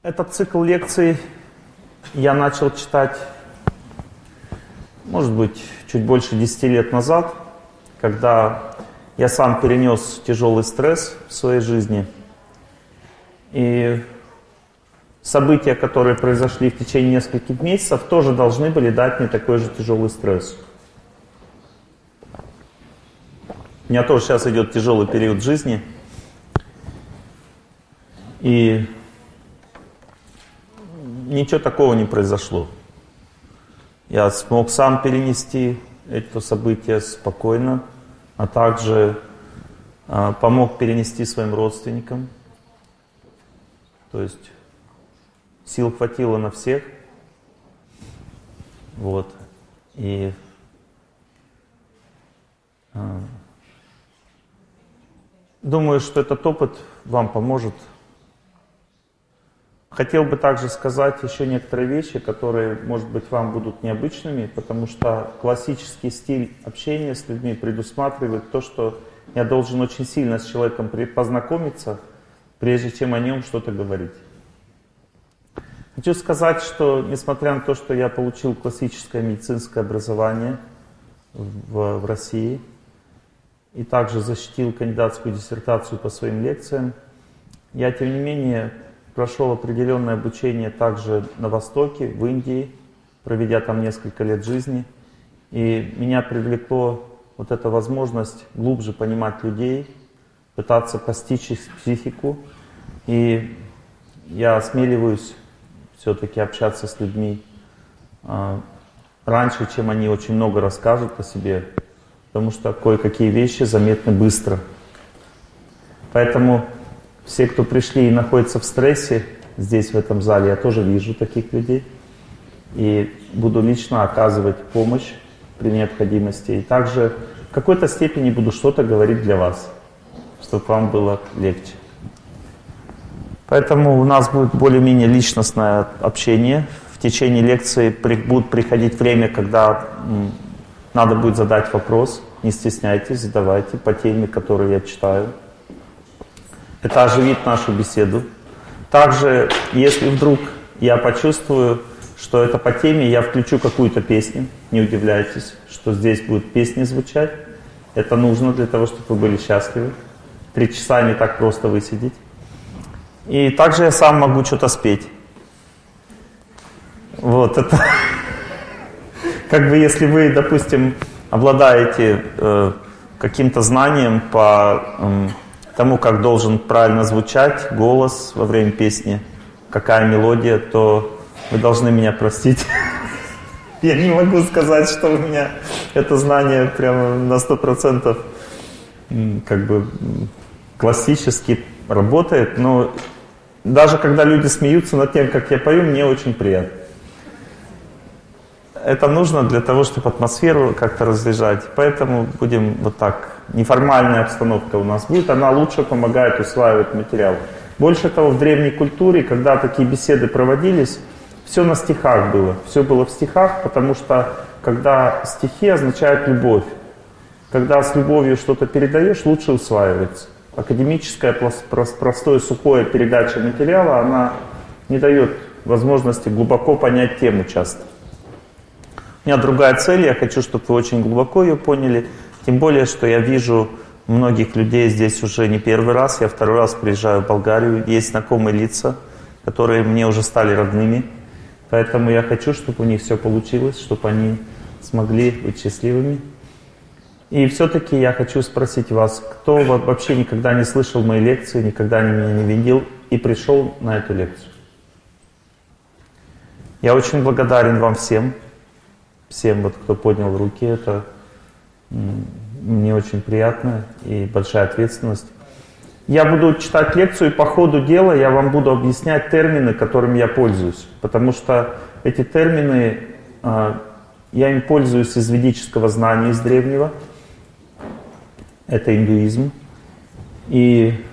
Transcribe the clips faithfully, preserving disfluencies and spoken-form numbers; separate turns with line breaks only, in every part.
Этот цикл лекций я начал читать, может быть, чуть больше десяти лет назад, когда я сам перенес тяжелый стресс в своей жизни. И события, которые произошли в течение нескольких месяцев, тоже должны были дать мне такой же тяжелый стресс. У меня тоже сейчас идет тяжелый период жизни. И ничего такого не произошло. Я смог сам перенести это событие спокойно, а также а, помог перенести своим родственникам. То есть сил хватило на всех. Вот. И а, думаю, что этот опыт вам поможет. Хотел бы также сказать еще некоторые вещи, которые, может быть, вам будут необычными, потому что классический стиль общения с людьми предусматривает то, что я должен очень сильно с человеком познакомиться, прежде чем о нем что-то говорить. Хочу сказать, что несмотря на то, что я получил классическое медицинское образование в, в России и также защитил кандидатскую диссертацию по своим лекциям, я, тем не менее, прошел определенное обучение также на Востоке, в Индии, проведя там несколько лет жизни. И меня привлекло вот эта возможность глубже понимать людей, пытаться постичь их психику. И я осмеливаюсь все-таки общаться с людьми а, раньше, чем они очень много расскажут о себе, потому что кое-какие вещи заметны быстро. Поэтому все, кто пришли и находятся в стрессе, здесь, в этом зале, я тоже вижу таких людей. И буду лично оказывать помощь при необходимости. И также в какой-то степени буду что-то говорить для вас, чтобы вам было легче. Поэтому у нас будет более-менее личностное общение. В течение лекции при, будет приходить время, когда м, надо будет задать вопрос. Не стесняйтесь, задавайте по теме, которую я читаю. Это оживит нашу беседу. Также, если вдруг я почувствую, что это по теме, я включу какую-то песню. Не удивляйтесь, что здесь будут песни звучать. Это нужно для того, чтобы вы были счастливы. Три часа не так просто высидеть. И также я сам могу что-то спеть. Вот это. Как бы если вы, допустим, обладаете э, каким-то знанием по э, тому, как должен правильно звучать голос во время песни, какая мелодия, то вы должны меня простить. Я не могу сказать, что у меня это знание прямо на сто процентов как бы классически работает, но даже когда люди смеются над тем, как я пою, мне очень приятно. Это нужно для того, чтобы атмосферу как-то разряжать. Поэтому будем вот так. Неформальная обстановка у нас будет, она лучше помогает усваивать материал. Больше того, в древней культуре, когда такие беседы проводились, все на стихах было. Все было в стихах, потому что когда стихи означают любовь. Когда с любовью что-то передаешь, лучше усваивается. Академическая, простое, сухое передача материала, она не дает возможности глубоко понять тему часто. У меня другая цель, я хочу, чтобы вы очень глубоко ее поняли. Тем более, что я вижу многих людей здесь уже не первый раз. Я второй раз приезжаю в Болгарию. Есть знакомые лица, которые мне уже стали родными. Поэтому я хочу, чтобы у них все получилось, чтобы они смогли быть счастливыми. И все-таки я хочу спросить вас, кто вообще никогда не слышал мои лекции, никогда меня не видел и пришел на эту лекцию? Я очень благодарен вам всем. Всем, вот, кто поднял руки, это мне очень приятно и большая ответственность. Я буду читать лекцию, и по ходу дела я вам буду объяснять термины, которыми я пользуюсь. Потому что эти термины, я им пользуюсь из ведического знания, из древнего. Это индуизм. И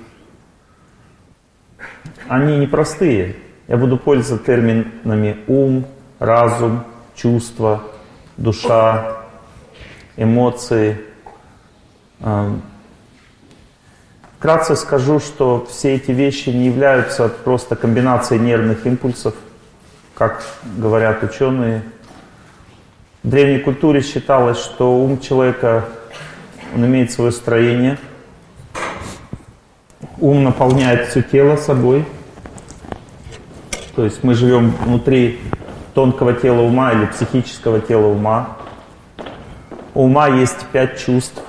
они непростые. Я буду пользоваться терминами ум, разум, чувство, душа, эмоции. Вкратце скажу, что все эти вещи не являются просто комбинацией нервных импульсов, как говорят ученые. В древней культуре считалось, что ум человека, он имеет свое строение. Ум наполняет все тело собой. То есть мы живем внутри тонкого тела ума или психического тела ума. У ума есть пять чувств.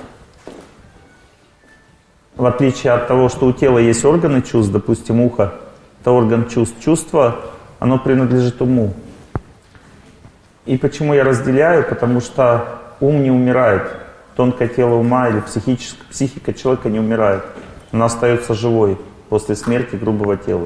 В отличие от того, что у тела есть органы чувств, допустим, ухо, это орган чувств. Чувство, оно принадлежит уму. И почему я разделяю? Потому что ум не умирает. Тонкое тело ума или психическая, психика человека не умирает. Она остается живой после смерти грубого тела.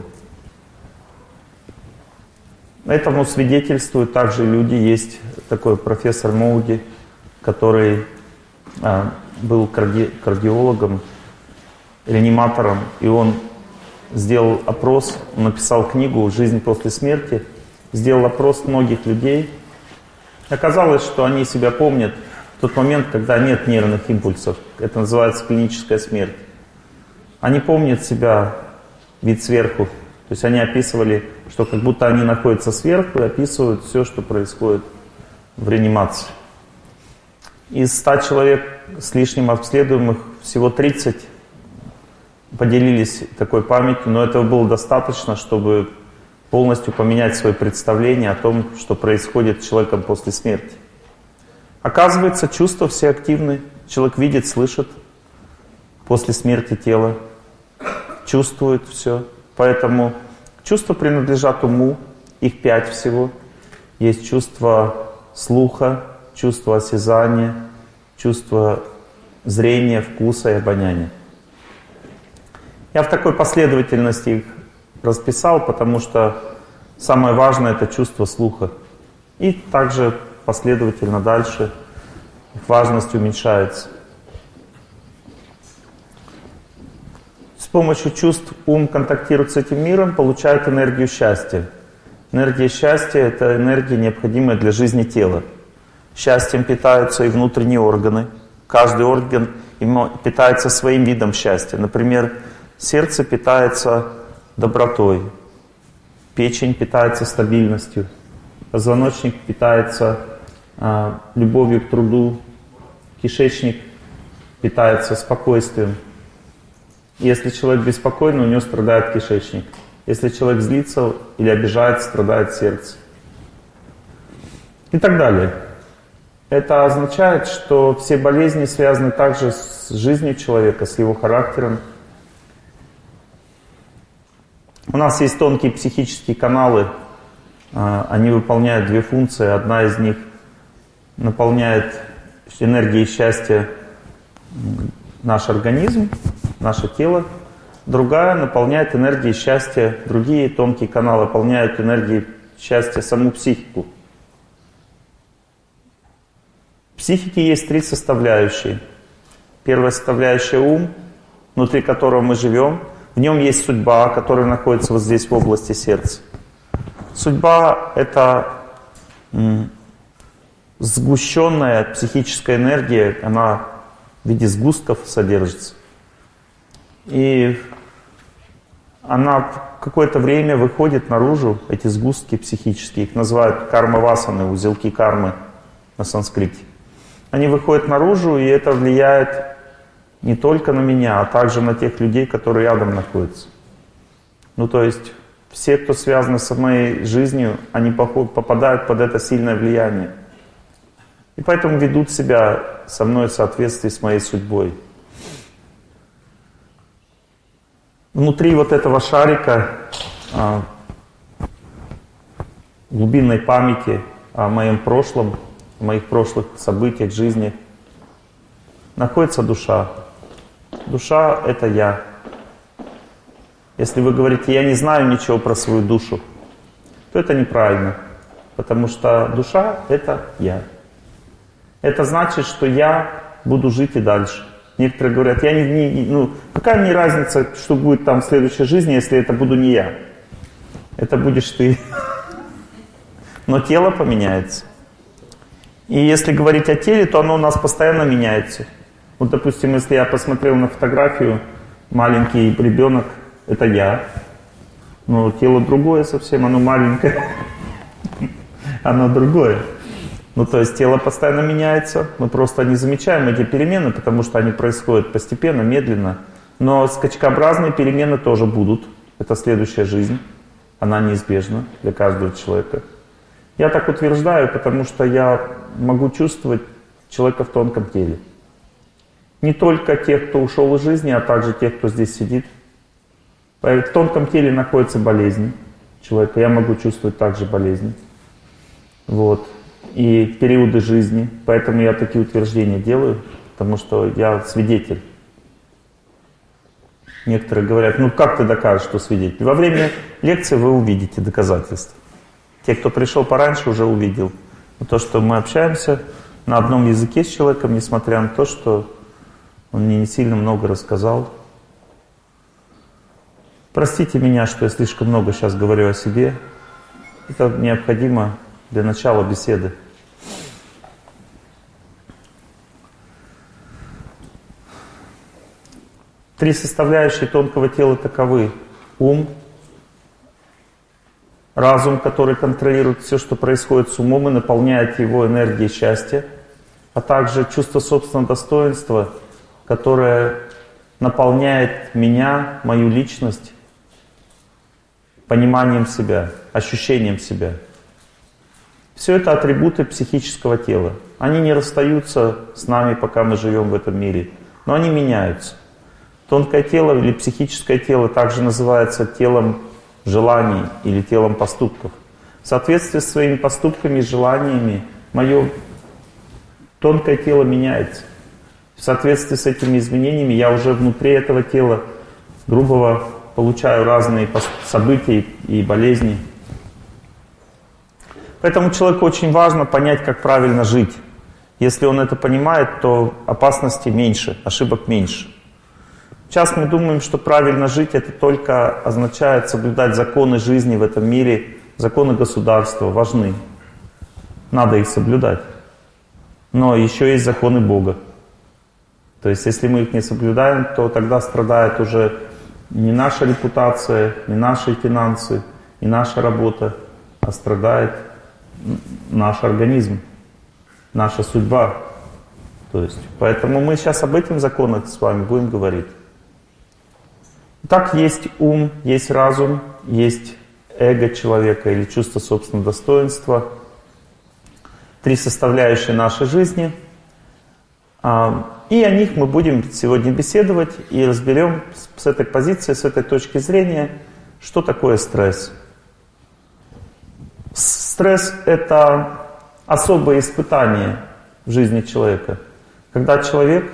Этому свидетельствуют также люди. Есть такой профессор Моуди, который а, был карди кардиологом, реаниматором, и он сделал опрос, он написал книгу «Жизнь после смерти», сделал опрос многих людей. Оказалось, что они себя помнят в тот момент, когда нет нервных импульсов. Это называется клиническая смерть. Они помнят себя вид сверху. То есть они описывали, что как будто они находятся сверху и описывают все, что происходит в реанимации. Из ста человек с лишним обследуемых всего тридцать поделились такой памятью, но этого было достаточно, чтобы полностью поменять свое представление о том, что происходит с человеком после смерти. Оказывается, чувства все активны. Человек видит, слышит после смерти тела, чувствует все. Поэтому чувства принадлежат уму, их пять всего. Есть чувство слуха, чувство осязания, чувство зрения, вкуса и обоняния. Я в такой последовательности их расписал, потому что самое важное — это чувство слуха. И также последовательно дальше их важность уменьшается. С помощью чувств ум контактирует с этим миром, получает энергию счастья. Энергия счастья — это энергия, необходимая для жизни тела. Счастьем питаются и внутренние органы. Каждый орган питается своим видом счастья. Например, сердце питается добротой, печень питается стабильностью, позвоночник питается а, любовью к труду, кишечник питается спокойствием. Если человек беспокойный, у него страдает кишечник. Если человек злится или обижается, страдает сердце. И так далее. Это означает, что все болезни связаны также с жизнью человека, с его характером. У нас есть тонкие психические каналы, они выполняют две функции. Одна из них наполняет энергией счастья наш организм, наше тело. Другая наполняет энергией счастья, другие тонкие каналы наполняют энергией счастья саму психику. В психике есть три составляющие. Первая составляющая — ум, внутри которого мы живем. В нем есть судьба, которая находится вот здесь, в области сердца. Судьба — это м, сгущенная психическая энергия, она в виде сгустков содержится. И она какое-то время выходит наружу, эти сгустки психические, их называют карма-васаны, узелки кармы на санскрите. Они выходят наружу, и это влияет не только на меня, а также на тех людей, которые рядом находятся. Ну, то есть, все, кто связан с моей жизнью, они попадают под это сильное влияние. И поэтому ведут себя со мной в соответствии с моей судьбой. Внутри вот этого шарика а, глубинной памяти о моем прошлом, о моих прошлых событиях жизни находится душа. Душа — это я. Если вы говорите: я не знаю ничего про свою душу, то это неправильно, потому что душа — это я. Это значит, что я буду жить и дальше. Некоторые говорят: я не, не, ну, какая мне разница, что будет там в следующей жизни, если это буду не я? Это будешь ты. Но тело поменяется. И если говорить о теле, то оно у нас постоянно меняется. Вот, допустим, если я посмотрел на фотографию маленький ребенок — это я, но тело другое совсем, оно маленькое, оно другое. Ну, то есть тело постоянно меняется, мы просто не замечаем эти перемены, потому что они происходят постепенно, медленно. Но скачкообразные перемены тоже будут. Это следующая жизнь, она неизбежна для каждого человека. Я так утверждаю, потому что я могу чувствовать человека в тонком теле. Не только тех, кто ушел из жизни, а также тех, кто здесь сидит. В тонком теле находятся болезни человека. Я могу чувствовать также болезни. Вот. И периоды жизни. Поэтому я такие утверждения делаю, потому что я свидетель. Некоторые говорят, ну как ты докажешь, что свидетель? Во время лекции вы увидите доказательства. Те, кто пришел пораньше, уже увидел. Но то, что мы общаемся на одном языке с человеком, несмотря на то, что он мне не сильно много рассказал. Простите меня, что я слишком много сейчас говорю о себе. Это необходимо для начала беседы. Три составляющие тонкого тела таковы: ум, разум, который контролирует все, что происходит с умом и наполняет его энергией счастья, а также чувство собственного достоинства, которое наполняет меня, мою личность, пониманием себя, ощущением себя. Все это атрибуты психического тела. Они не расстаются с нами, пока мы живем в этом мире, но они меняются. Тонкое тело или психическое тело также называется телом желаний или телом поступков. В соответствии с своими поступками и желаниями мое тонкое тело меняется. В соответствии с этими изменениями я уже внутри этого тела грубого получаю разные события и болезни. Поэтому человеку очень важно понять, как правильно жить. Если он это понимает, то опасностей меньше, ошибок меньше. Сейчас мы думаем, что правильно жить — это только означает соблюдать законы жизни в этом мире, законы государства важны. Надо их соблюдать. Но еще есть законы Бога. То есть если мы их не соблюдаем, то тогда страдает уже не наша репутация, не наши финансы, не наша работа, а страдает наш организм, наша судьба. То есть, поэтому мы сейчас об этих законах с вами будем говорить. Так есть ум, есть разум, есть эго человека или чувство собственного достоинства. Три составляющие нашей жизни. И о них мы будем сегодня беседовать и разберем с этой позиции, с этой точки зрения, что такое стресс. Стресс — это особое испытание в жизни человека. Когда человек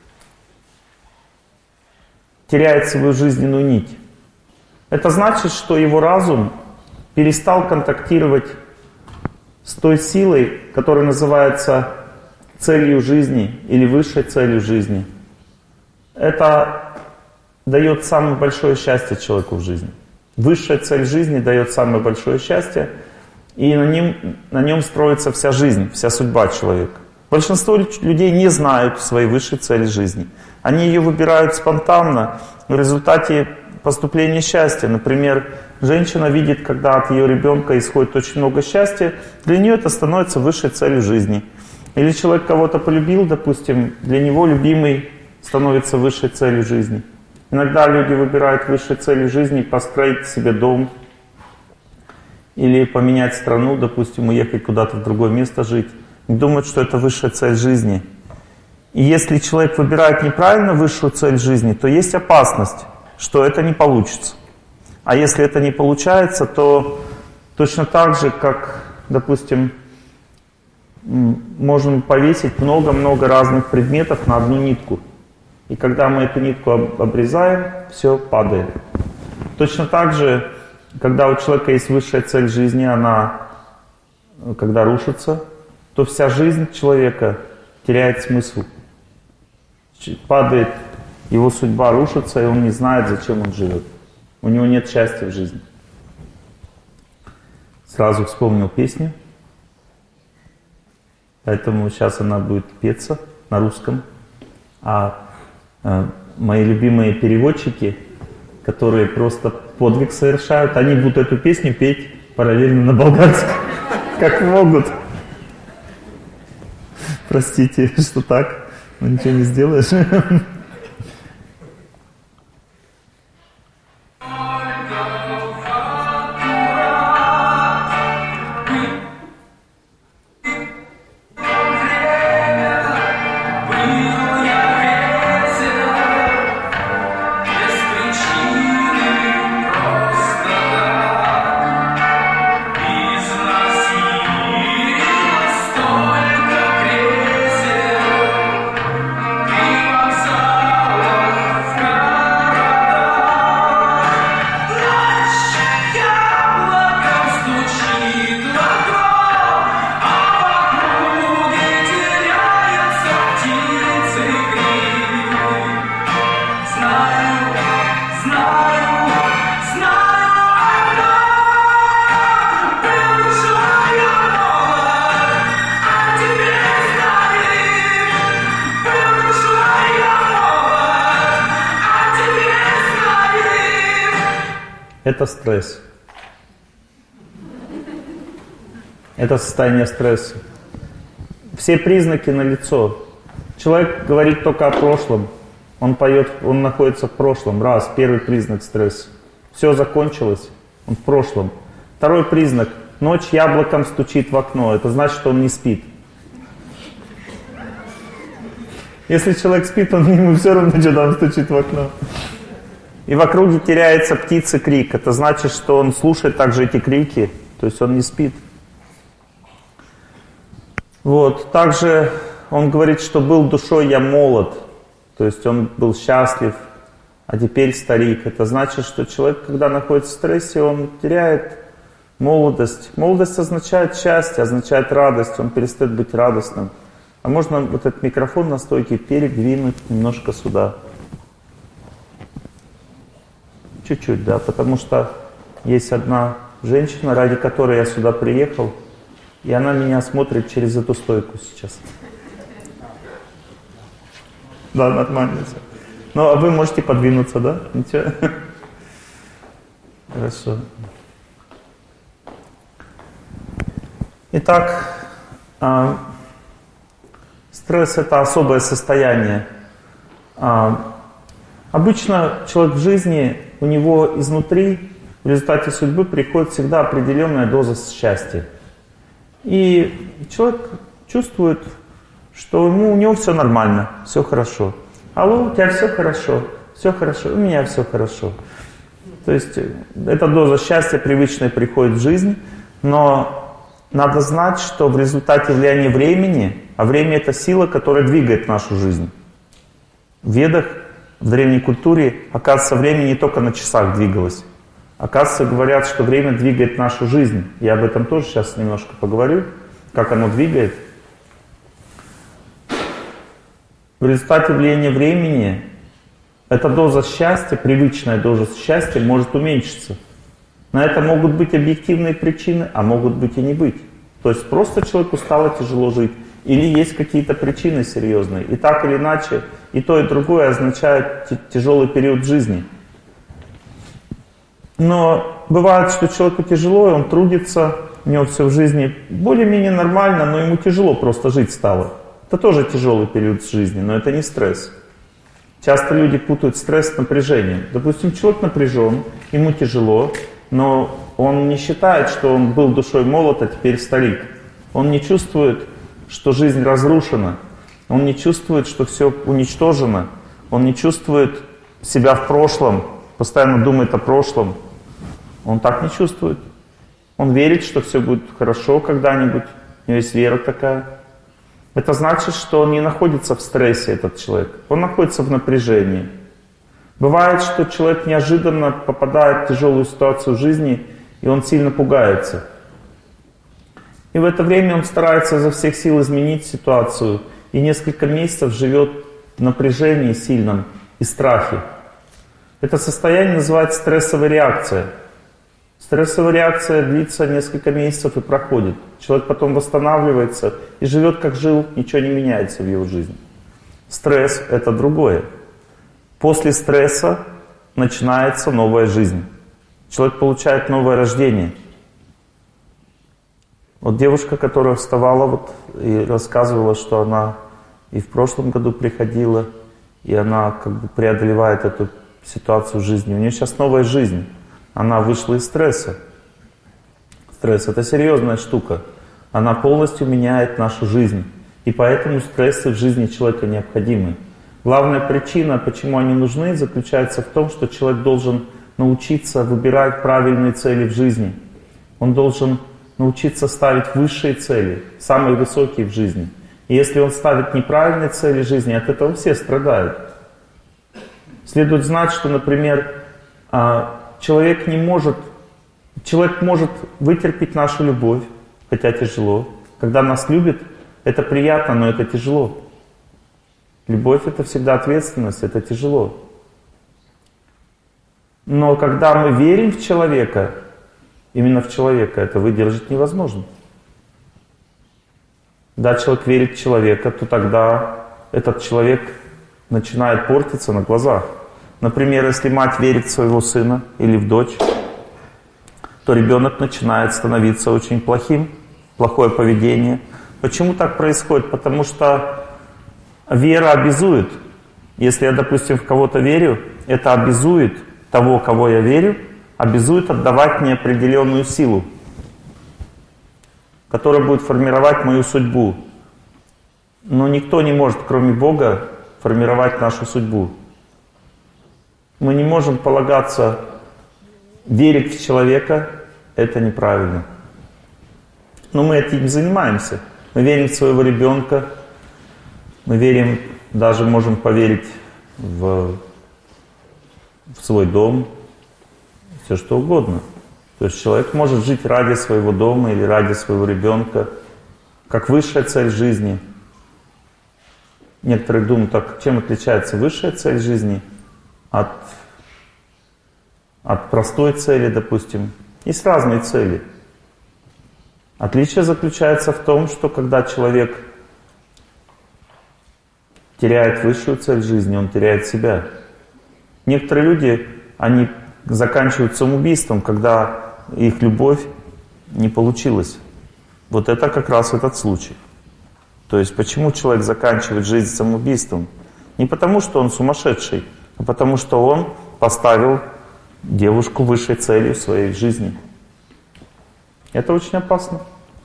теряет свою жизненную нить. Это значит, что его разум перестал контактировать с той силой, которая называется целью жизни или высшей целью жизни. Это дает самое большое счастье человеку в жизни. Высшая цель жизни дает самое большое счастье, и на нем, на нем строится вся жизнь, вся судьба человека. Большинство людей не знают своей высшей цели жизни. Они ее выбирают спонтанно в результате поступления счастья. Например, женщина видит, когда от ее ребенка исходит очень много счастья, для нее это становится высшей целью жизни. Или человек кого-то полюбил, допустим, для него любимый становится высшей целью жизни. Иногда люди выбирают высшей целью жизни построить себе дом, или поменять страну, допустим, уехать куда-то в другое место жить. И думают, что это высшая цель жизни. И если человек выбирает неправильно высшую цель жизни, то есть опасность, что это не получится. А если это не получается, то точно так же, как, допустим, можем повесить много-много разных предметов на одну нитку. И когда мы эту нитку обрезаем, все падает. Точно так же, когда у человека есть высшая цель жизни, она, когда рушится, то вся жизнь человека теряет смысл. Падает, его судьба рушится, и он не знает, зачем он живет. У него нет счастья в жизни. Сразу вспомнил песню. Поэтому сейчас она будет петься на русском. А э, мои любимые переводчики, которые просто подвиг совершают, они будут эту песню петь параллельно на болгарском, как могут. Простите, что так, но ничего не сделаешь. Это стресс. Это состояние стресса. Все признаки налицо. Человек говорит только о прошлом. Он поет, он находится в прошлом. Раз, первый признак стресса. Все закончилось, он в прошлом. Второй признак. Ночь яблоком стучит в окно. Это значит, что он не спит. Если человек спит, он ему все равно, что там стучит в окно. И в округе теряется птицы крик. Это значит, что он слушает также эти крики, то есть он не спит. Вот. Также он говорит, что был душой я молод, то есть он был счастлив, а теперь старик. Это значит, что человек, когда находится в стрессе, он теряет молодость. Молодость означает счастье, означает радость, он перестает быть радостным. А можно вот этот микрофон на стойке передвинуть немножко сюда. Чуть-чуть, да, потому что есть одна женщина, ради которой я сюда приехал, и она меня смотрит через эту стойку сейчас. Да, нормально все. Ну, а вы можете подвинуться, да? Ничего? Хорошо. Итак, э, стресс — это особое состояние. Э, обычно человек в жизни, у него изнутри, в результате судьбы, приходит всегда определенная доза счастья. И человек чувствует, что ему, у него все нормально, все хорошо. Алло, у тебя все хорошо, все хорошо, у меня все хорошо. То есть эта доза счастья привычная приходит в жизнь, но надо знать, что в результате влияния времени, а время — это сила, которая двигает нашу жизнь. В Ведах, в древней культуре, оказывается, время не только на часах двигалось. Оказывается, говорят, что время двигает нашу жизнь. Я об этом тоже сейчас немножко поговорю, как оно двигает. В результате влияния времени эта доза счастья, привычная доза счастья, может уменьшиться. На это могут быть объективные причины, а могут быть и не быть. То есть просто человеку стало тяжело жить, или есть какие-то причины серьезные. И так или иначе, и то, и другое означает тяжелый период жизни. Но бывает, что человеку тяжело, и он трудится, у него все в жизни более-менее нормально, но ему тяжело просто жить стало. Это тоже тяжелый период жизни, но это не стресс. Часто люди путают стресс с напряжением. Допустим, человек напряжен, ему тяжело, но он не считает, что он был душой молод, а теперь старик. Он не чувствует, что жизнь разрушена. Он не чувствует, что все уничтожено. Он не чувствует себя в прошлом, постоянно думает о прошлом. Он так не чувствует. Он верит, что все будет хорошо когда-нибудь. У него есть вера такая. Это значит, что он не находится в стрессе, этот человек. Он находится в напряжении. Бывает, что человек неожиданно попадает в тяжелую ситуацию в жизни, и он сильно пугается. И в это время он старается изо всех сил изменить ситуацию, и несколько месяцев живет в напряжении сильном и страхе. Это состояние называется стрессовая реакция. Стрессовая реакция длится несколько месяцев и проходит. Человек потом восстанавливается и живет как жил, ничего не меняется в его жизни. Стресс — это другое. После стресса начинается новая жизнь. Человек получает новое рождение. Вот девушка, которая вставала вот и рассказывала, что она и в прошлом году приходила, и она как бы преодолевает эту ситуацию в жизни. У нее сейчас новая жизнь. Она вышла из стресса. Стресс — это серьезная штука. Она полностью меняет нашу жизнь. И поэтому стрессы в жизни человека необходимы. Главная причина, почему они нужны, заключается в том, что человек должен научиться выбирать правильные цели в жизни. Он должен научиться ставить высшие цели, самые высокие в жизни. И если он ставит неправильные цели в жизни, от этого все страдают. Следует знать, что, например, человек не может, человек может вытерпеть нашу любовь, хотя тяжело. Когда нас любят, это приятно, но это тяжело. Любовь — это всегда ответственность, это тяжело. Но когда мы верим в человека, именно в человека, это выдержать невозможно. Когда человек верит в человека, то тогда этот человек начинает портиться на глазах. Например, если мать верит в своего сына или в дочь, то ребенок начинает становиться очень плохим, плохое поведение. Почему так происходит? Потому что вера обязует. Если я, допустим, в кого-то верю, это обязует того, кого я верю, обязует отдавать мне определенную силу, которая будет формировать мою судьбу. Но никто не может, кроме Бога, формировать нашу судьбу. Мы не можем полагаться, верить в человека — это неправильно. Но мы этим не занимаемся. Мы верим в своего ребенка, мы верим, даже можем поверить в, в свой дом, все что угодно. То есть человек может жить ради своего дома или ради своего ребенка, как высшая цель жизни. Некоторые думают, так чем отличается высшая цель жизни от, от простой цели, допустим. Есть разные цели. Отличие заключается в том, что когда человек теряет высшую цель жизни, он теряет себя. Некоторые люди, они заканчивают самоубийством, когда их любовь не получилась. Вот это как раз этот случай. То есть почему человек заканчивает жизнь самоубийством? Не потому, что он сумасшедший, а потому, что он поставил девушку высшей целью в своей жизни. Это очень опасно.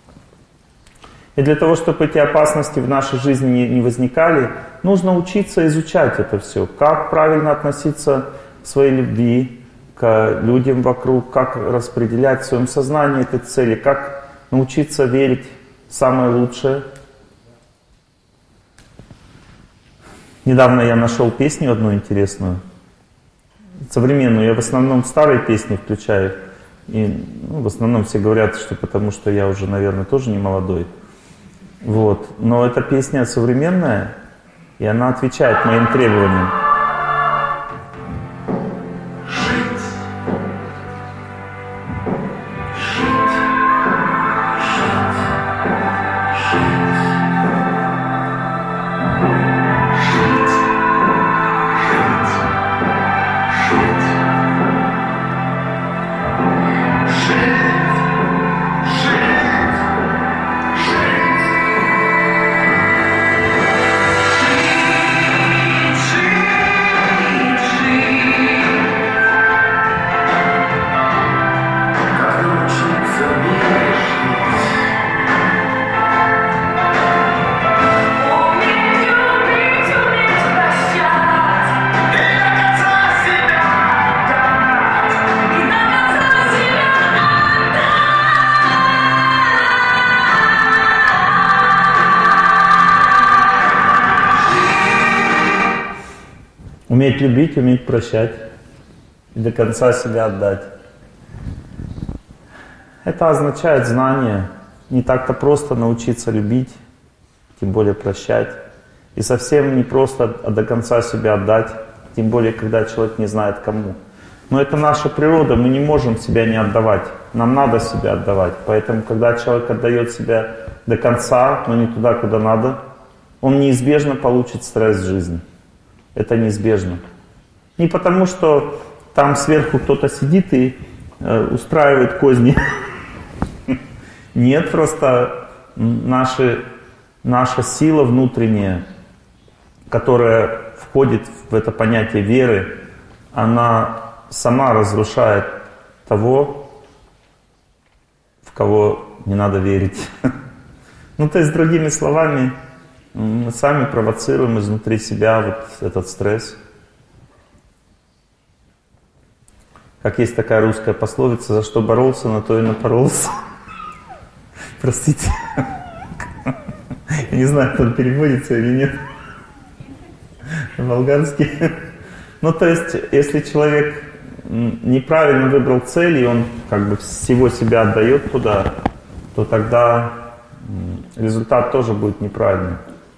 И для того, чтобы эти опасности в нашей жизни не, не возникали, нужно учиться изучать это все. Как правильно относиться к своей любви, к людям вокруг, как распределять в своем сознании эти цели, как научиться верить в самое лучшее. Недавно я нашел песню одну интересную, современную. Я в основном старые песни включаю. И ну, в основном все говорят, что потому что я уже, наверное, тоже не молодой. Вот. Но эта песня современная, и она отвечает моим требованиям. Уметь любить, уметь прощать и до конца себя отдать. Это означает знание. Не так-то просто научиться любить, тем более прощать. И совсем не просто до конца себя отдать, тем более, когда человек не знает кому. Но это наша природа, мы не можем себя не отдавать. Нам надо себя отдавать. Поэтому, когда человек отдает себя до конца, но не туда, куда надо, он неизбежно получит стресс в жизни. Это неизбежно. Не потому, что там сверху кто-то сидит и э, устраивает козни. Нет, просто наши, наша сила внутренняя, которая входит в это понятие веры, она сама разрушает того, в кого не надо верить. Ну, то есть, другими словами, мы сами провоцируем изнутри себя вот этот стресс. Как есть такая русская пословица: за что боролся, на то и напоролся. Простите. Я не знаю, как переводится или нет. Болгарский. Ну, то есть, если человек неправильно выбрал цель, и он как бы всего себя отдает туда, то тогда результат тоже будет неправильный.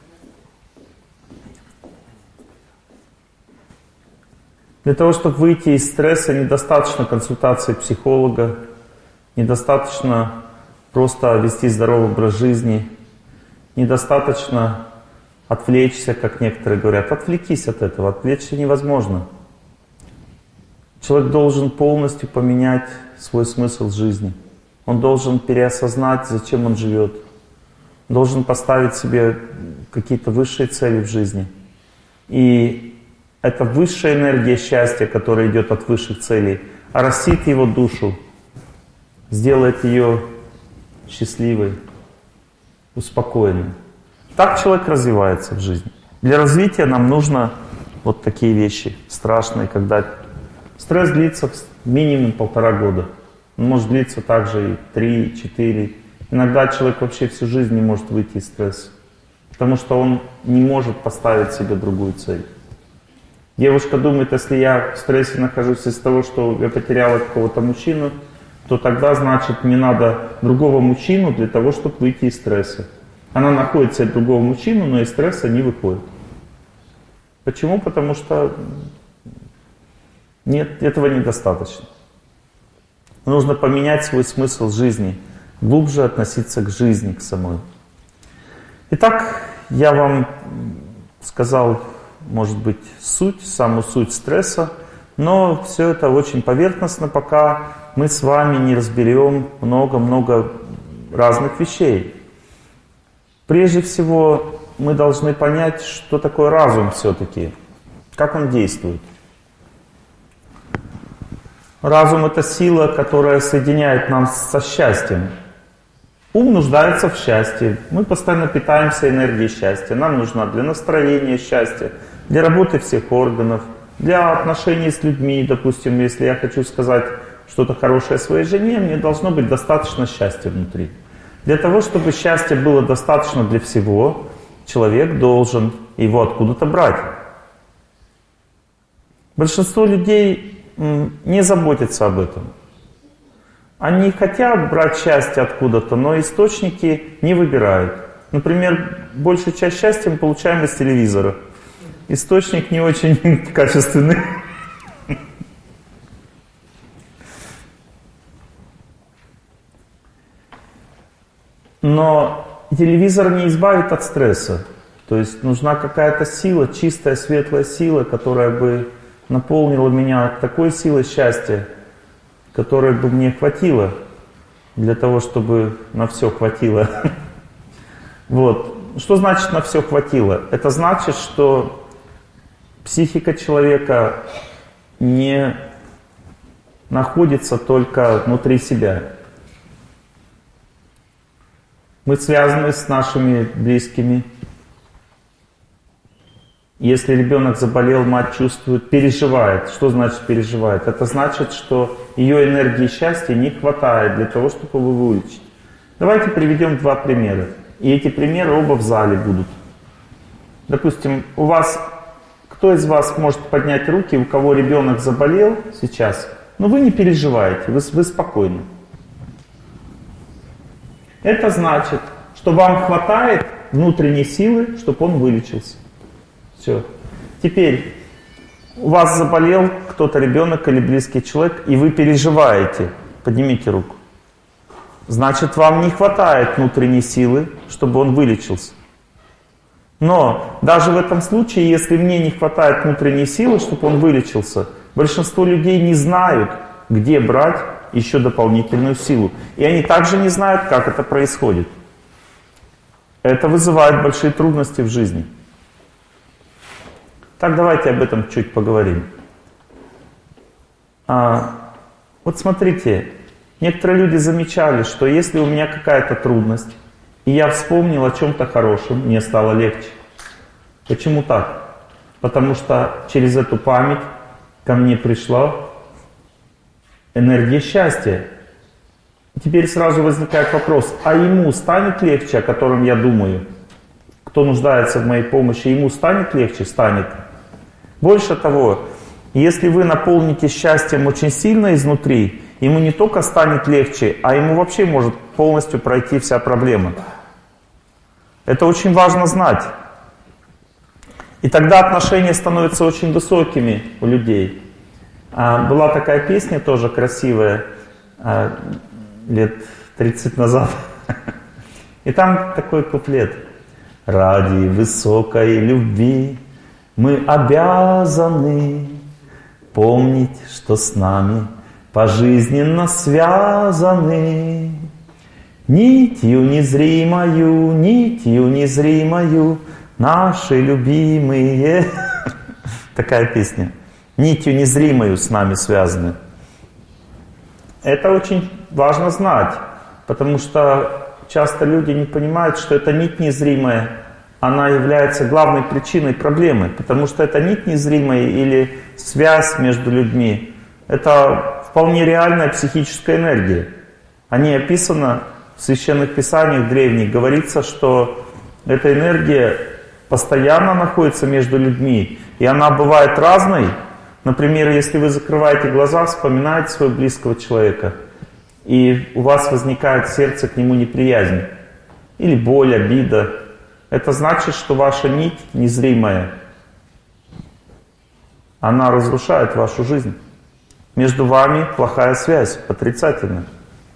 Для того, чтобы выйти из стресса, недостаточно консультации психолога, недостаточно просто вести здоровый образ жизни, недостаточно отвлечься, как некоторые говорят. Отвлекись от этого, отвлечься невозможно. Человек должен полностью поменять свой смысл жизни. Он должен переосознать, зачем он живет. Должен поставить себе какие-то высшие цели в жизни. И это высшая энергия счастья, которая идет от высших целей, оросит его душу, сделает ее счастливой, успокоенной. Так человек развивается в жизни. Для развития нам нужно вот такие вещи страшные, когда стресс длится минимум полтора года. Он может длиться также и три-четыре. Иногда человек вообще всю жизнь не может выйти из стресса, потому что он не может поставить себе другую цель. Девушка думает, если я в стрессе нахожусь из-за того, что я потеряла какого-то мужчину, то тогда, значит, мне надо другого мужчину для того, чтобы выйти из стресса. Она находит себе другого мужчину, но из стресса не выходит. Почему? Потому что нет, этого недостаточно. Нужно поменять свой смысл жизни, глубже относиться к жизни, к самой. Итак, я вам сказал, может быть, суть, саму суть стресса, но все это очень поверхностно, пока мы с вами не разберем много-много разных вещей. Прежде всего, мы должны понять, что такое разум все-таки, как он действует. Разум — это сила, которая соединяет нас со счастьем. Ум нуждается в счастье. Мы постоянно питаемся энергией счастья. Нам нужна для настроения счастья, для работы всех органов, для отношений с людьми. Допустим, если я хочу сказать что-то хорошее своей жене, мне должно быть достаточно счастья внутри. Для того, чтобы счастье было достаточно для всего, человек должен его откуда-то брать. Большинство людей не заботятся об этом. Они хотят брать счастье откуда-то, но источники не выбирают. Например, большую часть счастья мы получаем из телевизора. Источник не очень качественный. Но телевизор не избавит от стресса. То есть нужна какая-то сила, чистая, светлая сила, которая бы наполнила меня такой силой счастья, которой бы мне хватило для того, чтобы на все хватило. Вот. Что значит на все хватило? Это значит, что психика человека не находится только внутри себя. Мы связаны с нашими близкими. Если ребенок заболел, мать чувствует, переживает. Что значит переживает? Это значит, что ее энергии счастья не хватает для того, чтобы его вылечить. Давайте приведем два примера. И эти примеры оба в зале будут. Допустим, у вас, кто из вас может поднять руки, у кого ребенок заболел сейчас, но вы не переживаете, вы, вы спокойны. Это значит, что вам хватает внутренней силы, чтобы он вылечился. Все. Теперь у вас заболел кто-то, ребенок или близкий человек, и вы переживаете. Поднимите руку. Значит, вам не хватает внутренней силы, чтобы он вылечился. Но даже в этом случае, если мне не хватает внутренней силы, чтобы он вылечился, большинство людей не знают, где брать еще дополнительную силу. И они также не знают, как это происходит. Это вызывает большие трудности в жизни. Так, давайте об этом чуть поговорим. А, вот смотрите, некоторые люди замечали, что если у меня какая-то трудность, и я вспомнил о чем-то хорошем, мне стало легче. Почему так? Потому что через эту память ко мне пришла энергия счастья. И теперь сразу возникает вопрос, а ему станет легче, о котором я думаю? Кто нуждается в моей помощи, ему станет легче? Станет. Больше того, если вы наполните счастьем очень сильно изнутри, ему не только станет легче, а ему вообще может полностью пройти вся проблема. Это очень важно знать. И тогда отношения становятся очень высокими у людей. А, была такая песня тоже красивая, а, лет тридцать назад. И там такой куплет. «Ради высокой любви мы обязаны помнить, что с нами пожизненно связаны. Нитью незримою, нитью незримою наши любимые». Такая песня. Нитью незримою с нами связаны. Это очень важно знать, потому что часто люди не понимают, что эта нить незримая, она является главной причиной проблемы, потому что эта нить незримая или связь между людьми, это вполне реальная психическая энергия. О ней описано в священных писаниях древних, говорится, что эта энергия постоянно находится между людьми, и она бывает разной. Например, если вы закрываете глаза, вспоминаете своего близкого человека, и у вас возникает в сердце к нему неприязнь, или боль, обида, это значит, что ваша нить незримая, она разрушает вашу жизнь. Между вами плохая связь, отрицательная.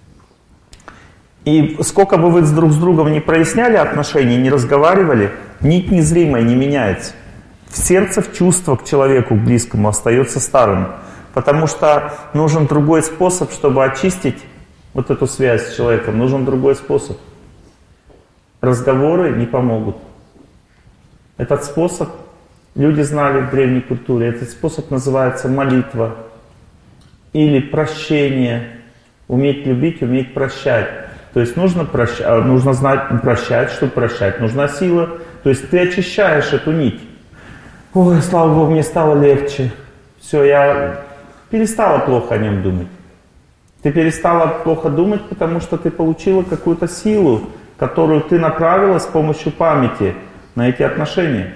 И сколько бы вы друг с другом не проясняли отношения, не разговаривали, нить незримая не меняется. В сердце, в чувство к человеку, к близкому остается старым. Потому что нужен другой способ, чтобы очистить вот эту связь с человеком. Нужен другой способ. Разговоры не помогут. Этот способ люди знали в древней культуре. Этот способ называется молитва. Или прощение. Уметь любить, уметь прощать. То есть нужно, прощ... нужно знать прощать, чтобы прощать. Нужна сила. То есть ты очищаешь эту нить. Ой, слава Богу, мне стало легче. Все, я перестала плохо о нем думать. Ты перестала плохо думать, потому что ты получила какую-то силу, которую ты направила с помощью памяти на эти отношения.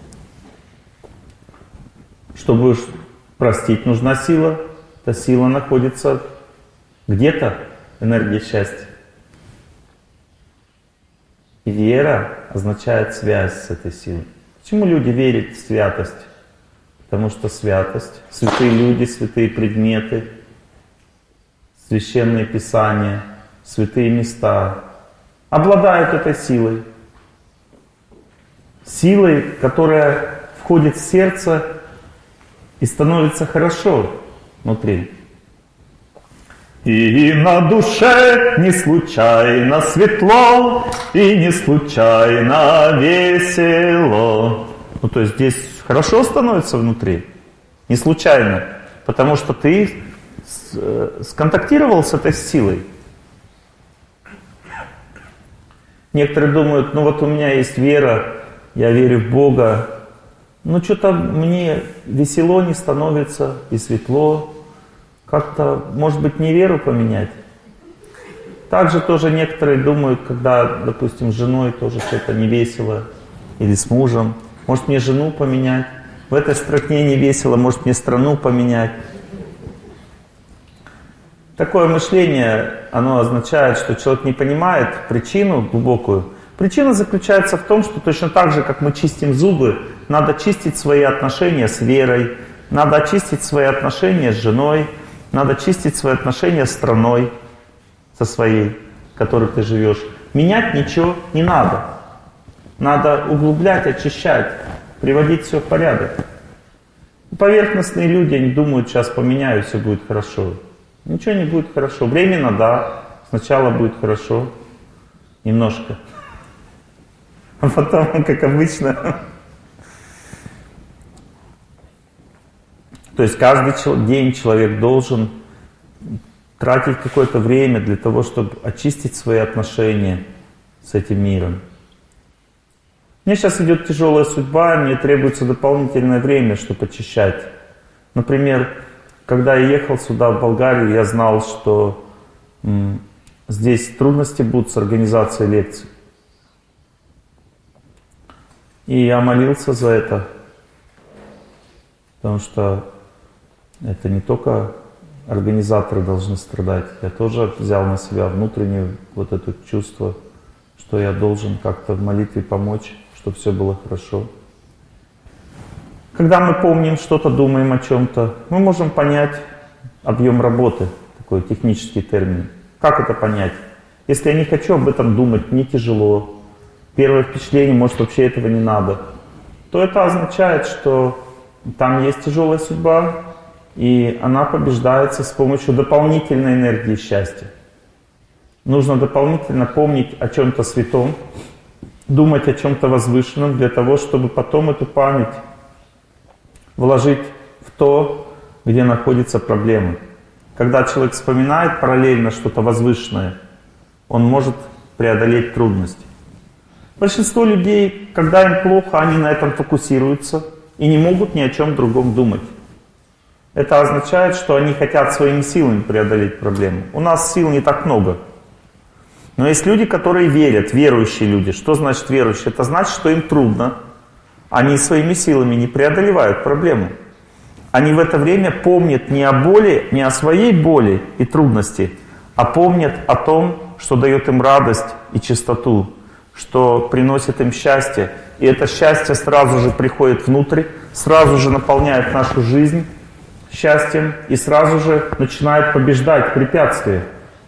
Чтобы простить, нужна сила. Эта сила находится где-то, энергия счастья. И вера означает связь с этой силой. Почему люди верят в святость? Потому что святость, святые люди, святые предметы, священные писания, святые места обладают этой силой. Силой, которая входит в сердце и становится хорошо внутри. И на душе не случайно светло, и не случайно весело. Ну, то есть здесь хорошо становится внутри, не случайно, потому что ты сконтактировал с этой силой. Некоторые думают, ну вот у меня есть вера, я верю в Бога, но что-то мне весело не становится и светло. Как-то, может быть, не веру поменять. Также тоже некоторые думают, когда, допустим, с женой тоже что-то не весело, или с мужем, может мне жену поменять. В этой стране не весело, может мне страну поменять. Такое мышление, оно означает, что человек не понимает причину глубокую. Причина заключается в том, что точно так же, как мы чистим зубы, надо чистить свои отношения с верой, надо очистить свои отношения с женой, надо чистить свои отношения с страной, со своей, в которой ты живешь. Менять ничего не надо. Надо углублять, очищать, приводить все в порядок. Поверхностные люди, они думают, сейчас поменяю, все будет хорошо. Ничего не будет хорошо. Временно, да. Сначала будет хорошо. Немножко. А потом, как обычно. То есть каждый день человек должен тратить какое-то время для того, чтобы очистить свои отношения с этим миром. Мне сейчас идет тяжелая судьба, мне требуется дополнительное время, чтобы очищать. Например, когда я ехал сюда, в Болгарию, я знал, что м, здесь трудности будут с организацией лекций. И я молился за это, потому что это не только организаторы должны страдать. Я тоже взял на себя внутреннее вот это чувство, что я должен как-то в молитве помочь, чтобы все было хорошо. Когда мы помним что-то, думаем о чем-то, мы можем понять объем работы, такой технический термин. Как это понять? Если я не хочу об этом думать, мне тяжело, первое впечатление, может, вообще этого не надо, то это означает, что там есть тяжелая судьба, и она побеждается с помощью дополнительной энергии счастья. Нужно дополнительно помнить о чем-то святом, думать о чем-то возвышенном, для того, чтобы потом эту память вложить в то, где находится проблема. Когда человек вспоминает параллельно что-то возвышенное, он может преодолеть трудности. Большинство людей, когда им плохо, они на этом фокусируются и не могут ни о чем другом думать. Это означает, что они хотят своими силами преодолеть проблему. У нас сил не так много. Но есть люди, которые верят, верующие люди. Что значит верующие? Это значит, что им трудно. Они своими силами не преодолевают проблему. Они в это время помнят не о боли, не о своей боли и трудности, а помнят о том, что дает им радость и чистоту, что приносит им счастье. И это счастье сразу же приходит внутрь, сразу же наполняет нашу жизнь счастьем и сразу же начинает побеждать препятствия.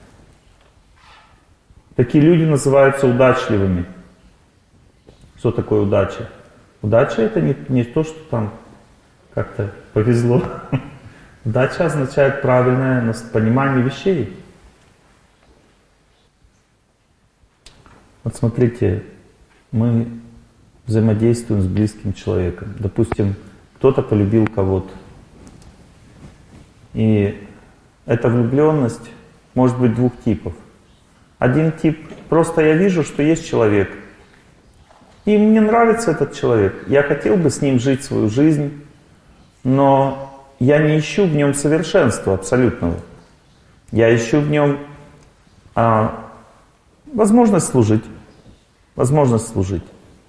Такие люди называются удачливыми. Что такое удача? Удача — это не, не то, что там как-то повезло. Удача означает правильное понимание вещей. Вот смотрите, мы взаимодействуем с близким человеком. Допустим, кто-то полюбил кого-то. И эта влюбленность может быть двух типов. Один тип — просто я вижу, что есть человек. И мне нравится этот человек. Я хотел бы с ним жить свою жизнь, но я не ищу в нем совершенства абсолютного. Я ищу в нем а, возможность служить. Возможность служить.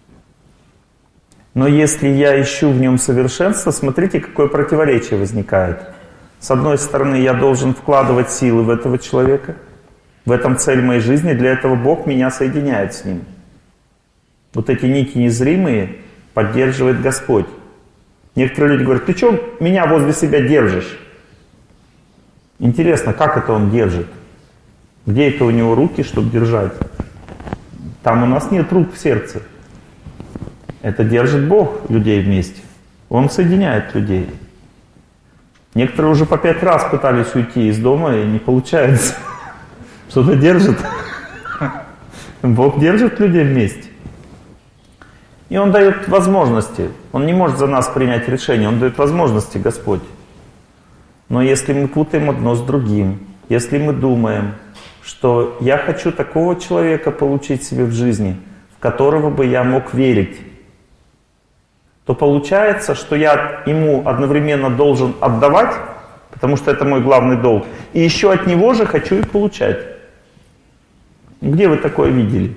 Но если я ищу в нем совершенство, смотрите, какое противоречие возникает. С одной стороны, я должен вкладывать силы в этого человека. В этом цель моей жизни. Для этого Бог меня соединяет с ним. Вот эти нити незримые поддерживает Господь. Некоторые люди говорят: ты что меня возле себя держишь? Интересно, как это Он держит? Где это у Него руки, чтобы держать? Там у нас нет рук в сердце. Это держит Бог людей вместе. Он соединяет людей. Некоторые уже по пять раз пытались уйти из дома, и не получается. Что-то держит. Бог держит людей вместе. И Он дает возможности. Он не может за нас принять решение, Он дает возможности, Господь. Но если мы путаем одно с другим, если мы думаем, что я хочу такого человека получить себе в жизни, в которого бы я мог верить, то получается, что я ему одновременно должен отдавать, потому что это мой главный долг, и еще от него же хочу и получать. Где вы такое видели?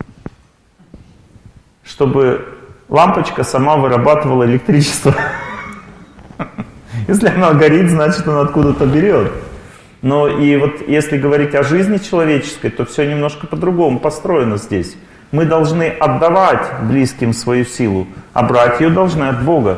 Чтобы лампочка сама вырабатывала электричество. Если она горит, значит, она откуда-то берет. Но и вот если говорить о жизни человеческой, то все немножко по-другому построено здесь. Мы должны отдавать близким свою силу, а брать ее должны от Бога.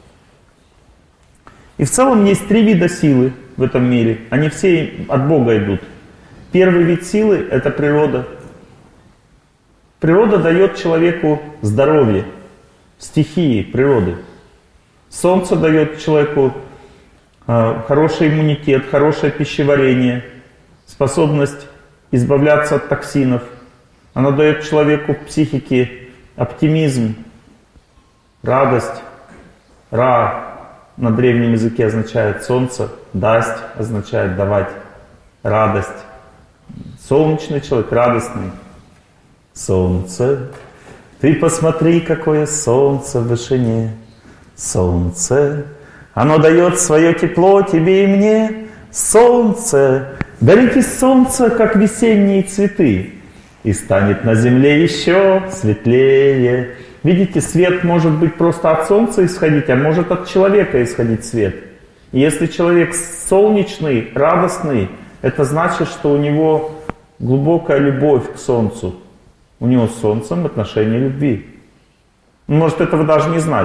И в целом есть три вида силы в этом мире. Они все от Бога идут. Первый вид силы — это природа. Природа дает человеку здоровье, стихии природы. Солнце дает человеку э, хороший иммунитет, хорошее пищеварение, способность избавляться от токсинов. Оно дает человеку в психике оптимизм, радость. Ра на древнем языке означает солнце, дасть означает давать радость. Солнечный человек, радостный. Солнце, ты посмотри, какое солнце в вышине. Солнце, оно дает свое тепло тебе и мне. Солнце, горите солнце, как весенние цветы, и станет на земле еще светлее. Видите, свет может быть просто от солнца исходить, а может от человека исходить свет. И если человек солнечный, радостный, это значит, что у него глубокая любовь к солнцу. У него с солнцем отношение любви. Он может этого даже не знать.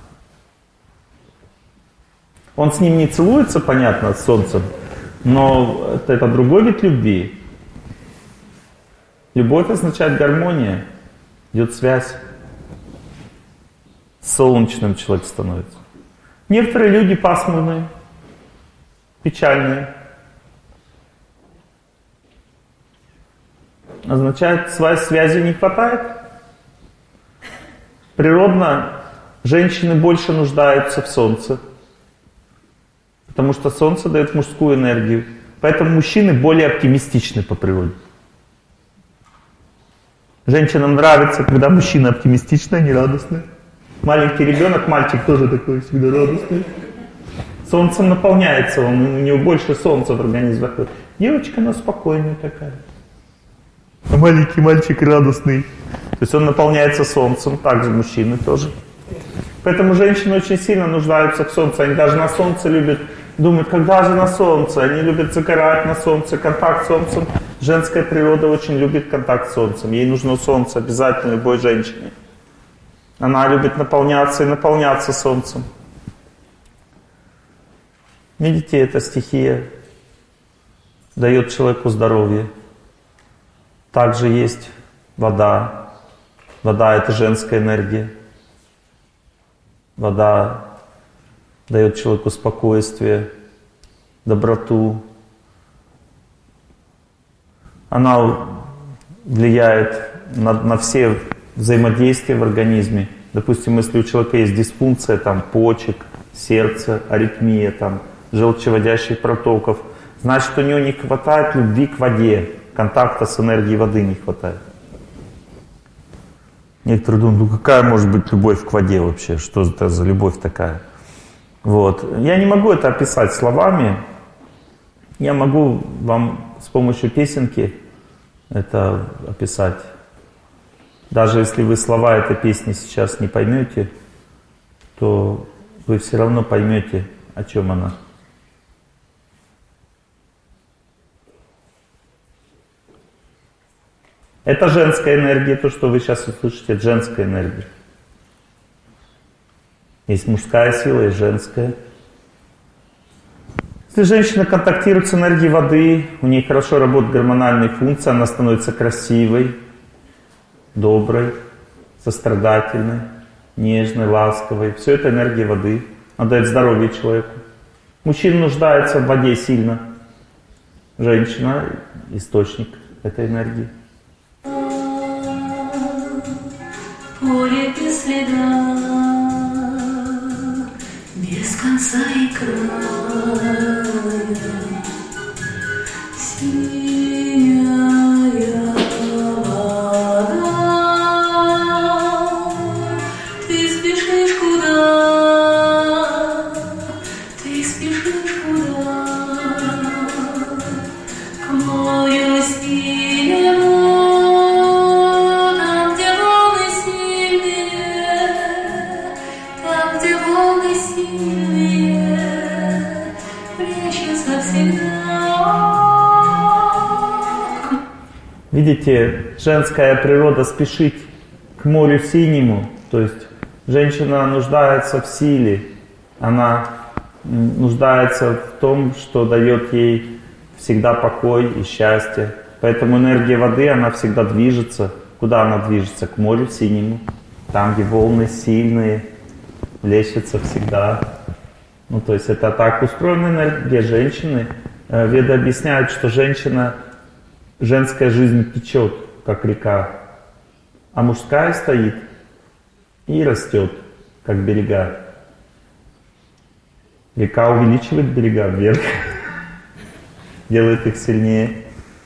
Он с ним не целуется, понятно, с солнцем, но это, это другой вид любви. Любовь означает гармония, идет связь. Солнечным человек становится. Некоторые люди пасмурные, печальные. Означает, своей связи не хватает. Природно женщины больше нуждаются в солнце, потому что солнце дает мужскую энергию. Поэтому мужчины более оптимистичны по природе. Женщинам нравится, когда мужчины оптимистичные, а не радостные. Маленький ребенок, мальчик тоже такой всегда радостный. Солнцем наполняется он, у него больше солнца в организм заходит. Девочка, она спокойная такая. А маленький мальчик радостный. То есть он наполняется солнцем, также мужчины тоже. Поэтому женщины очень сильно нуждаются в солнце. Они даже на солнце любят, думают, когда же на солнце. Они любят загорать на солнце, контакт с солнцем. Женская природа очень любит контакт с солнцем. Ей нужно солнце обязательно любой женщине. Она любит наполняться и наполняться солнцем. Видите, эта стихия дает человеку здоровье. Также есть вода. Вода — это женская энергия. Вода дает человеку спокойствие, доброту. Она влияет на, на все взаимодействия в организме. Допустим, если у человека есть дисфункция там, почек, сердца, аритмия, там, желчеводящих протоков, значит, у него не хватает любви к воде, контакта с энергией воды не хватает. Некоторые думают, ну какая может быть любовь к воде вообще? Что это за любовь такая? Вот. Я не могу это описать словами. Я могу вам с помощью песенки это описать. Даже если вы слова этой песни сейчас не поймете, то вы все равно поймете, о чем она. Это женская энергия, то, что вы сейчас услышите, это женская энергия. Есть мужская сила, есть женская. Если женщина контактирует с энергией воды, у нее хорошо работает гормональные функции, она становится красивой, доброй, сострадательной, нежной, ласковой. Все это энергия воды. Она дает здоровье человеку. Мужчина нуждается в воде сильно. Женщина — источник этой энергии.
Поле без следа, без конца и края, синяя вода. Ты спешишь куда? Ты спешишь куда? К морю синему.
Видите, женская природа спешит к морю синему, то есть женщина нуждается в силе, она нуждается в том, что дает ей всегда покой и счастье. Поэтому энергия воды, она всегда движется, Куда она движется? К морю синему. Там, где волны сильные, плещется всегда. Ну, то есть это так устроена энергия женщины. Веды объясняют, что женщина, женская жизнь течет, как река, а мужская стоит и растет, как берега. Река увеличивает берега вверх, делает их сильнее.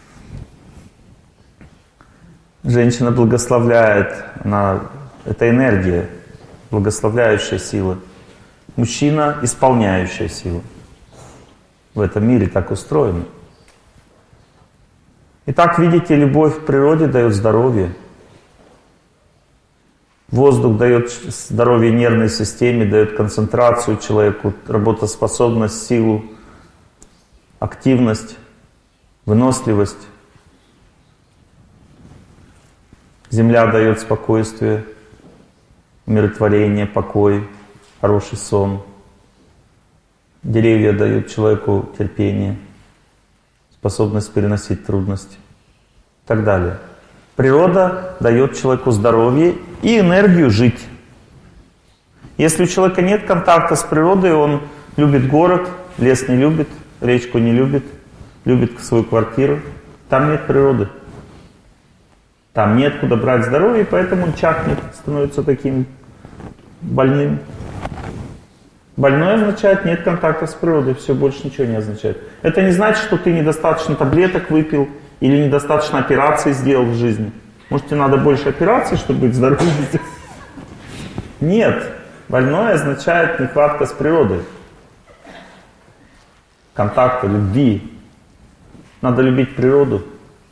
Женщина благословляет, она, это энергия, благословляющая сила. Мужчина — исполняющая сила. В этом мире так устроено. Итак, видите, любовь в природе дает здоровье. Воздух дает здоровье нервной системе, дает концентрацию человеку, работоспособность, силу, активность, выносливость. Земля дает спокойствие, умиротворение, покой, хороший сон. Деревья дают человеку терпение, способность переносить трудности и так далее. Природа дает человеку здоровье и энергию жить. Если у человека нет контакта с природой, он любит город, лес не любит, речку не любит, любит свою квартиру, там нет природы. Там нет куда брать здоровье, поэтому он чахнет, становится таким больным. Больной означает нет контакта с природой, все, больше ничего не означает. Это не значит, что ты недостаточно таблеток выпил или недостаточно операций сделал в жизни. Может, тебе надо больше операций, чтобы быть здоровым? Нет. Больной означает нехватка с природой. Контакта, любви. Надо любить природу.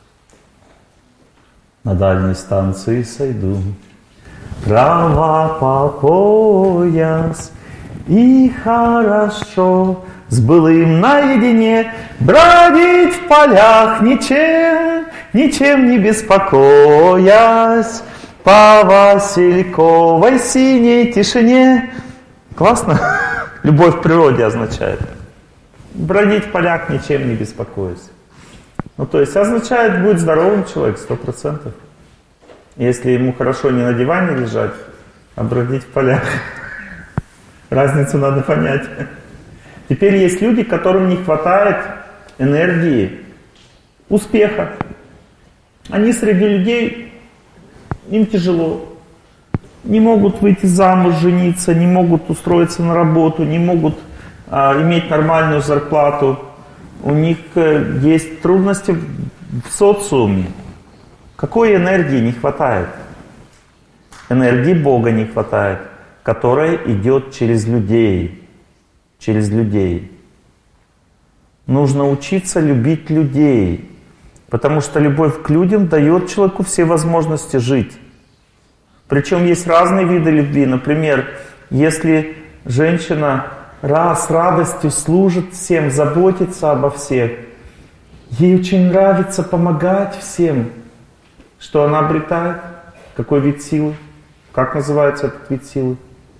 На дальней станции сойду, трава по пояс, и хорошо с былым наедине бродить в полях, ничем, ничем не беспокоясь, по васильковой синей тишине. Классно? Любовь к природе означает. Бродить в полях, ничем не беспокоясь. Ну, то есть означает, будет здоровым человек, сто процентов. Если ему хорошо не на диване лежать, а бродить в полях. Разницу надо понять. Теперь есть люди, которым не хватает энергии, успеха. Они среди людей, им тяжело. Не могут выйти замуж, жениться, не могут устроиться на работу, не могут а, иметь нормальную зарплату. У них есть трудности в социуме. Какой энергии не хватает? Энергии Бога не хватает, которая идет через людей. Через людей. Нужно учиться любить людей, потому что любовь к людям дает человеку все возможности жить. Причем есть разные виды любви. Например, если женщина раз с радостью служит всем, заботится обо всех, ей очень нравится помогать всем, что она обретает? Какой вид силы? Как называется этот вид силы?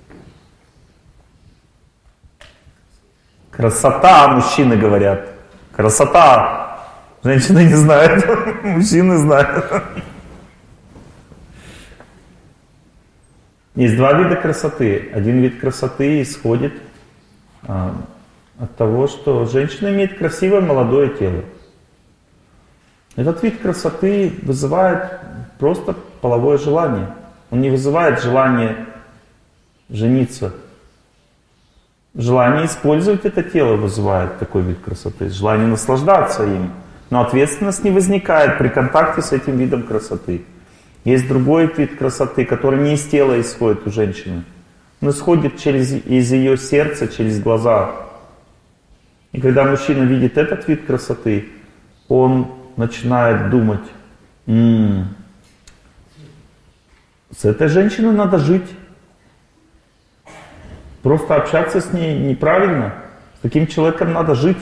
Красота, мужчины говорят. Красота. Женщины не знают, мужчины знают. Есть два вида красоты. Один вид красоты исходит а, от того, что женщина имеет красивое молодое тело. Этот вид красоты вызывает просто половое желание. Он не вызывает желание жениться. Желание использовать это тело вызывает такой вид красоты. Желание наслаждаться им. Но ответственность не возникает при контакте с этим видом красоты. Есть другой вид красоты, который не из тела исходит у женщины. Он исходит через, из ее сердца, через глаза. И когда мужчина видит этот вид красоты, он начинает думать, м-м, с этой женщиной надо жить. Просто общаться с ней неправильно. С таким человеком надо жить.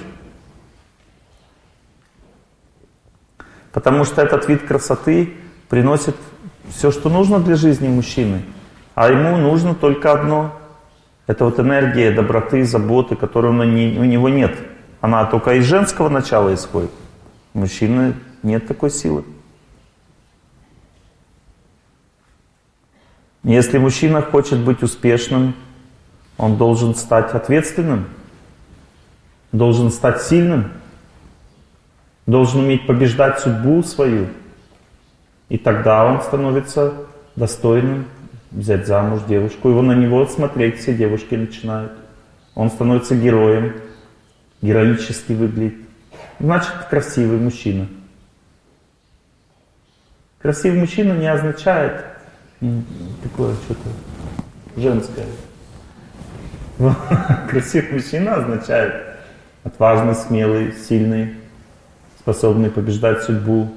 Потому что этот вид красоты приносит все, что нужно для жизни мужчины. А ему нужно только одно. Это вот энергия доброты, заботы, которой у него нет. Она только из женского начала исходит. У мужчины нет такой силы. Если мужчина хочет быть успешным, он должен стать ответственным, должен стать сильным, должен уметь побеждать судьбу свою. И тогда он становится достойным взять замуж девушку. Его на него смотреть все девушки начинают. Он становится героем, героически выглядит. Значит, красивый мужчина. Красивый мужчина не означает такое что-то женское. Красивый мужчина означает отважный, смелый, сильный, способный побеждать судьбу.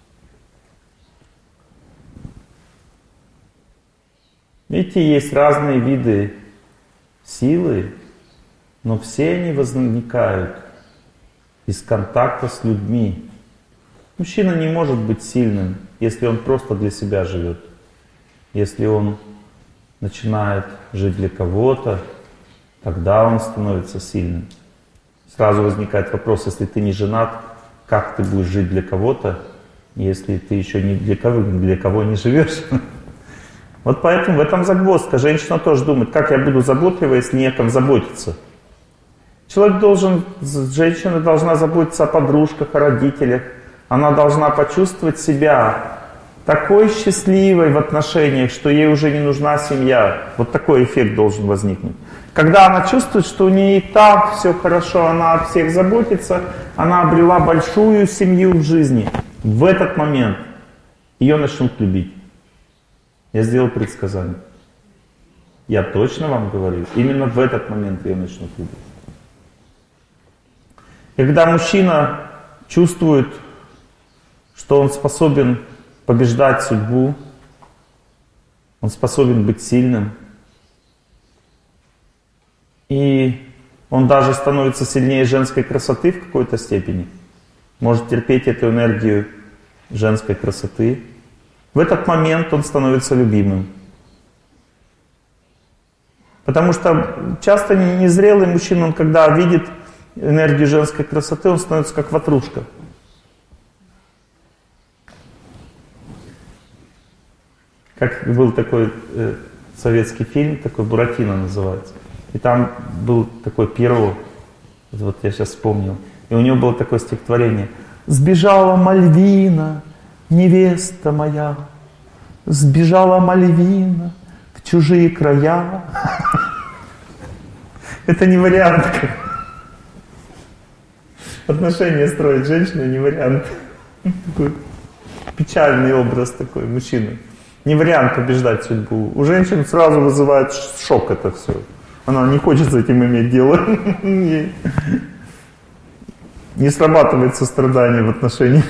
Видите, есть разные виды силы, но все они возникают из контакта с людьми. Мужчина не может быть сильным, если он просто для себя живет. Если он начинает жить для кого-то, тогда он становится сильным. Сразу возникает вопрос, если ты не женат, как ты будешь жить для кого-то, если ты еще ни для кого, для кого не живешь? Вот поэтому в этом загвоздка. Женщина тоже думает, как я буду заботливой, если не о ком заботиться. Человек должен, женщина должна заботиться о подружках, о родителях. Она должна почувствовать себя такой счастливой в отношениях, что ей уже не нужна семья. Вот такой эффект должен возникнуть. Когда она чувствует, что у нее и так все хорошо, она о всех заботится, она обрела большую семью в жизни. В этот момент ее начнут любить. Я сделал предсказание. Я точно вам говорю, именно в этот момент ее начнут любить. Когда мужчина чувствует, что он способен побеждать судьбу, он способен быть сильным, и он даже становится сильнее женской красоты в какой-то степени, может терпеть эту энергию женской красоты, в этот момент он становится любимым. Потому что часто незрелый мужчина, он когда видит энергию женской красоты, он становится как ватрушка. Как был такой э, советский фильм, такой «Буратино» называется. И там был такой Пьеро, вот я сейчас вспомнил. И у него было такое стихотворение: «Сбежала Мальвина, невеста моя, сбежала Мальвина в чужие края». Это не вариант. Отношения строить женщина не вариант. Такой печальный образ такой мужчины. Не вариант побеждать судьбу. У женщин сразу вызывает шок это все. Она не хочет с этим иметь дело. Не срабатывает сострадание в отношениях.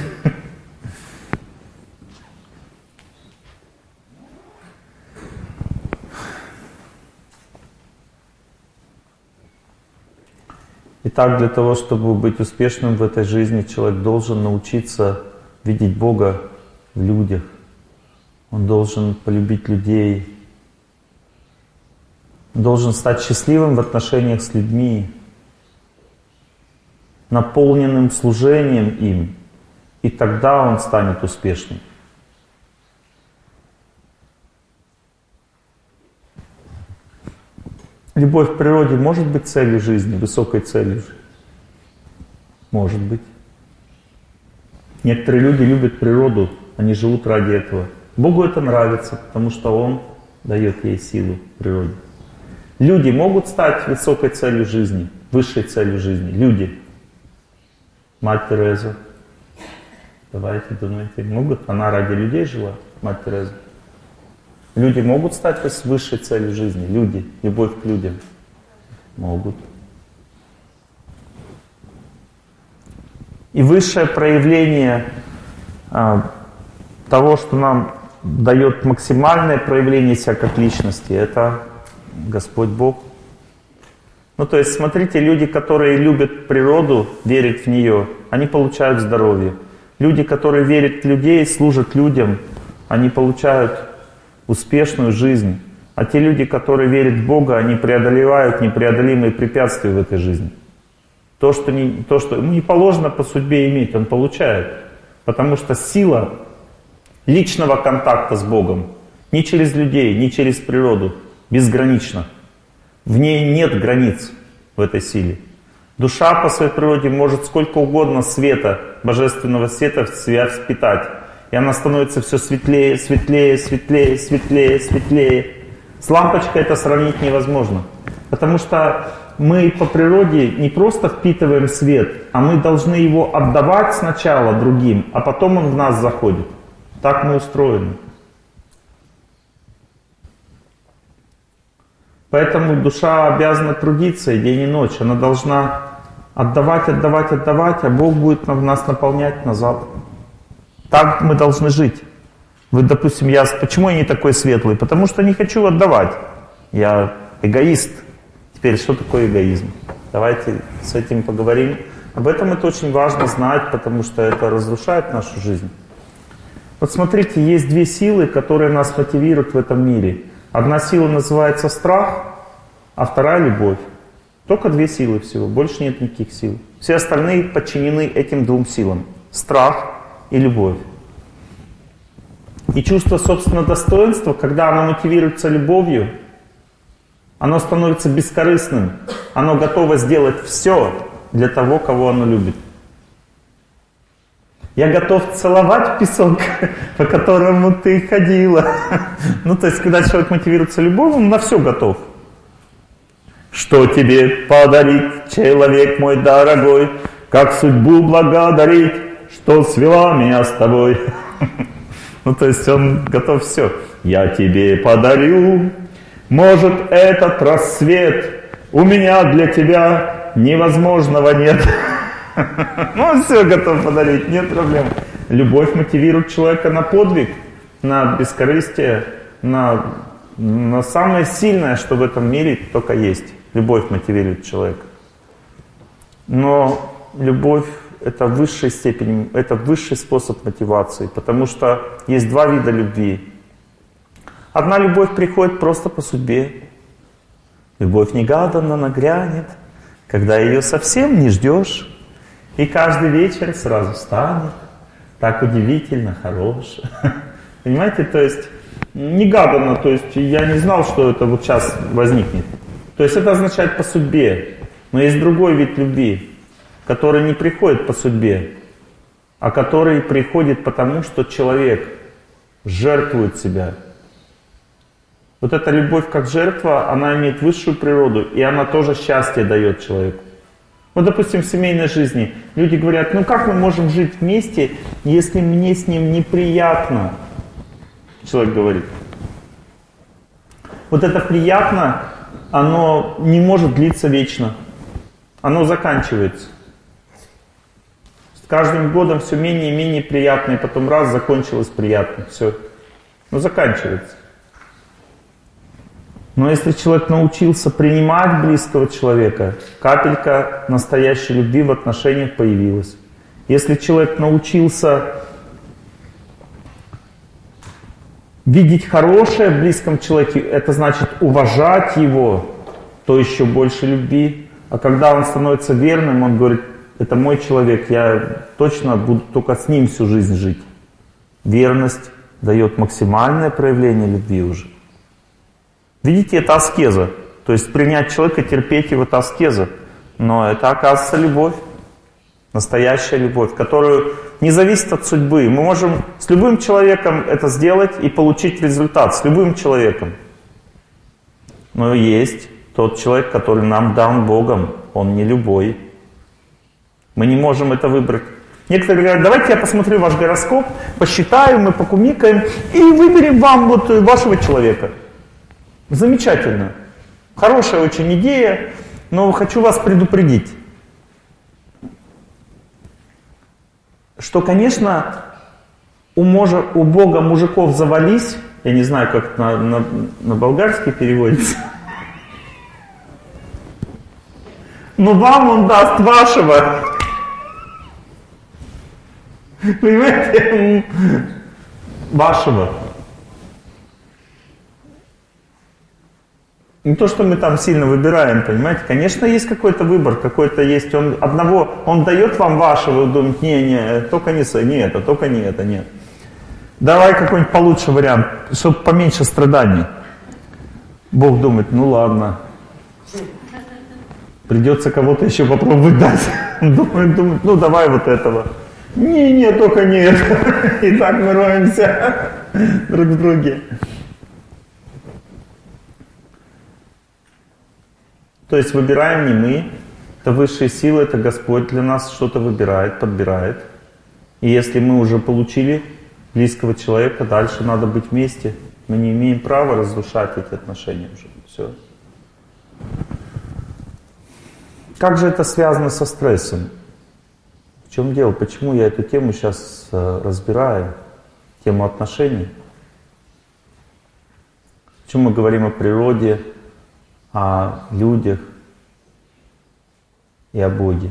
Итак, для того, чтобы быть успешным в этой жизни, человек должен научиться видеть Бога в людях. Он должен полюбить людей. Он должен стать счастливым в отношениях с людьми, наполненным служением им. И тогда он станет успешным. Любовь в природе может быть целью жизни, высокой целью жизни? Может быть. Некоторые люди любят природу, они живут ради этого. Богу это нравится, потому что Он дает ей силу в природе. Люди могут стать высокой целью жизни, высшей целью жизни. Люди. Мать Тереза. Давайте думайте, могут? Она ради людей жила, Мать Тереза. Люди могут стать высшей целью жизни? Люди. Любовь к людям. Могут. И высшее проявление а, того, что нам дает максимальное проявление себя как личности, это Господь Бог. Ну то есть смотрите, люди, которые любят природу, верят в нее, они получают здоровье. Люди, которые верят в людей, служат людям, они получают успешную жизнь. А те люди, которые верят в Бога, они преодолевают непреодолимые препятствия в этой жизни. То, что, не, то, что ему не положено по судьбе иметь, он получает. Потому что сила личного контакта с Богом Ни через людей, ни через природу. Безгранично. В ней нет границ в этой силе. Душа по своей природе может сколько угодно света, божественного света в себя впитать. И она становится все светлее, светлее, светлее, светлее, светлее. С лампочкой это сравнить невозможно. Потому что мы по природе не просто впитываем свет, а мы должны его отдавать сначала другим, а потом он в нас заходит. Так мы устроены. Поэтому душа обязана трудиться и день и ночь. Она должна отдавать, отдавать, отдавать, а Бог будет нас наполнять назад. Так мы должны жить. Вы, допустим, я... Почему я не такой светлый? Потому что не хочу отдавать. Я эгоист. Теперь, что такое эгоизм? Давайте с этим поговорим. Об этом это очень важно знать, потому что это разрушает нашу жизнь. Вот смотрите, есть две силы, которые нас мотивируют в этом мире. Одна сила называется страх, а вторая — любовь. Только две силы всего, больше нет никаких сил. Все остальные подчинены этим двум силам. Страх и любовь. И чувство собственного достоинства, когда оно мотивируется любовью, оно становится бескорыстным. Оно готово сделать все для того, кого оно любит. Я готов целовать песок, по которому ты ходила. Ну, то есть, когда человек мотивируется любовью, он на все готов. Что тебе подарить, человек мой дорогой, как судьбу благодарить, что свела меня с тобой. Ну, то есть, он готов все. Я тебе подарю, может, этот рассвет, у меня для тебя невозможного нет. Ну, он все готов подарить, нет проблем. Любовь мотивирует человека на подвиг, на бескорыстие, на, на самое сильное, что в этом мире только есть. Любовь мотивирует человека. Но любовь — это высшая степень, это высший способ мотивации, потому что есть два вида любви. Одна любовь приходит просто по судьбе. Любовь негаданно нагрянет, когда ее совсем не ждешь. И каждый вечер сразу станет так удивительно хорош. Понимаете, то есть негаданно, то есть я не знал, что это вот сейчас возникнет. То есть это означает по судьбе. Но есть другой вид любви, который не приходит по судьбе, а который приходит потому, что человек жертвует себя. Вот эта любовь как жертва, она имеет высшую природу, и она тоже счастье дает человеку. Вот, допустим, в семейной жизни люди говорят, ну как мы можем жить вместе, если мне с ним неприятно? Человек говорит. Вот это приятно, оно не может длиться вечно. Оно заканчивается. С каждым годом все менее и менее приятно, и потом раз, закончилось приятно. Все. Ну заканчивается. Но если человек научился принимать близкого человека, капелька настоящей любви в отношениях появилась. Если человек научился видеть хорошее в близком человеке, это значит уважать его, то еще больше любви. А когда он становится верным, он говорит, это мой человек, я точно буду только с ним всю жизнь жить. Верность дает максимальное проявление любви уже. Видите, это аскеза. То есть принять человека, терпеть его — это аскеза. Но это, оказывается, любовь. Настоящая любовь, которую не зависит от судьбы. Мы можем с любым человеком это сделать и получить результат. С любым человеком. Но есть тот человек, который нам дан Богом. Он не любой. Мы не можем это выбрать. Некоторые говорят, давайте я посмотрю ваш гороскоп, посчитаю, мы покумекаем и выберем вам вот вашего человека. Замечательно. Хорошая очень идея, но хочу вас предупредить, что, конечно, у, мужа, у Бога мужиков завались, я не знаю, как на, на, на болгарский переводится, но вам он даст вашего. Понимаете? Вашего. Не то, что мы там сильно выбираем, понимаете? Конечно, есть какой-то выбор, какой-то есть. Он одного, он дает вам вашего, вы думаете, не, не, только не, не это, только не это, нет. Давай какой-нибудь получше вариант, чтобы поменьше страданий. Бог думает, ну ладно. Придется кого-то еще попробовать дать. Думает, думает, ну давай вот этого. Не, не, только не это. И так мы роемся друг в друге. То есть выбираем не мы, это высшие силы, это Господь для нас что-то выбирает, подбирает. И если мы уже получили близкого человека, дальше надо быть вместе. Мы не имеем права разрушать эти отношения уже. Все. Как же это связано со стрессом? В чем дело? Почему я эту тему сейчас разбираю? Тему отношений. Почему мы говорим о природе, о людях и о Боге?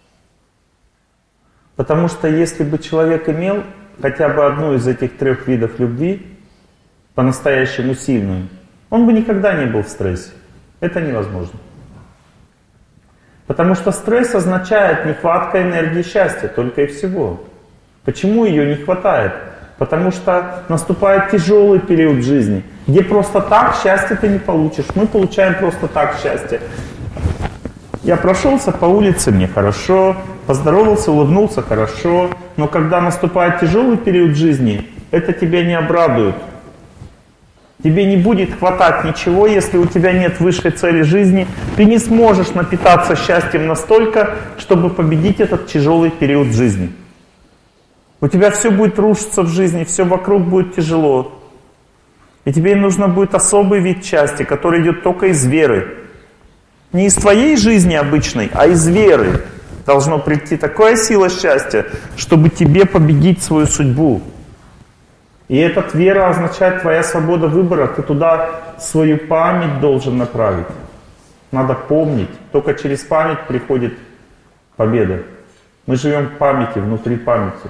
Потому что если бы человек имел хотя бы одну из этих трех видов любви, по-настоящему сильную, он бы никогда не был в стрессе. Это невозможно. Потому что стресс означает нехватка энергии счастья, только и всего. Почему ее не хватает? Потому что наступает тяжелый период жизни, где просто так счастье ты не получишь. Мы получаем просто так счастье. Я прошелся по улице, мне хорошо, поздоровался, улыбнулся, хорошо. Но когда наступает тяжелый период жизни, это тебя не обрадует. Тебе не будет хватать ничего, если у тебя нет высшей цели жизни. Ты не сможешь напитаться счастьем настолько, чтобы победить этот тяжелый период жизни. У тебя все будет рушиться в жизни, все вокруг будет тяжело. И тебе нужно будет особый вид счастья, который идет только из веры. Не из твоей жизни обычной, а из веры. Должно прийти такая сила счастья, чтобы тебе победить свою судьбу. И эта вера означает твоя свобода выбора. Ты туда свою память должен направить. Надо помнить. Только через память приходит победа. Мы живем в памяти, внутри памяти.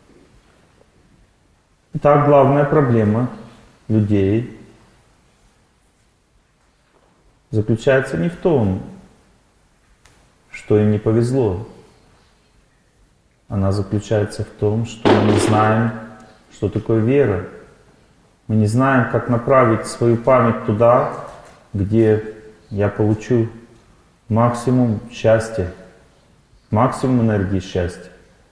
Итак, главная проблема людей заключается не в том, что им не повезло. Она заключается в том, что мы не знаем, что такое вера. Мы не знаем, как направить свою память туда, где я получу максимум счастья, максимум энергии счастья.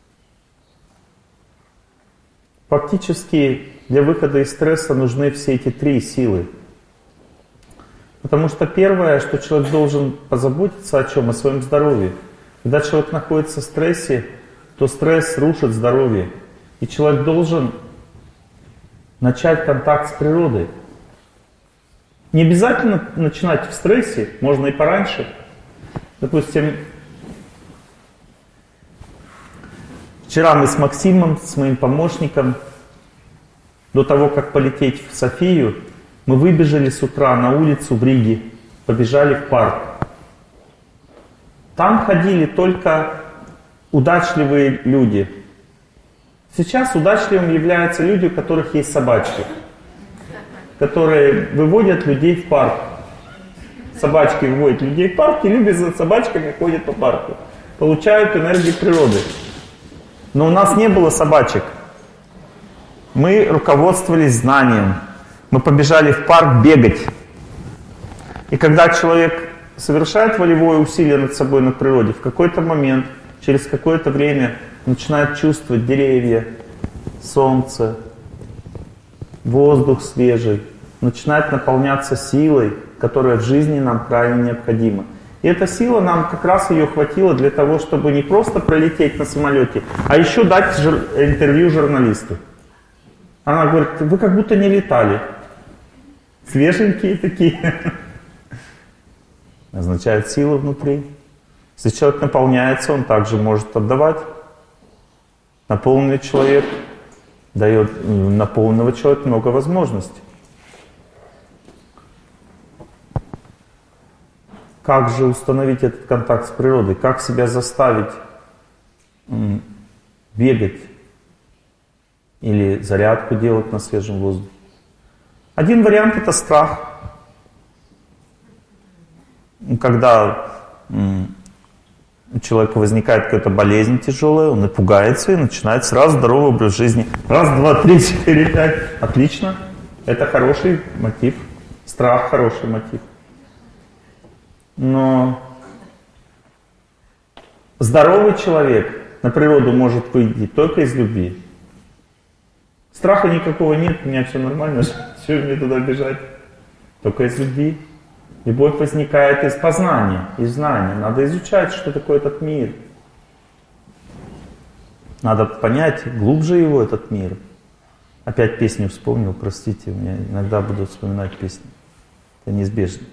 Фактически для выхода из стресса нужны все эти три силы. Потому что первое, что человек должен позаботиться о чем? О своем здоровье. Когда человек находится в стрессе, то стресс рушит здоровье. И человек должен начать контакт с природой. Не обязательно начинать в стрессе, можно и пораньше. Допустим, вчера мы с Максимом, с моим помощником, до того, как полететь в Софию, мы выбежали с утра на улицу в Риге, побежали в парк. Там ходили только удачливые люди. Сейчас удачливым являются люди, у которых есть собачки, которые выводят людей в парк. Собачки выводят людей в парк и люди за собачками ходят по парку. Получают энергию природы. Но у нас не было собачек. Мы руководствовались знанием. Мы побежали в парк бегать. И когда человек совершает волевое усилие над собой на природе, в какой-то момент, через какое-то время начинает чувствовать деревья, солнце, воздух свежий, начинает наполняться силой, которая в жизни нам крайне необходима. И эта сила, нам как раз ее хватило для того, чтобы не просто пролететь на самолете, а еще дать жур... интервью журналисту. Она говорит, вы как будто не летали. Свеженькие такие. Означает сила внутри. Если человек наполняется, он также может отдавать. Наполненный человек дает наполненного человека много возможностей. Как же установить этот контакт с природой? Как себя заставить м, бегать или зарядку делать на свежем воздухе? Один вариант — это страх. Когда м, у человека возникает какая-то болезнь тяжелая, он и пугается, и начинает сразу здоровый образ жизни. Раз, два, три, четыре, пять. Отлично. Это хороший мотив. Страх — хороший мотив. Но здоровый человек на природу может выйти только из любви. Страха никакого нет, у меня все нормально, чего мне туда бежать? Только из любви. Любовь возникает из познания, из знания. Надо изучать, что такое этот мир. Надо понять глубже его, этот мир. Опять песню вспомнил, простите, у меня иногда буду вспоминать песни. Это неизбежно.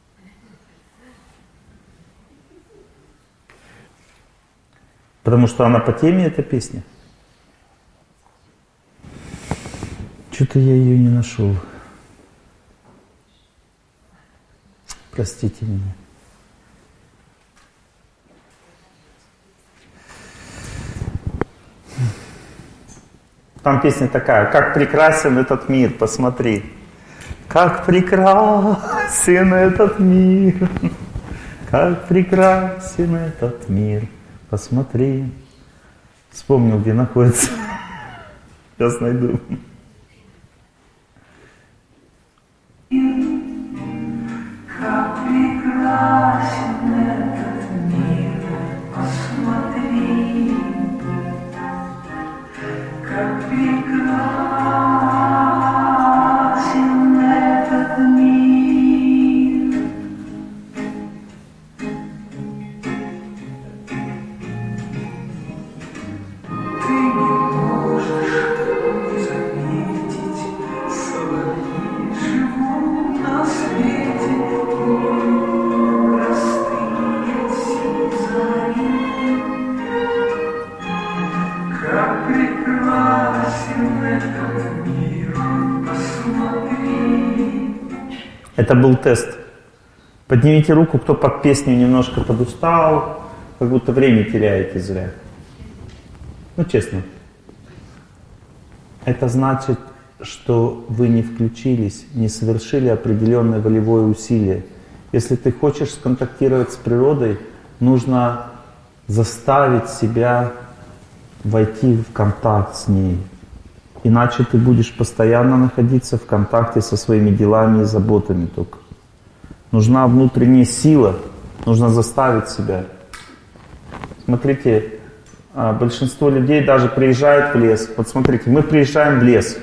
Потому что она по теме, эта песня. Что-то я ее не нашел. Простите меня. Там песня такая: «Как прекрасен этот мир, посмотри». Как прекрасен этот мир, как прекрасен этот мир, посмотри. Вспомнил, где находится. Сейчас найду.
Как прекрасен этот мир, посмотри, как прекрасен этот мир. Ты не можешь не заметить, соловьи живут на свете. Как прекрасен этот мир, посмотри.
Это был тест. Поднимите руку, кто под песню немножко подустал, как будто время теряете зря. Ну, честно. Это значит, что вы не включились, не совершили определенное волевое усилие. Если ты хочешь сконтактировать с природой, нужно заставить себя войти в контакт с ней. Иначе ты будешь постоянно находиться в контакте со своими делами и заботами только. Нужна внутренняя сила, нужно заставить себя. Смотрите, большинство людей даже приезжают в лес. Вот смотрите, мы приезжаем в лес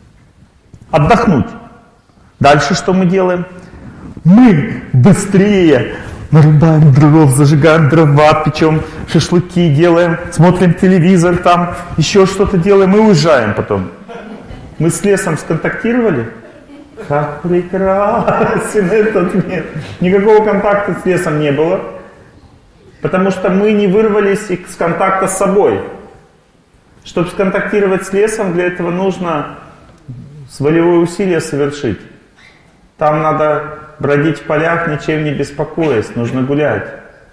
отдохнуть. Дальше что мы делаем? Мы быстрее нарубаем дров, зажигаем дрова, печем шашлыки, делаем, смотрим телевизор, там еще что-то делаем и уезжаем потом. Мы с лесом сконтактировали? Как прекрасен этот мир. Никакого контакта с лесом не было, потому что мы не вырвались из контакта с собой. Чтобы сконтактировать с лесом, для этого нужно волевое усилие совершить. Там надо бродить в полях, ничем не беспокоясь, нужно гулять.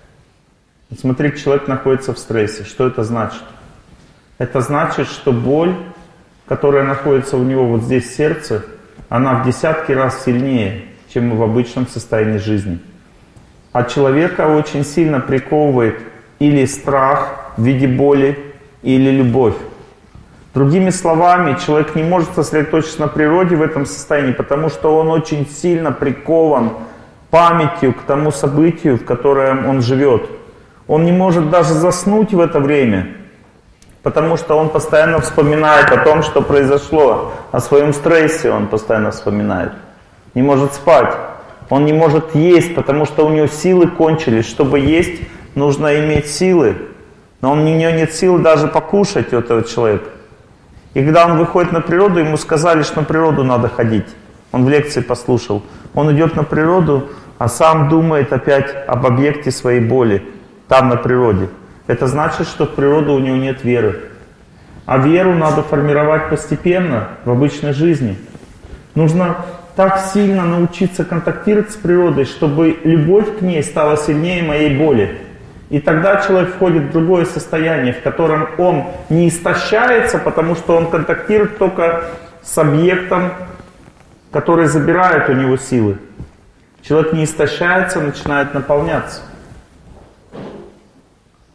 Вот смотрите, человек находится в стрессе. Что это значит? Это значит, что боль, которая находится у него вот здесь в сердце, она в десятки раз сильнее, чем в обычном состоянии жизни. А человека очень сильно приковывает или страх в виде боли, или любовь. Другими словами, человек не может сосредоточиться на природе в этом состоянии, потому что он очень сильно прикован памятью к тому событию, в котором он живет. Он не может даже заснуть в это время, потому что он постоянно вспоминает о том, что произошло, о своем стрессе он постоянно вспоминает. Не может спать, он не может есть, потому что у него силы кончились. Чтобы есть, нужно иметь силы, но у него нет сил даже покушать, у этого человека. И когда он выходит на природу, ему сказали, что на природу надо ходить. Он в лекции послушал. Он идет на природу, а сам думает опять об объекте своей боли, там на природе. Это значит, что в природу у него нет веры. А веру надо формировать постепенно, в обычной жизни. Нужно так сильно научиться контактировать с природой, чтобы любовь к ней стала сильнее моей боли. И тогда человек входит в другое состояние, в котором он не истощается, потому что он контактирует только с объектом, который забирает у него силы. Человек не истощается, начинает наполняться.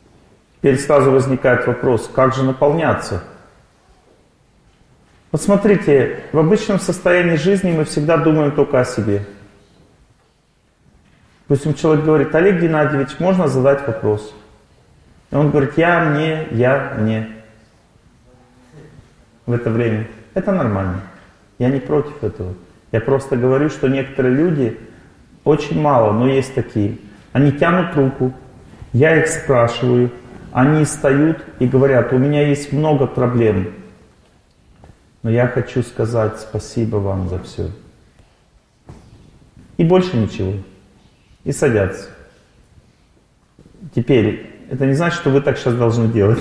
Теперь сразу возникает вопрос, как же наполняться? Вот смотрите, в обычном состоянии жизни мы всегда думаем только о себе. Допустим, человек говорит: Олег Геннадьевич, можно задать вопрос? И он говорит: я, мне, я, мне. В это время. Это нормально. Я не против этого. Я просто говорю, что некоторые люди, очень мало, но есть такие, они тянут руку, я их спрашиваю, они встают и говорят: у меня есть много проблем, но я хочу сказать спасибо вам за все. И больше ничего. И садятся. Теперь, это не значит, что вы так сейчас должны делать.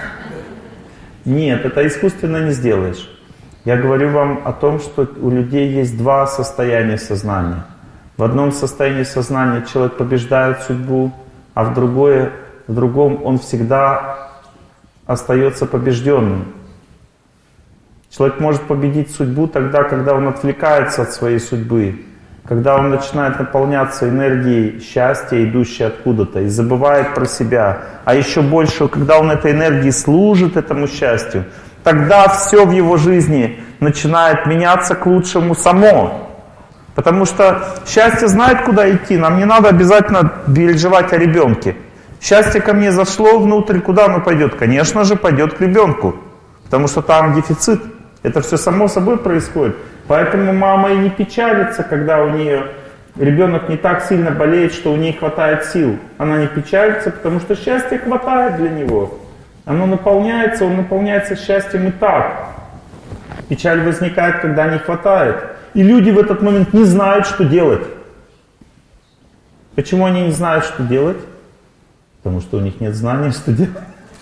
Нет, это искусственно не сделаешь. Я говорю вам о том, что у людей есть два состояния сознания. В одном состоянии сознания человек побеждает судьбу, а в, другое, в другом он всегда остается побежденным. Человек может победить судьбу тогда, когда он отвлекается от своей судьбы, когда он начинает наполняться энергией счастья, идущей откуда-то, и забывает про себя. А еще больше, когда он этой энергией служит этому счастью, тогда все в его жизни начинает меняться к лучшему само. Потому что счастье знает, куда идти. Нам не надо обязательно переживать о ребенке. Счастье ко мне зашло внутрь, куда оно пойдет? Конечно же, пойдет к ребенку. Потому что там дефицит. Это все само собой происходит. Поэтому мама и не печалится, когда у нее ребенок не так сильно болеет, что у нее хватает сил. Она не печалится, потому что счастья хватает для него. Оно наполняется, он наполняется счастьем и так. Печаль возникает, когда не хватает. И люди в этот момент не знают, что делать. Почему они не знают, что делать? Потому что у них нет знания, что делать.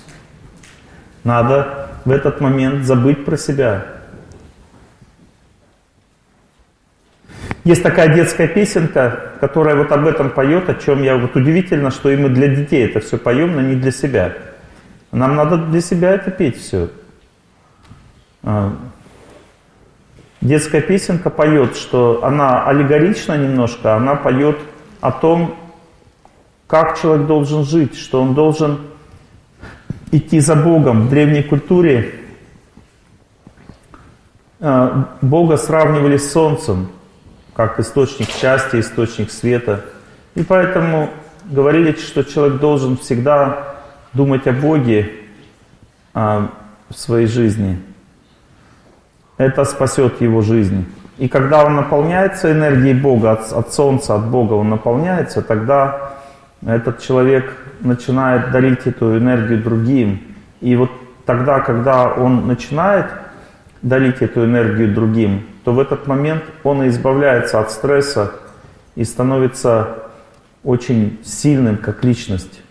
Надо в этот момент забыть про себя. Есть такая детская песенка, которая вот об этом поет, о чем я... Вот удивительно, что и мы для детей это все поем, но не для себя. Нам надо для себя это петь все. Детская песенка поет, что она аллегорична немножко, она поет о том, как человек должен жить, что он должен идти за Богом. В древней культуре Бога сравнивали с солнцем, как источник счастья, источник света. И поэтому говорили, что человек должен всегда думать о Боге а, в своей жизни. Это спасет его жизнь. И когда он наполняется энергией Бога, от, от солнца, от Бога он наполняется, тогда этот человек начинает дарить эту энергию другим. И вот тогда, когда он начинает дарить эту энергию другим, то в этот момент он и избавляется от стресса и становится очень сильным как личность.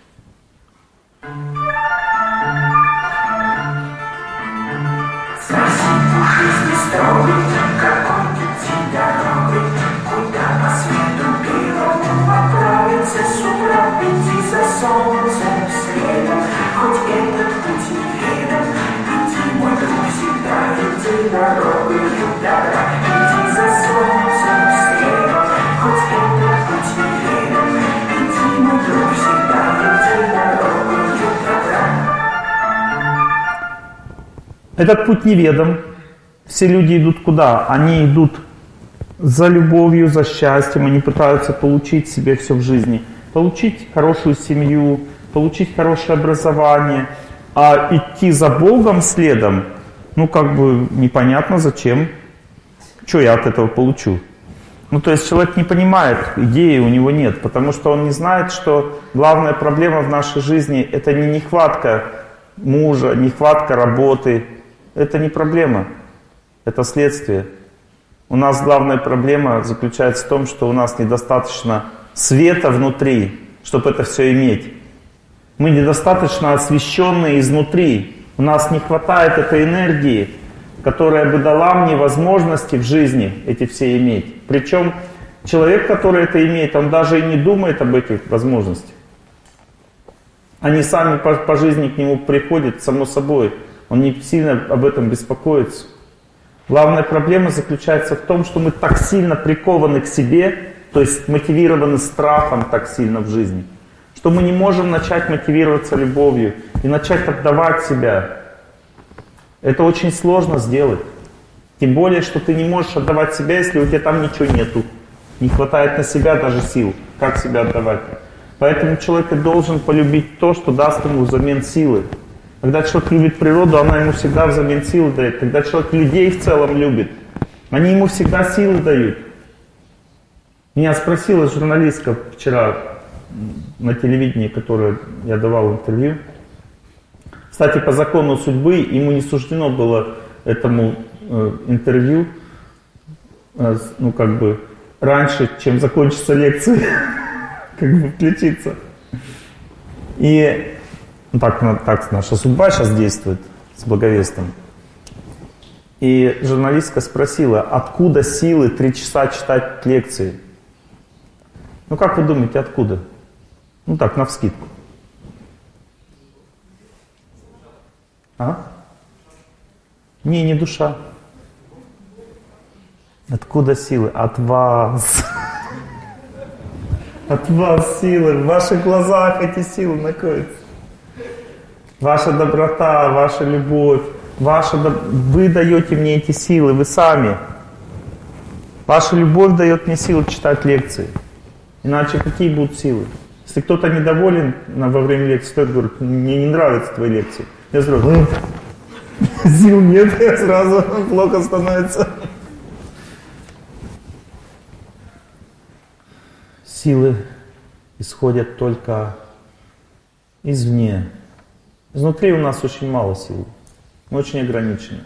Этот путь неведом. Все люди идут куда? Они идут за любовью, за счастьем. Они пытаются получить себе все в жизни. Получить хорошую семью, получить хорошее образование. А идти за Богом следом, ну как бы непонятно зачем. Что я от этого получу? Ну то есть человек не понимает, идеи у него нет. Потому что он не знает, что главная проблема в нашей жизни — это не нехватка мужа, нехватка работы. Это не проблема, это следствие. У нас главная проблема заключается в том, что у нас недостаточно света внутри, чтобы это все иметь. Мы недостаточно освещенные изнутри. У нас не хватает этой энергии, которая бы дала мне возможности в жизни эти все иметь. Причем человек, который это имеет, он даже и не думает об этих возможностях. Они сами по, по жизни к нему приходят, само собой. Он не сильно об этом беспокоится. Главная проблема заключается в том, что мы так сильно прикованы к себе, то есть мотивированы страхом так сильно в жизни, что мы не можем начать мотивироваться любовью и начать отдавать себя. Это очень сложно сделать. Тем более, что ты не можешь отдавать себя, если у тебя там ничего нету. Не хватает на себя даже сил. Как себя отдавать? Поэтому человек и должен полюбить то, что даст ему взамен силы. Когда человек любит природу, она ему всегда взамен силы дает. Когда человек людей в целом любит, они ему всегда силы дают. Меня спросила журналистка вчера на телевидении, которое я давал интервью. Кстати, по закону судьбы ему не суждено было этому э, интервью, э, ну как бы, раньше, чем закончится лекция, как бы включиться. И ну, так, так наша судьба сейчас действует с благовестным. И журналистка спросила, откуда силы три часа читать лекции? Ну как вы думаете, откуда? Ну так, навскидку. А? Не, не душа. Откуда силы? От вас. От вас силы. В ваших глазах эти силы находятся. Ваша доброта, ваша любовь. Ваша доб... Вы даете мне эти силы, вы сами. Ваша любовь дает мне силы читать лекции. Иначе какие будут силы? Если кто-то недоволен во время лекции, то говорит, мне не нравятся твои лекции. Я сразу, сил нет, я сразу плохо становится. Силы исходят только извне. Изнутри у нас очень мало сил, мы очень ограничены.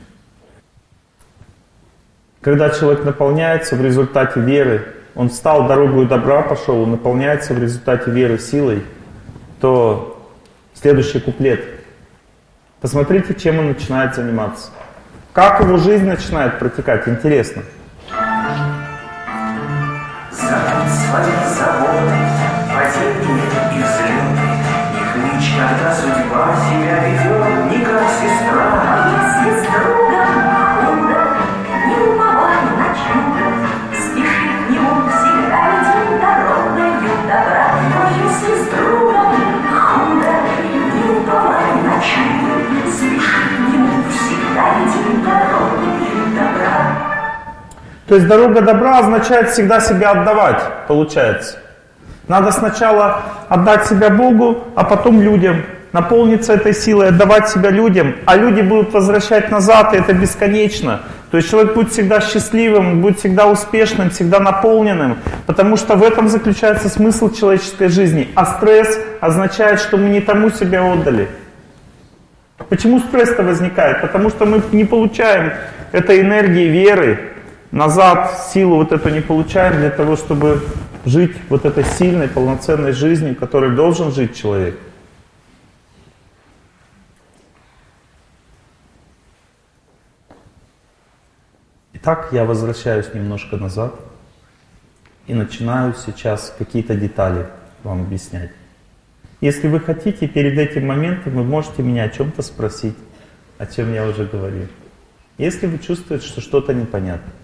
Когда человек наполняется в результате веры, он встал, дорогу добра пошел, он наполняется в результате веры силой, то следующий куплет. Посмотрите, чем он начинает заниматься. Как его жизнь начинает протекать, интересно.
Забудь свои заботы, падения и взлеты. Не хнычь, когда судьба себя ведет, не как сестра.
А если с другом худо, не уповай на чудо, спеши к нему всегда иди дорогою добра. Но если с другом худо, не уповай на чудо, спеши к нему всегда иди дорогою добра.
То есть дорога добра означает всегда себя отдавать, получается. Надо сначала отдать себя Богу, а потом людям. Наполниться этой силой, отдавать себя людям, а люди будут возвращать назад, и это бесконечно. То есть человек будет всегда счастливым, будет всегда успешным, всегда наполненным, потому что в этом заключается смысл человеческой жизни. А стресс означает, что мы не тому себя отдали. Почему стресс-то возникает? Потому что мы не получаем этой энергии веры, назад силу вот эту не получаем для того, чтобы жить вот этой сильной, полноценной жизнью, которой должен жить человек. Итак, я возвращаюсь немножко назад и начинаю сейчас какие-то детали вам объяснять. Если вы хотите, перед этим моментом вы можете меня о чем-то спросить, о чем я уже говорил. Если вы чувствуете, что что-то непонятно.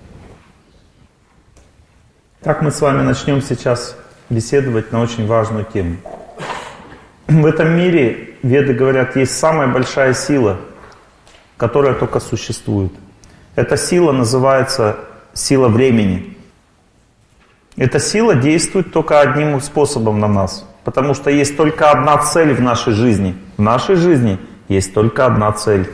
Так мы с вами начнем сейчас беседовать на очень важную тему. В этом мире, веды говорят, есть самая большая сила, которая только существует. Эта сила называется сила времени. Эта сила действует только одним способом на нас. Потому что есть только одна цель в нашей жизни. В нашей жизни есть только одна цель.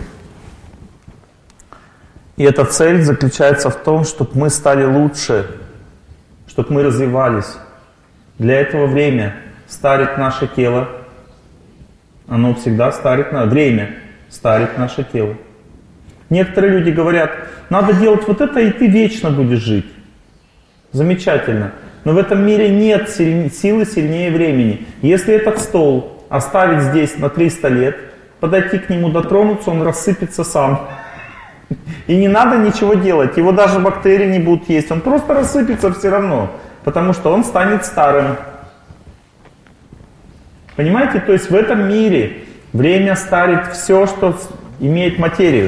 И эта цель заключается в том, чтобы мы стали лучше, чтобы мы развивались. Для этого время старит наше тело. Оно всегда старит на время, старит наше тело. Некоторые люди говорят, надо делать вот это, и ты вечно будешь жить. Замечательно. Но в этом мире нет силы сильнее времени. Если этот стол оставить здесь на триста лет, подойти к нему, дотронуться, он рассыпется сам. И не надо ничего делать. Его даже бактерии не будут есть. Он просто рассыпется все равно. Потому что он станет старым. Понимаете? То есть в этом мире время старит все, что имеет материю.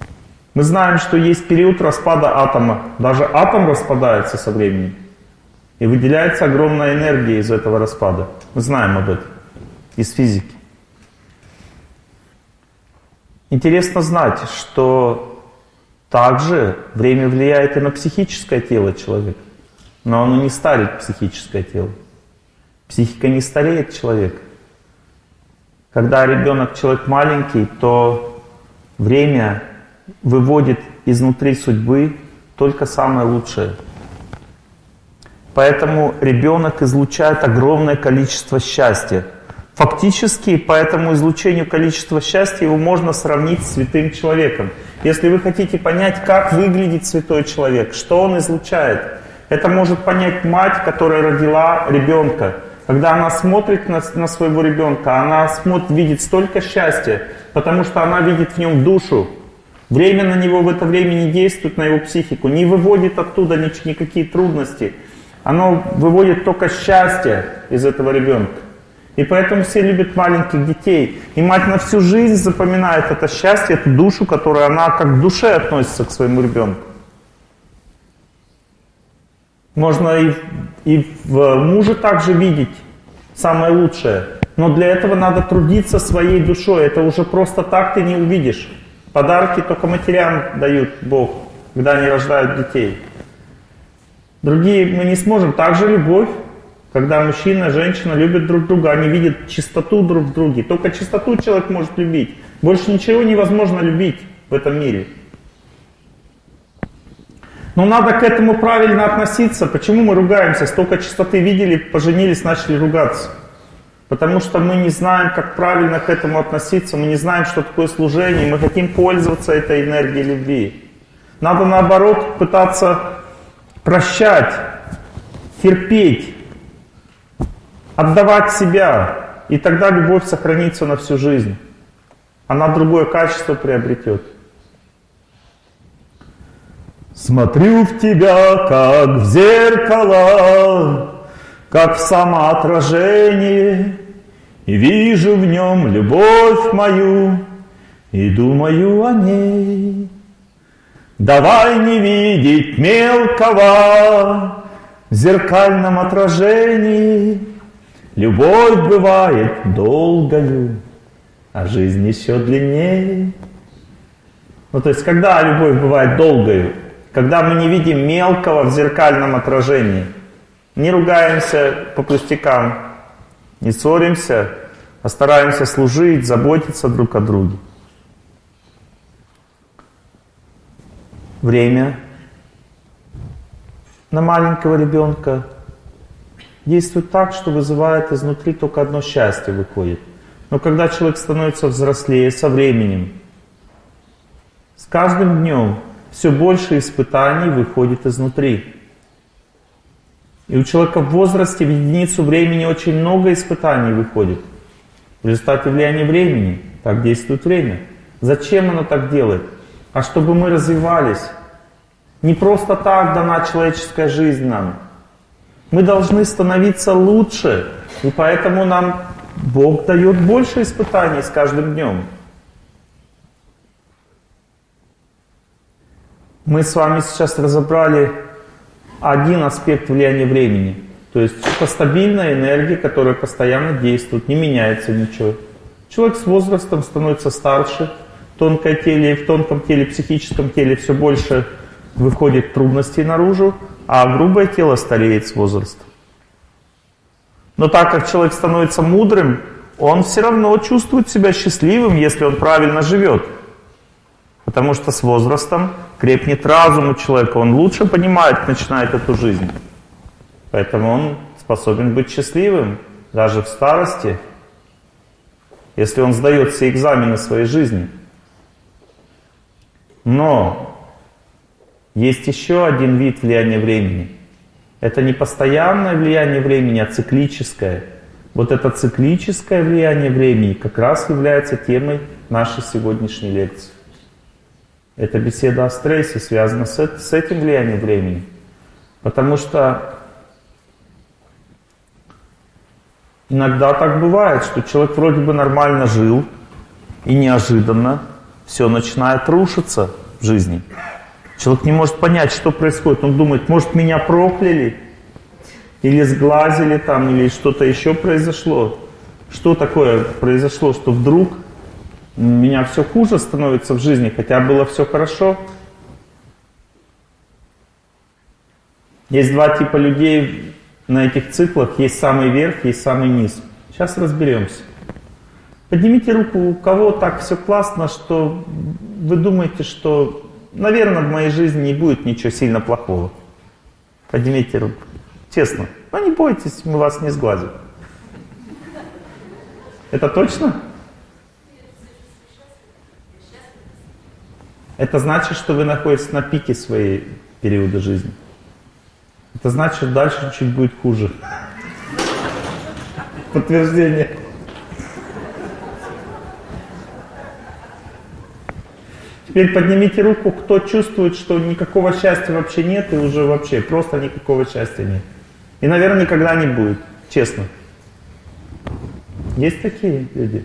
Мы знаем, что есть период распада атома. Даже атом распадается со временем. И выделяется огромная энергия из этого распада. Мы знаем об этом из физики. Интересно знать, что также время влияет и на психическое тело человека. Но оно не старит психическое тело. Психика не стареет человека. Когда ребенок, человек маленький, то время выводит изнутри судьбы только самое лучшее. Поэтому ребенок излучает огромное количество счастья. Фактически, по этому излучению количества счастья его можно сравнить с святым человеком. Если вы хотите понять, как выглядит святой человек, что он излучает, это может понять мать, которая родила ребенка. Когда она смотрит на, на своего ребенка, она смотрит, видит столько счастья, потому что она видит в нем душу. Время на него в это время не действует, на его психику, не выводит оттуда ни, никакие трудности. Оно выводит только счастье из этого ребенка. И поэтому все любят маленьких детей. И мать на всю жизнь запоминает это счастье, эту душу, которая она как к душе относится к своему ребенку. Можно и, и в муже также видеть самое лучшее. Но для этого надо трудиться своей душой. Это уже просто так ты не увидишь. Подарки только матерям дают Бог, когда они рождают детей. Другие мы не сможем. Также любовь. Когда мужчина и женщина любят друг друга, они видят чистоту друг в друге. Только чистоту человек может любить. Больше ничего невозможно любить в этом мире. Но надо к этому правильно относиться. Почему мы ругаемся? Столько чистоты видели, поженились, начали ругаться. Потому что мы не знаем, как правильно к этому относиться. Мы не знаем, что такое служение. Мы хотим пользоваться этой энергией любви. Надо наоборот пытаться прощать, терпеть, отдавать себя. И тогда любовь сохранится на всю жизнь. Она другое качество приобретет. Смотрю в тебя, как в зеркало, как в самоотражение, и вижу в нем любовь мою, и думаю о ней. Давай не видеть мелкого в зеркальном отражении. Любовь бывает долгою, а жизнь еще длиннее. Ну, то есть, когда любовь бывает долгою? Когда мы не видим мелкого в зеркальном отражении. Не ругаемся по пустякам, не ссоримся, а стараемся служить, заботиться друг о друге. Время на маленького ребенка действует так, что вызывает изнутри только одно счастье выходит. Но когда человек становится взрослее со временем, с каждым днем все больше испытаний выходит изнутри. И у человека в возрасте в единицу времени очень много испытаний выходит. В результате влияния времени так действует время. Зачем оно так делает? А чтобы мы развивались. Не просто так дана человеческая жизнь нам. Мы должны становиться лучше. И поэтому нам Бог дает больше испытаний с каждым днем. Мы с вами сейчас разобрали один аспект влияния времени. То есть это стабильная энергия, которая постоянно действует, не меняется ничего. Человек с возрастом становится старше, тонкое теле, в тонком теле, психическом теле все больше выходит трудностей наружу, а грубое тело стареет с возрастом. Но так как человек становится мудрым, он все равно чувствует себя счастливым, если он правильно живет. Потому что с возрастом крепнет разум у человека, он лучше понимает, начинает эту жизнь. Поэтому он способен быть счастливым даже в старости, если он сдает все экзамены своей жизни. Но есть еще один вид влияния времени. Это не постоянное влияние времени, а циклическое. Вот это циклическое влияние времени как раз является темой нашей сегодняшней лекции. Эта беседа о стрессе связана с, с этим влиянием времени. Потому что иногда так бывает, что человек вроде бы нормально жил, и неожиданно все начинает рушиться в жизни. Человек не может понять, что происходит. Он думает, может, меня прокляли? или сглазили там, или что-то еще произошло. Что такое произошло, что вдруг у меня все хуже становится в жизни, хотя было все хорошо? Есть два типа людей на этих циклах. Есть самый верх, есть самый низ. Сейчас разберемся. Поднимите руку, у кого так все классно, что вы думаете, что, наверное, в моей жизни не будет ничего сильно плохого. Поднимите руку. Честно. Но не бойтесь, мы вас не сглазим. Это точно? Это значит, что вы находитесь на пике своей периода жизни. Это значит, что дальше чуть будет хуже. Подтверждение. Теперь поднимите руку, кто чувствует, что никакого счастья вообще нет, и уже вообще просто никакого счастья нет. И, наверное, никогда не будет. Честно. Есть такие люди?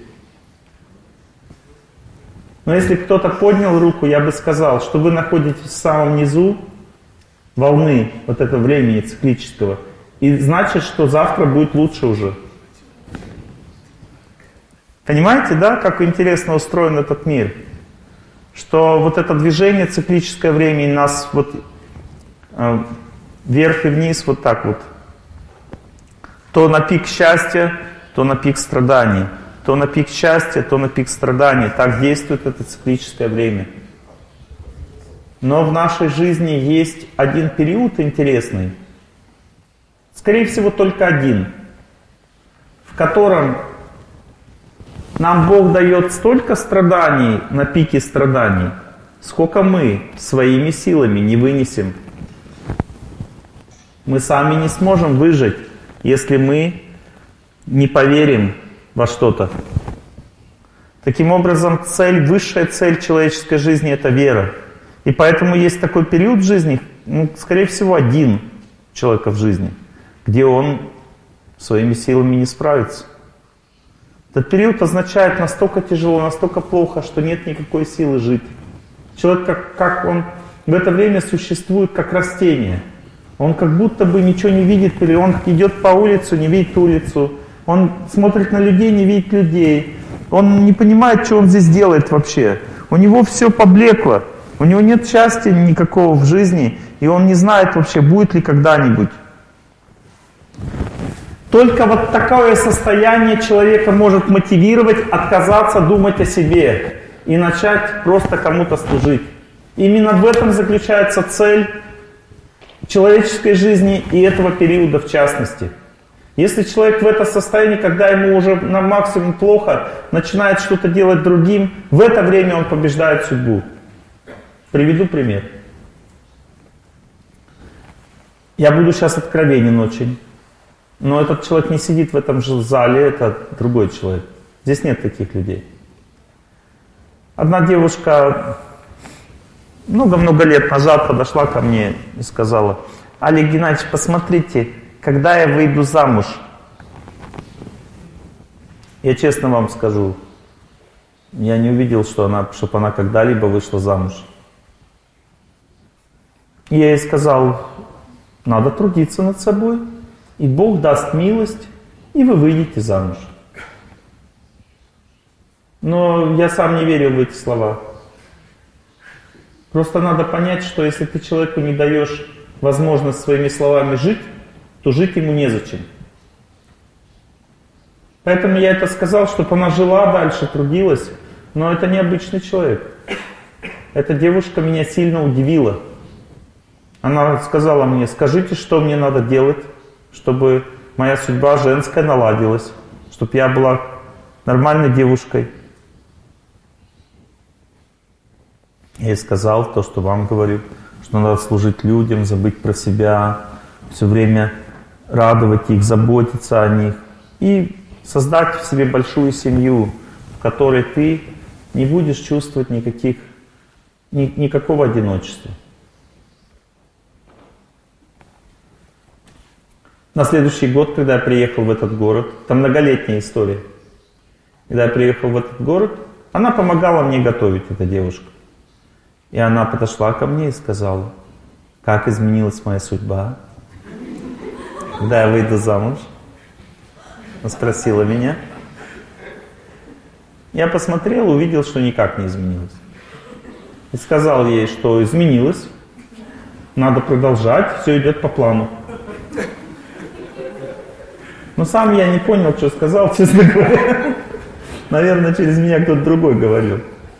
Но если кто-то поднял руку, я бы сказал, что вы находитесь в самом низу волны вот этого времени циклического. И значит, что завтра будет лучше уже. Понимаете, да, как интересно устроен этот мир? Что вот это движение циклическое времени нас вот э, вверх и вниз вот так вот. То на пик счастья, то на пик страданий. То на пик счастья, то на пик страданий. Так действует это циклическое время. Но в нашей жизни есть один период интересный, скорее всего только один, в котором нам Бог дает столько страданий на пике страданий, сколько мы своими силами не вынесем. Мы сами не сможем выжить, если мы не поверим во что-то. Таким образом, цель, высшая цель человеческой жизни — это вера. И поэтому есть такой период в жизни, ну, скорее всего, один человека в жизни, где он своими силами не справится. Этот период означает настолько тяжело, настолько плохо, что нет никакой силы жить. Человек, как, как он в это время существует как растение. Он как будто бы ничего не видит, или он идет по улице, не видит улицу. Он смотрит на людей, не видит людей. Он не понимает, что он здесь делает вообще. У него все поблекло. У него нет счастья никакого в жизни, и он не знает вообще, будет ли когда-нибудь. Только вот такое состояние человека может мотивировать отказаться думать о себе и начать просто кому-то служить. Именно в этом заключается цель человеческой жизни и этого периода в частности. Если человек в это состояние, когда ему уже на максимум плохо, начинает что-то делать другим, в это время он побеждает судьбу. Приведу пример. Я буду сейчас откровенен очень. Но этот человек не сидит в этом же зале, это другой человек. Здесь нет таких людей. Одна девушка много-много лет назад подошла ко мне и сказала: Олег Геннадьевич, посмотрите, когда я выйду замуж. Я честно вам скажу, я не увидел, что она, чтобы она когда-либо вышла замуж. И я ей сказал: надо трудиться над собой, и Бог даст милость, и вы выйдете замуж. Но я сам не верил в эти слова. Просто надо понять, что если ты человеку не даешь возможность своими словами жить, то жить ему незачем. Поэтому я это сказал, чтобы она жила дальше, трудилась, но это необычный человек. Эта девушка меня сильно удивила. Она сказала мне: скажите, что мне надо делать, чтобы моя судьба женская наладилась, чтобы я была нормальной девушкой. Я ей сказал то, что вам говорю, что надо служить людям, забыть про себя, все время радовать их, заботиться о них и создать в себе большую семью, в которой ты не будешь чувствовать никаких, ни, никакого одиночества. На следующий год, когда я приехал в этот город, там многолетняя история, когда я приехал в этот город, она помогала мне готовить, эта девушка. И она подошла ко мне и сказала: как изменилась моя судьба. когда я выйду замуж? Она спросила меня. Я посмотрел, увидел, что никак не изменилось. И сказал ей, что изменилось, надо продолжать, все идет по плану. Но сам я не понял, что сказал, честно говоря. Наверное, через меня кто-то другой говорил.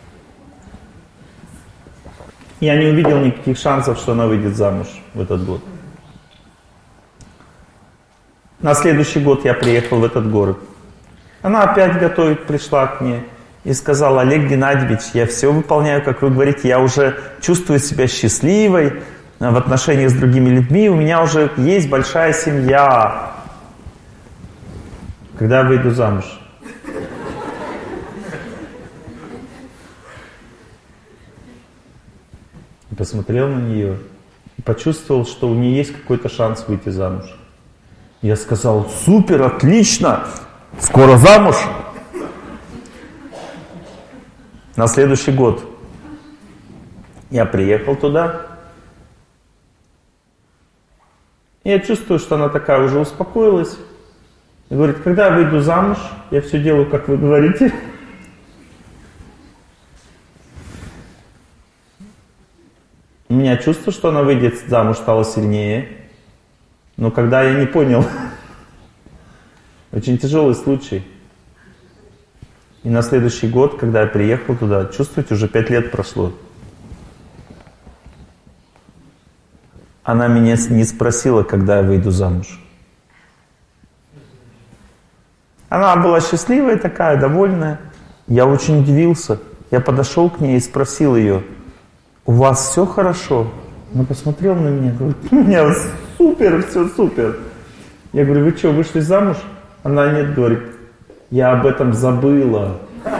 Я не увидел никаких шансов, что она выйдет замуж в этот год. На следующий год я приехал в этот город. Она опять готовить пришла к мне и сказала: Олег Геннадьевич, я все выполняю, как вы говорите, я уже чувствую себя счастливой в отношениях с другими людьми, у меня уже есть большая семья. Когда я выйду замуж? И посмотрел на нее и почувствовал, что у нее есть какой-то шанс выйти замуж. Я сказал: супер, отлично, скоро замуж. На следующий год я приехал туда. И я чувствую, что она такая уже успокоилась. И говорит: когда я выйду замуж, я все делаю, как вы говорите. У меня чувство, что она выйдет замуж, стало сильнее. Но когда я не понял, очень тяжелый случай. И на следующий год, когда я приехал туда, чувствуете, уже пять лет прошло. Она меня не спросила, когда я выйду замуж. Она была счастливая такая, довольная. Я очень удивился. Я подошел к ней и спросил ее: у вас все хорошо? Она посмотрела на меня и говорит: у меня супер, все супер. Я говорю: вы что, вышли замуж? Она: нет, говорит, я об этом забыла.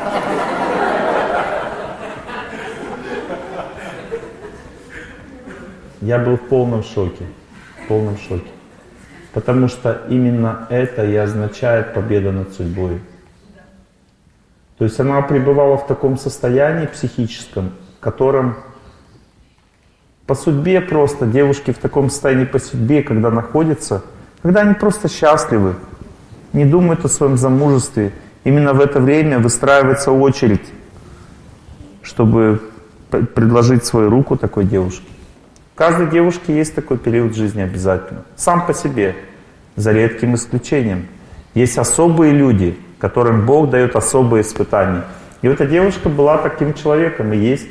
Я был в полном шоке, в полном шоке. Потому что именно это и означает победа над судьбой. То есть она пребывала в таком состоянии психическом, в котором по судьбе просто, девушки в таком состоянии по судьбе, когда находятся, когда они просто счастливы, не думают о своем замужестве, именно в это время выстраивается очередь, чтобы предложить свою руку такой девушке. У каждой девушки есть такой период в жизни обязательно. Сам по себе, за редким исключением. Есть особые люди, которым Бог дает особые испытания. И эта девушка была таким человеком и есть.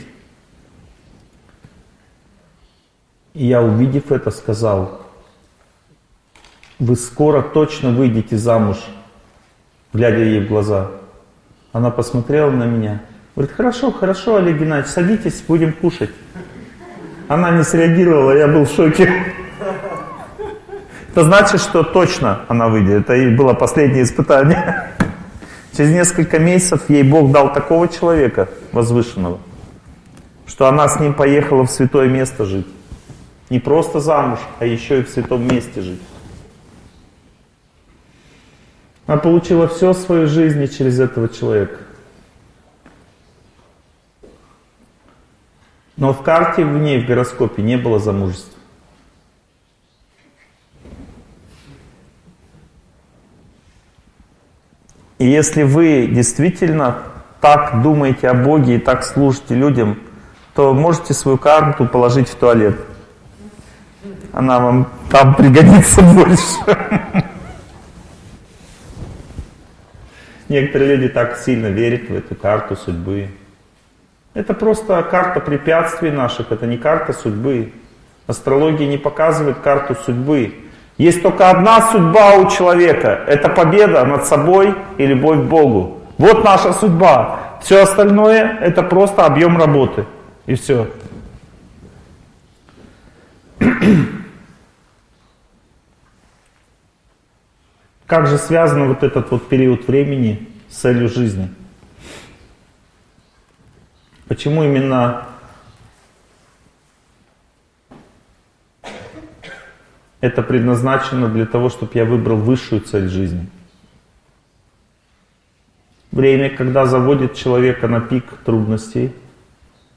И я, увидев это, сказал: вы скоро точно выйдете замуж, глядя ей в глаза. Она посмотрела на меня, говорит: хорошо, хорошо, Олег Геннадьевич, садитесь, будем кушать. Она не среагировала, я был в шоке. Это значит, что точно она выйдет. Это и было последнее испытание. Через несколько месяцев ей Бог дал такого человека возвышенного, что она с ним поехала в святое место жить. Не просто замуж, а еще и в святом месте жить. Она получила все в своей жизни через этого человека. Но в карте в ней, в гороскопе, не было замужества. И если вы действительно так думаете о Боге и так служите людям, то можете свою карту положить в туалет. Она вам там пригодится больше. Некоторые люди так сильно верят в эту карту судьбы. Это просто карта препятствий наших, это не карта судьбы. Астрология не показывает карту судьбы. Есть только одна судьба у человека. Это победа над собой и любовь к Богу. Вот наша судьба. Все остальное это просто объем работы. И все. Как же связан вот этот вот период времени с целью жизни? Почему именно это предназначено для того, чтобы я выбрал высшую цель жизни? Время, когда заводит человека на пик трудностей,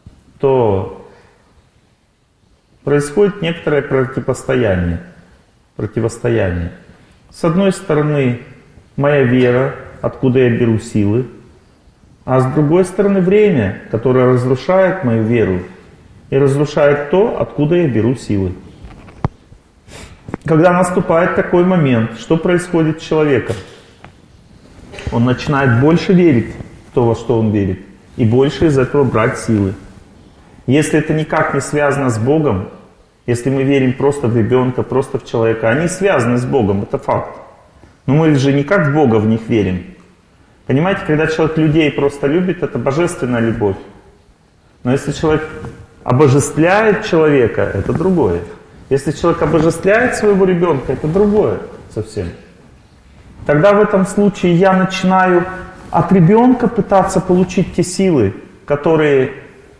то происходит некоторое противостояние. противостояние. С одной стороны, моя вера, откуда я беру силы, а с другой стороны, время, которое разрушает мою веру и разрушает то, откуда я беру силы. Когда наступает такой момент, что происходит с человеком? Он начинает больше верить в то, во что он верит, и больше из этого брать силы. Если это никак не связано с Богом, если мы верим просто в ребенка, просто в человека, они связаны с Богом, это факт. Но мы же не как в Бога в них верим. Понимаете, когда человек людей просто любит, это божественная любовь. Но если человек обожествляет человека, это другое. Если человек обожествляет своего ребенка, это другое совсем. Тогда в этом случае я начинаю от ребенка пытаться получить те силы, которые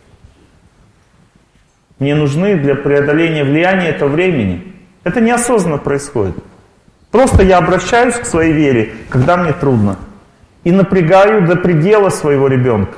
мне нужны для преодоления влияния этого времени. Это неосознанно происходит. Просто я обращаюсь к своей вере, когда мне трудно, и напрягаю до предела своего ребенка.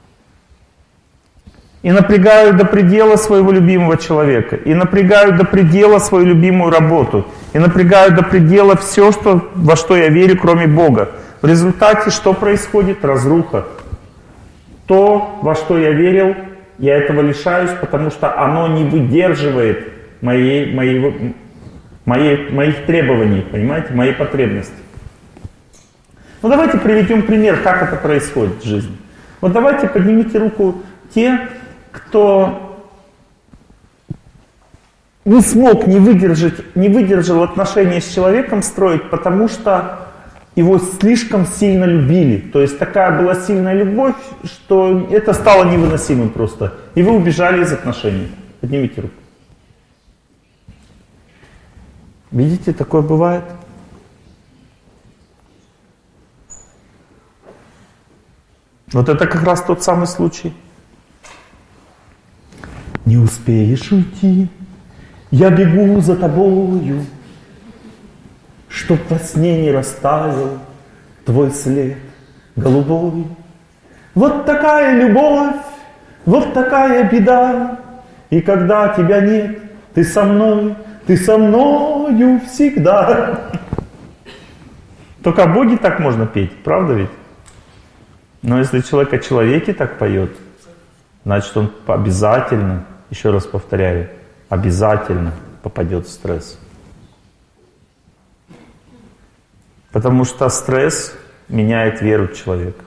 И напрягаю до предела своего любимого человека. И напрягаю до предела свою любимую работу. И напрягаю до предела все, что, во что я верю, кроме Бога. В результате что происходит? Разруха. То, во что я верил, я этого лишаюсь, потому что оно не выдерживает моей, моей, моей, моих требований, понимаете, моей потребности. Ну давайте приведем пример, как это происходит в жизни. Вот давайте поднимите руку те, кто не смог не выдержать, не выдержал отношения с человеком строить, потому что его слишком сильно любили. То есть такая была сильная любовь, что это стало невыносимым просто. И вы убежали из отношений. Поднимите руку. Видите, такое бывает? Вот это как раз тот самый случай. Не успеешь уйти, я бегу за тобою, чтоб во сне не растаял твой след голубой. Вот такая любовь, вот такая беда, и когда тебя нет, ты со мной, ты со мною всегда. Только о Боге так можно петь, правда ведь? Но если человек о человеке так поет, значит он обязательно, еще раз повторяю, обязательно попадет в стресс. Потому что стресс меняет веру человека.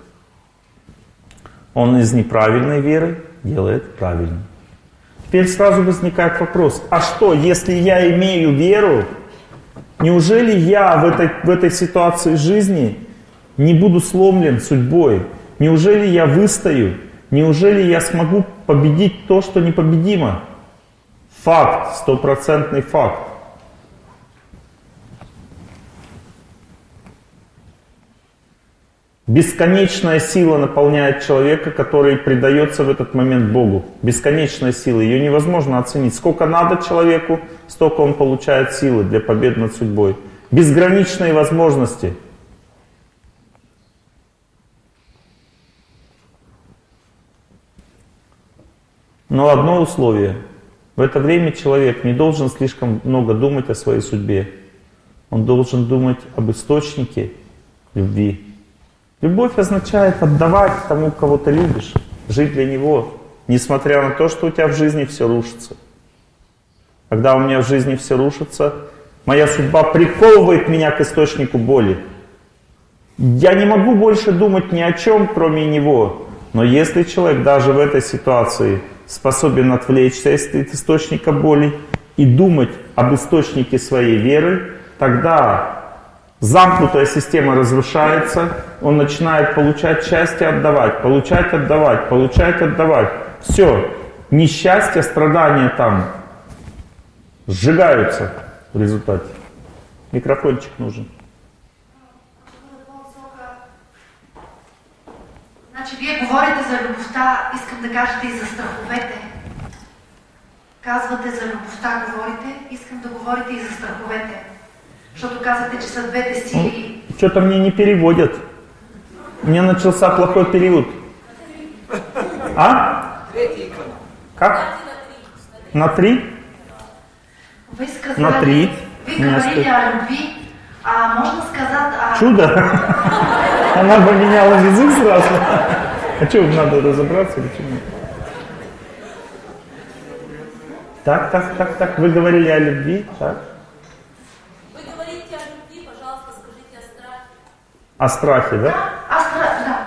Он из неправильной веры делает правильную. Теперь сразу возникает вопрос, а что, если я имею веру, неужели я в этой, в этой ситуации жизни не буду сломлен судьбой? Неужели я выстою? Неужели я смогу победить то, что непобедимо? Факт, стопроцентный факт. Бесконечная сила наполняет человека, который предается в этот момент Богу. Бесконечная сила, ее невозможно оценить. Сколько надо человеку, столько он получает силы для победы над судьбой. Безграничные возможности. Но одно условие. В это время человек не должен слишком много думать о своей судьбе. Он должен думать об источнике любви. Любовь означает отдавать тому, кого ты любишь, жить для него, несмотря на то, что у тебя в жизни все рушится. Когда у меня в жизни все рушится, моя судьба приковывает меня к источнику боли. Я не могу больше думать ни о чем, кроме него. Но если человек даже в этой ситуации способен отвлечься от источника боли и думать об источнике своей веры, тогда замкнутая система разрушается, он начинает получать счастье, отдавать, получать, отдавать, получать, отдавать. Все, несчастье, страдания там сжигаются в результате. Микрофончик нужен.
Значи вие говорите за любовта, искам да кажете и за страховете. Казвате за любовта, говорите, искам да говорите и за страховете. Защото казвате, че са двете сили.
Ну, что-то мне не переводят. У меня начался плохой период. А? Как? На три?
Вие сказали,
На три.
Вие Вы говорили о любви, а можно сказать о...
Чудо? Она поменяла язык сразу. А что, надо разобраться или чего? Так, так, так, так. Вы говорили о любви, так?
Вы говорите о любви, пожалуйста, скажите о страхе.
О страхе, да?
О страхе, да.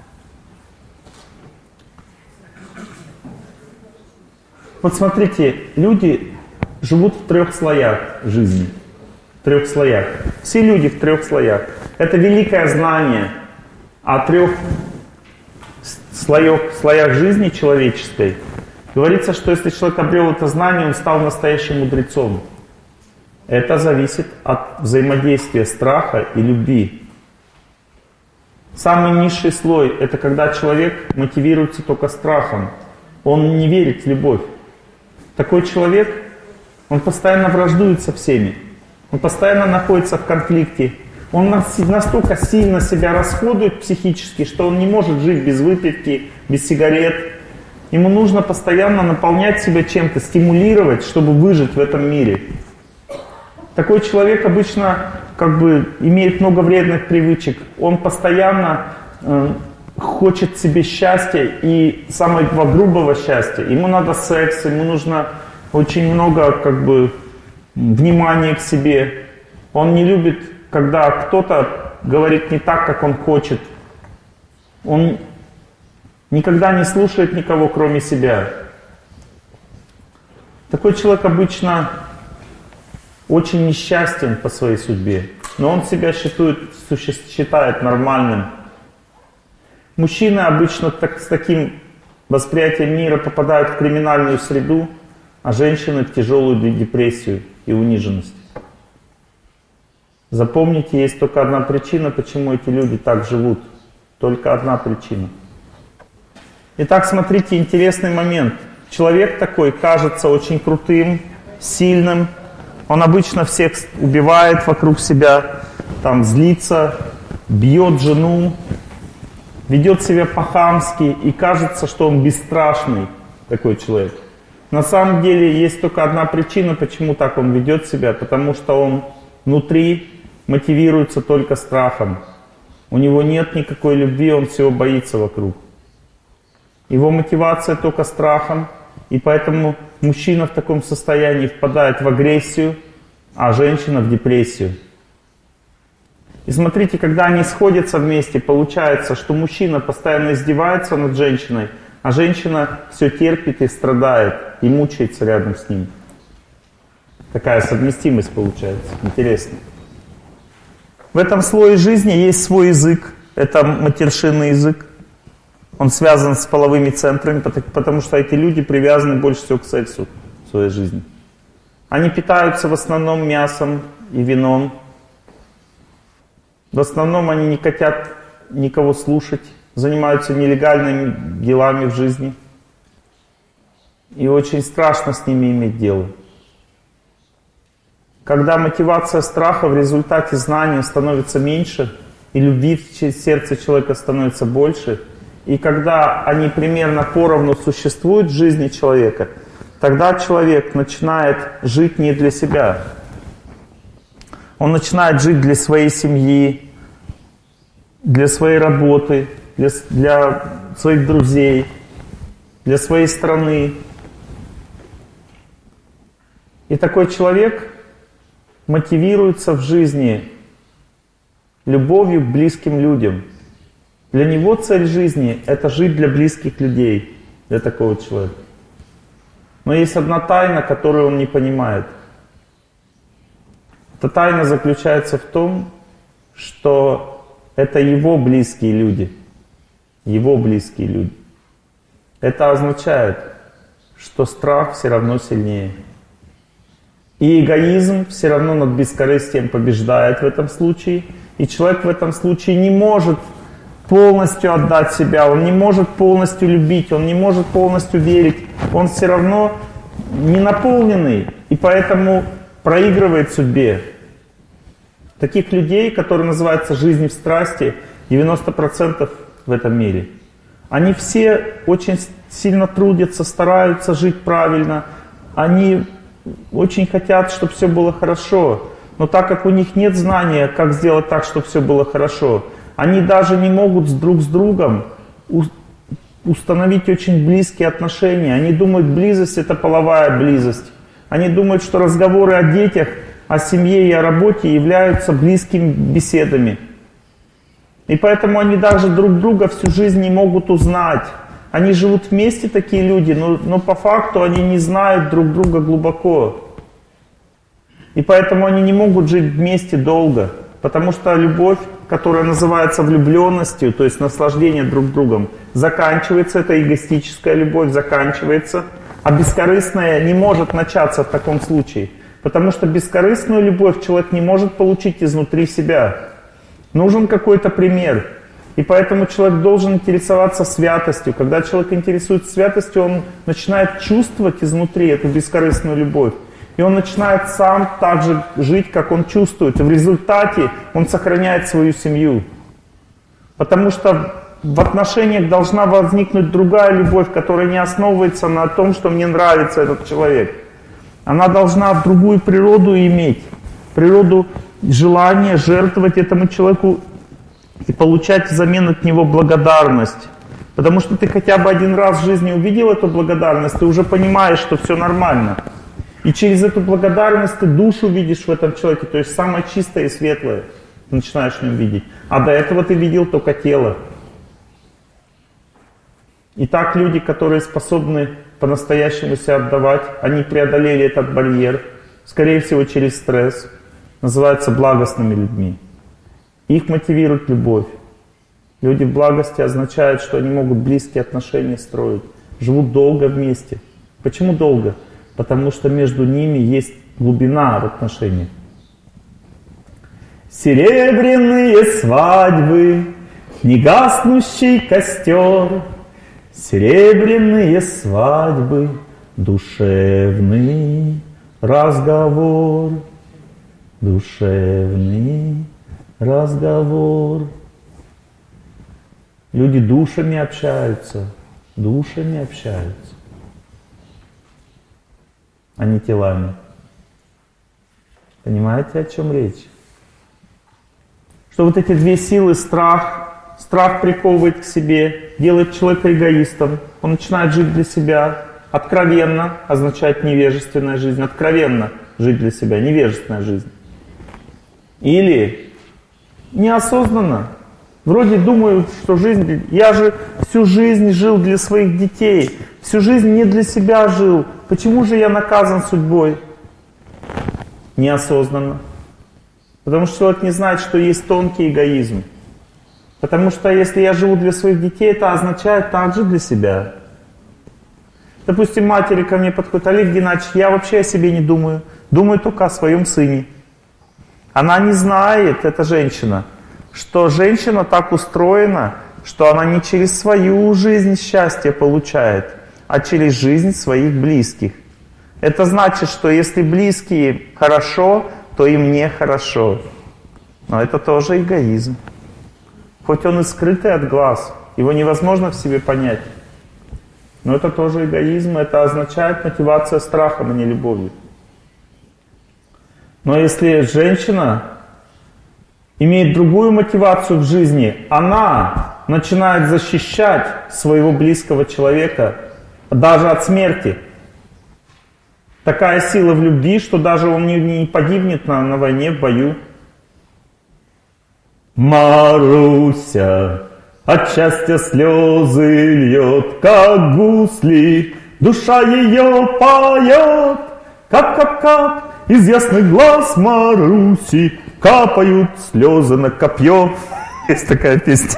Вот смотрите, люди живут в трех слоях жизни. В трех слоях. Все люди в трех слоях. Это великое знание о трех слоях, слоях жизни человеческой. Говорится, что если человек обрел это знание, он стал настоящим мудрецом. Это зависит от взаимодействия страха и любви. Самый низший слой — это когда человек мотивируется только страхом. Он не верит в любовь. Такой человек, он постоянно враждует со всеми. Он постоянно находится в конфликте. Он настолько сильно себя расходует психически, что он не может жить без выпивки, без сигарет. Ему нужно постоянно наполнять себя чем-то, стимулировать, чтобы выжить в этом мире. Такой человек обычно как бы имеет много вредных привычек. Он постоянно э, хочет себе счастья и самого грубого счастья. Ему надо секс, ему нужно очень много как бы внимания к себе. Он не любит, когда кто-то говорит не так, как он хочет. Он никогда не слушает никого, кроме себя. Такой человек обычно очень несчастен по своей судьбе, но он себя считает, считает нормальным. Мужчины обычно так, с таким восприятием мира попадают в криминальную среду, а женщины в тяжелую депрессию и униженность. Запомните, есть только одна причина, почему эти люди так живут. Только одна причина. Итак, смотрите, интересный момент. Человек такой кажется очень крутым, сильным. Он обычно всех убивает вокруг себя, там злится, бьет жену, ведет себя по-хамски, и кажется, что он бесстрашный, такой человек. На самом деле есть только одна причина, почему так он ведет себя, потому что он внутри мотивируется только страхом. У него нет никакой любви, он всего боится вокруг. Его мотивация только страхом, и поэтому мужчина в таком состоянии впадает в агрессию, а женщина в депрессию. И смотрите, когда они сходятся вместе, получается, что мужчина постоянно издевается над женщиной, а женщина все терпит и страдает, и мучается рядом с ним. Такая совместимость получается. Интересно. В этом слое жизни есть свой язык. Это матершинный язык. Он связан с половыми центрами, потому что эти люди привязаны больше всего к сексу в своей жизни. Они питаются в основном мясом и вином. В основном они не хотят никого слушать, занимаются нелегальными делами в жизни. И очень страшно с ними иметь дело. Когда мотивация страха в результате знания становится меньше, и любви в сердце человека становится больше, и когда они примерно поровну существуют в жизни человека, тогда человек начинает жить не для себя. Он начинает жить для своей семьи, для своей работы, для, для своих друзей, для своей страны. И такой человек мотивируется в жизни любовью к близким людям. Для него цель жизни — это жить для близких людей, для такого человека. Но есть одна тайна, которую он не понимает. Эта тайна заключается в том, что это его близкие люди. Его близкие люди. Это означает, что страх все равно сильнее. И эгоизм все равно над бескорыстием побеждает в этом случае. И человек в этом случае не может полностью отдать себя, он не может полностью любить, он не может полностью верить. Он все равно не наполненный, и поэтому проигрывает судьбе. Таких людей, которые называются «жизнь в страсти», девяносто процентов в этом мире. Они все очень сильно трудятся, стараются жить правильно. Они очень хотят, чтобы все было хорошо. Но так как у них нет знания, как сделать так, чтобы все было хорошо, они даже не могут друг с другом установить очень близкие отношения. Они думают, близость — это половая близость. Они думают, что разговоры о детях, о семье и о работе являются близкими беседами. И поэтому они даже друг друга всю жизнь не могут узнать. Они живут вместе, такие люди, но, но по факту они не знают друг друга глубоко. И поэтому они не могут жить вместе долго. Потому что любовь, которая называется влюбленностью, то есть наслаждение друг другом, заканчивается, это эгоистическая любовь заканчивается, а бескорыстная не может начаться в таком случае. Потому что бескорыстную любовь человек не может получить изнутри себя. Нужен какой-то пример. И поэтому человек должен интересоваться святостью. Когда человек интересуется святостью, он начинает чувствовать изнутри эту бескорыстную любовь. И он начинает сам так же жить, как он чувствует. И в результате он сохраняет свою семью. Потому что в отношениях должна возникнуть другая любовь, которая не основывается на том, что мне нравится этот человек. Она должна другую природу иметь. Природу желания жертвовать этому человеку и получать взамен от него благодарность. Потому что ты хотя бы один раз в жизни увидел эту благодарность, ты уже понимаешь, что все нормально. И через эту благодарность ты душу видишь в этом человеке, то есть самое чистое и светлое ты начинаешь в нем видеть. А до этого ты видел только тело. И так люди, которые способны по-настоящему себя отдавать, они преодолели этот барьер, скорее всего через стресс, называются благостными людьми. Их мотивирует любовь. Люди в благости означают, что они могут близкие отношения строить, живут долго вместе. Почему долго? Потому что между ними есть глубина в отношениях. Серебряные свадьбы, негаснущий костер, серебряные свадьбы, душевный разговор, душевный разговор. Люди душами общаются, душами общаются, а не телами. Понимаете, о чем речь? Что вот эти две силы, страх, страх приковывает к себе, делает человека эгоистом, он начинает жить для себя. Откровенно означает невежественная жизнь, откровенно жить для себя, невежественная жизнь. Или неосознанно. Вроде думаю, что жизнь... Я же всю жизнь жил для своих детей, всю жизнь не для себя жил. Почему же я наказан судьбой? Неосознанно. Потому что человек не знает, что есть тонкий эгоизм. Потому что если я живу для своих детей, это означает также для себя. Допустим, матери ко мне подходят: Олег Геннадьевич, я вообще о себе не думаю. Думаю только о своем сыне. Она не знает, эта женщина, что женщина так устроена, что она не через свою жизнь счастье получает, а через жизнь своих близких. Это значит, что если близкие хорошо, то и мне хорошо. Но это тоже эгоизм. Хоть он и скрытый от глаз, его невозможно в себе понять. Но это тоже эгоизм, это означает мотивация страхом, а не любовью. Но если женщина имеет другую мотивацию в жизни, она начинает защищать своего близкого человека даже от смерти. Такая сила в любви, что даже он не, не погибнет на, на войне, в бою. Маруся от счастья слезы льет, как гусли, душа ее поет, кап-кап-кап, из ясных глаз Маруси капают слезы на копье. Есть такая песня.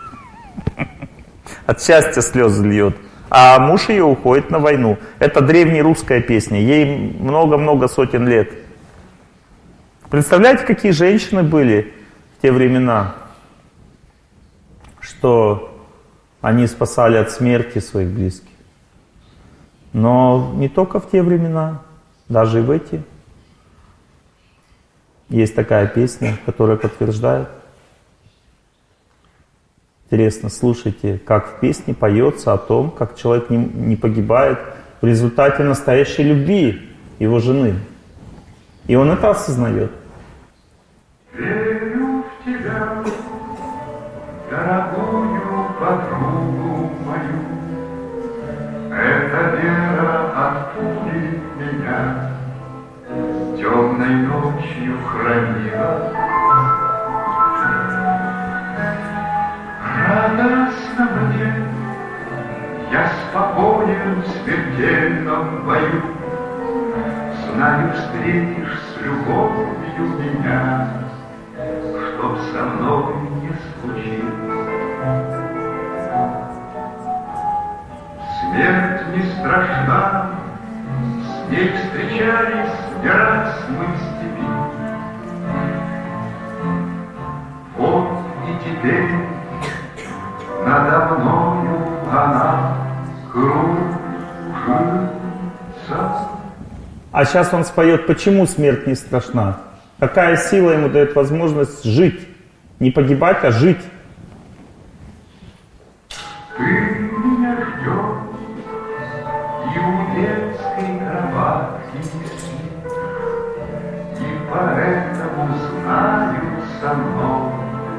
От счастья слезы льет. А муж ее уходит на войну. Это древнерусская песня. Ей много-много сотен лет. Представляете, какие женщины были в те времена? Что они спасали от смерти своих близких. Но не только в те времена, даже и в эти. Есть такая песня, которая подтверждает. Интересно, слушайте, как в песне поется о том, как человек не, не погибает в результате настоящей любви его жены. И он это осознает.
этой ночью хранила. Радостно мне, я спокоен в смертельном бою. Знаю, встретишь с любовью меня, чтоб со мной не случилось. Смерть не страшна, с ней встречались не раз мы в степи. Вот и теперь надо мною она кружится.
А сейчас он споет, почему смерть не страшна. Какая сила ему дает возможность жить. Не погибать, а жить.
Ты меня ждешь, и у детской кроватки не спишь, и поэтому знаю, со мной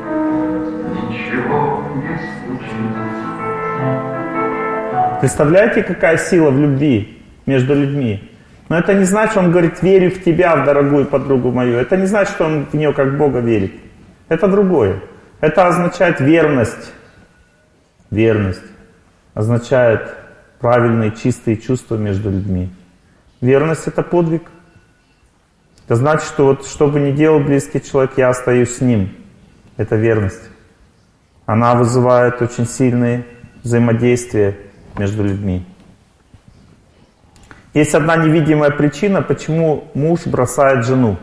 ничего не случится.
Представляете, какая сила в любви между людьми? Но это не значит, что он говорит, верю в тебя, в дорогую подругу мою. Это не значит, что он в нее как в Бога верит. Это другое. Это означает верность. Верность означает правильные, чистые чувства между людьми. Верность — это подвиг. Это значит, что вот что бы ни делал близкий человек, я остаюсь с ним. Это верность. Она вызывает очень сильные взаимодействия между людьми. Есть одна невидимая причина, почему муж бросает жену.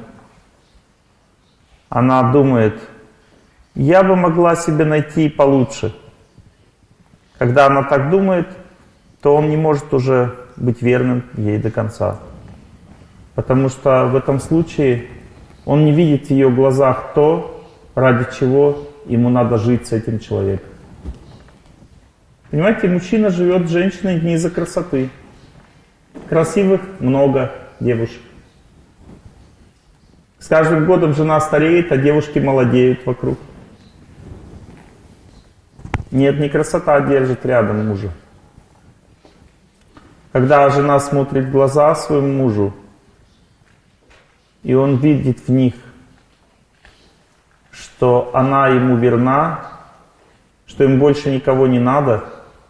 Она думает, я бы могла себе найти получше. Когда она так думает, то он не может уже быть верным ей до конца. Потому что в этом случае он не видит в ее глазах то, ради чего ему надо жить с этим человеком. Понимаете, мужчина живет с женщиной не из-за красоты. Красивых много девушек. С каждым годом жена стареет, а девушки молодеют вокруг. Нет, не красота держит рядом мужа. Когда жена смотрит в глаза своему мужу, и он видит в них, что она ему верна, что им больше никого не надо,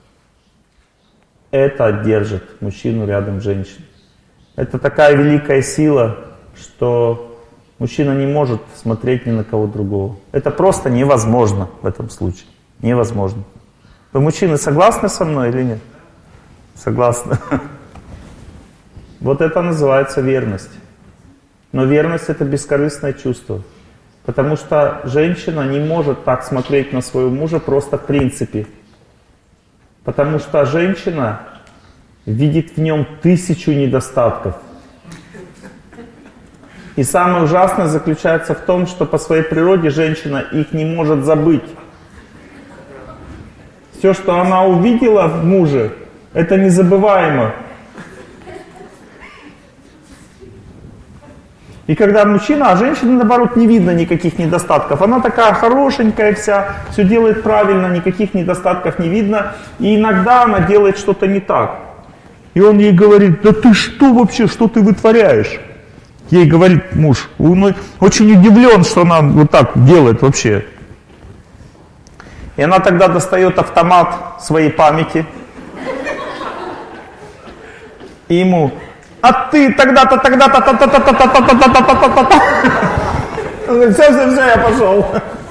это держит мужчину рядом с женщиной. Это такая великая сила, что мужчина не может смотреть ни на кого другого. Это просто невозможно в этом случае. Невозможно. Вы, мужчины, согласны со мной или нет? Согласны. Вот это называется верность. Но верность — это бескорыстное чувство. Потому что женщина не может так смотреть на своего мужа просто в принципе. Потому что женщина видит в нем тысячу недостатков. И самое ужасное заключается в том, что по своей природе женщина их не может забыть. Все, что она увидела в муже, это незабываемо. И когда мужчина, а женщина, наоборот, не видно никаких недостатков. Она такая хорошенькая вся, все делает правильно, никаких недостатков не видно. И иногда она делает что-то не так. И он ей говорит, да ты что вообще, что ты вытворяешь? Ей говорит муж, он очень удивлен, что она вот так делает вообще. И она тогда достает автомат своей памяти. И ему... А ты тогда-то, тогда-то, та-та-та-та-та-та-та-та-та-та-та-та. Все, все, все, я пошел.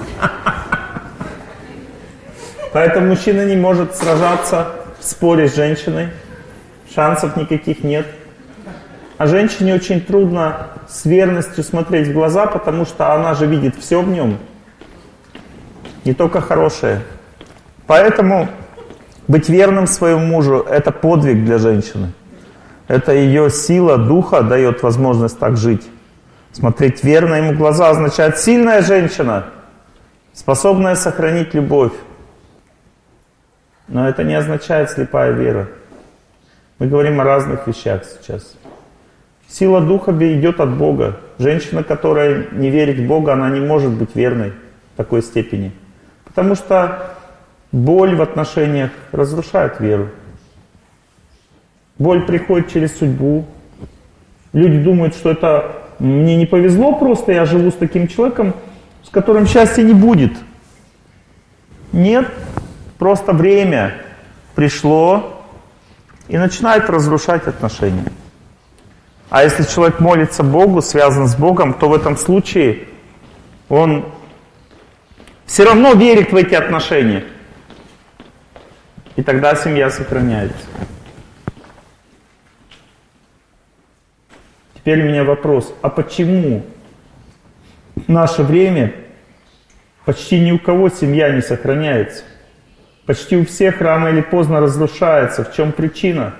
Поэтому мужчина не может сражаться в споре с женщиной. Шансов никаких нет. А женщине очень трудно с верностью смотреть в глаза, потому что она же видит все в нем. Не только хорошее. Поэтому быть верным своему мужу — это подвиг для женщины. Это ее сила духа дает возможность так жить. Смотреть верно ему в глаза означает сильная женщина, способная сохранить любовь. Но это не означает слепая вера. Мы говорим о разных вещах сейчас. Сила духа идет от Бога. Женщина, которая не верит в Бога, она не может быть верной в такой степени. Потому что боль в отношениях разрушает веру. Боль приходит через судьбу. Люди думают, что это мне не повезло просто, я живу с таким человеком, с которым счастья не будет. Нет, просто время пришло и начинает разрушать отношения. А если человек молится Богу, связан с Богом, то в этом случае он все равно верит в эти отношения. И тогда семья сохраняется. Теперь у меня вопрос, а почему в наше время почти ни у кого семья не сохраняется? Почти у всех рано или поздно разрушается. В чем причина?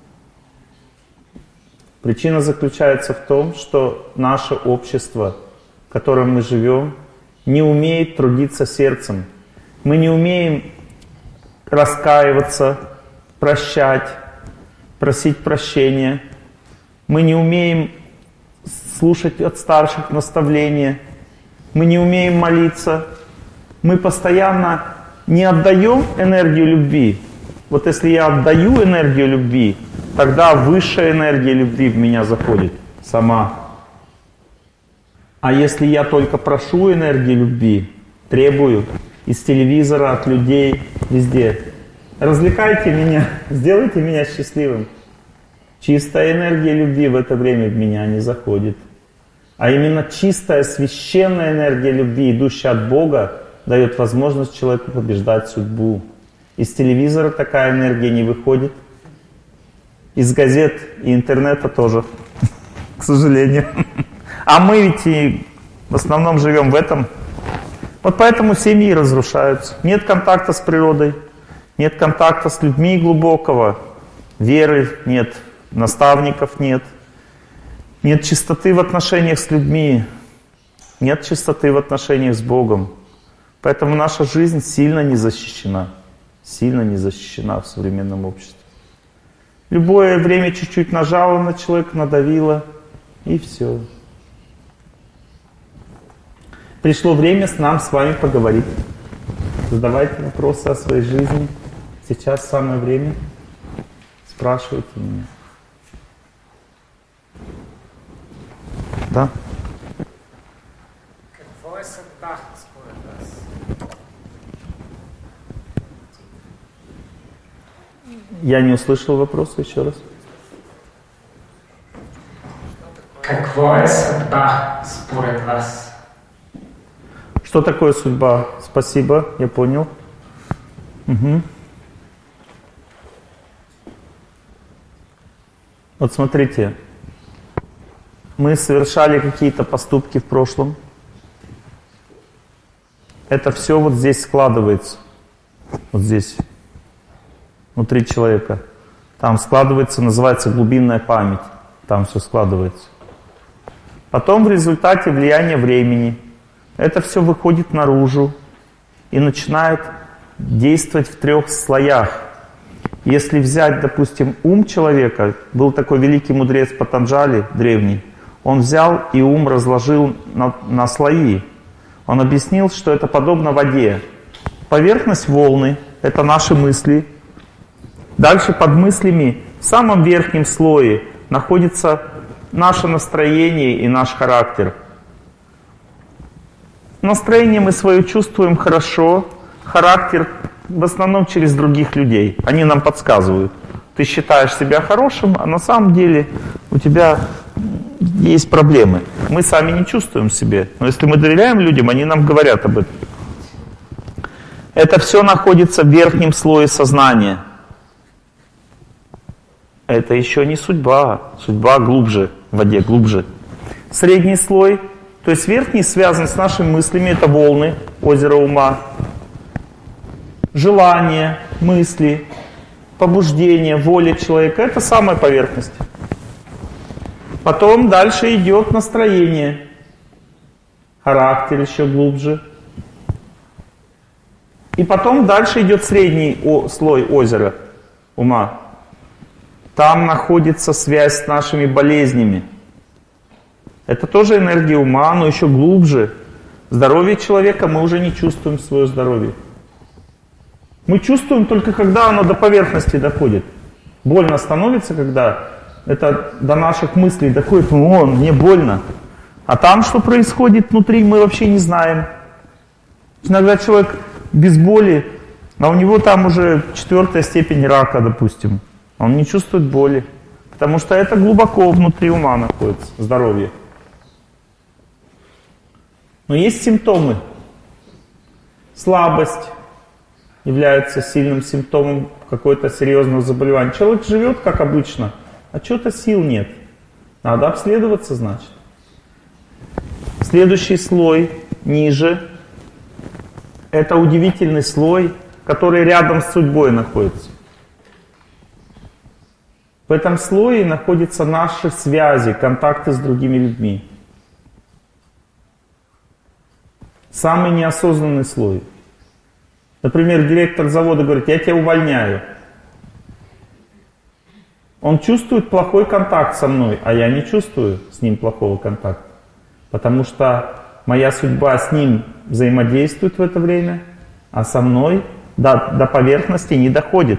Причина заключается в том, что наше общество, в котором мы живем, не умеет трудиться сердцем. Мы не умеем раскаиваться, прощать, просить прощения. Мы не умеем слушать от старших наставления. Мы не умеем молиться. Мы постоянно не отдаем энергию любви. Вот если я отдаю энергию любви, тогда высшая энергия любви в меня заходит сама. А если я только прошу энергии любви, требую из телевизора, от людей, везде, развлекайте меня, сделайте меня счастливым, чистая энергия любви в это время в меня не заходит. А именно чистая, священная энергия любви, идущая от Бога, дает возможность человеку побеждать судьбу. Из телевизора такая энергия не выходит. Из газет и интернета тоже, к сожалению. А мы ведь и в основном живем в этом. Вот поэтому семьи разрушаются. Нет контакта с природой, нет контакта с людьми глубокого, веры нет, наставников нет, нет чистоты в отношениях с людьми, нет чистоты в отношениях с Богом. Поэтому наша жизнь сильно не защищена, сильно не защищена в современном обществе. Любое время чуть-чуть нажало на человека, надавило, и все. Пришло время с нам с вами поговорить. Задавайте вопросы о своей жизни. Сейчас самое время. Спрашивайте меня. Да?
Каква е съдба според вас?
Я не услышал вопроса еще раз.
Каква е съдба според вас?
Что такое судьба? Спасибо, я понял. Угу. Вот смотрите, мы совершали какие-то поступки в прошлом. Это все вот здесь складывается. Вот здесь. Внутри человека. Там складывается, называется глубинная память. Там все складывается. Потом в результате влияния времени это все выходит наружу и начинает действовать в трех слоях. Если взять, допустим, ум человека, был такой великий мудрец Патанджали, древний, он взял и ум разложил на, на слои. Он объяснил, что это подобно воде. Поверхность волны — это наши мысли. Дальше под мыслями в самом верхнем слое находится наше настроение и наш характер. Настроение мы свое чувствуем хорошо, характер в основном через других людей. Они нам подсказывают. Ты считаешь себя хорошим, а на самом деле у тебя есть проблемы. Мы сами не чувствуем в себе. Но если мы доверяем людям, они нам говорят об этом. Это все находится в верхнем слое сознания. Это еще не судьба. Судьба глубже, в воде глубже. Средний слой, то есть верхний связан с нашими мыслями, это волны, озеро ума. Желания, мысли, побуждение, воля человека — это самая поверхность. Потом дальше идет настроение, характер еще глубже. И потом дальше идет средний о, слой озера ума. Там находится связь с нашими болезнями. Это тоже энергия ума, но еще глубже. Здоровье человека мы уже не чувствуем свое здоровье. Мы чувствуем только когда оно до поверхности доходит. Больно становится, когда это до наших мыслей доходит. О, мне больно. А там что происходит внутри, мы вообще не знаем. Иногда человек без боли, а у него там уже четвертая степень рака, допустим. Он не чувствует боли, потому что это глубоко внутри ума находится, здоровье. Но есть симптомы. Слабость является сильным симптомом какого-то серьезного заболевания. Человек живет как обычно, а чего-то сил нет. Надо обследоваться, значит. Следующий слой ниже — это удивительный слой, который рядом с судьбой находится. В этом слое находятся наши связи, контакты с другими людьми. Самый неосознанный слой. Например, директор завода говорит: я тебя увольняю. Он чувствует плохой контакт со мной, а я не чувствую с ним плохого контакта. Потому что моя судьба с ним взаимодействует в это время, а со мной до, до поверхности не доходит.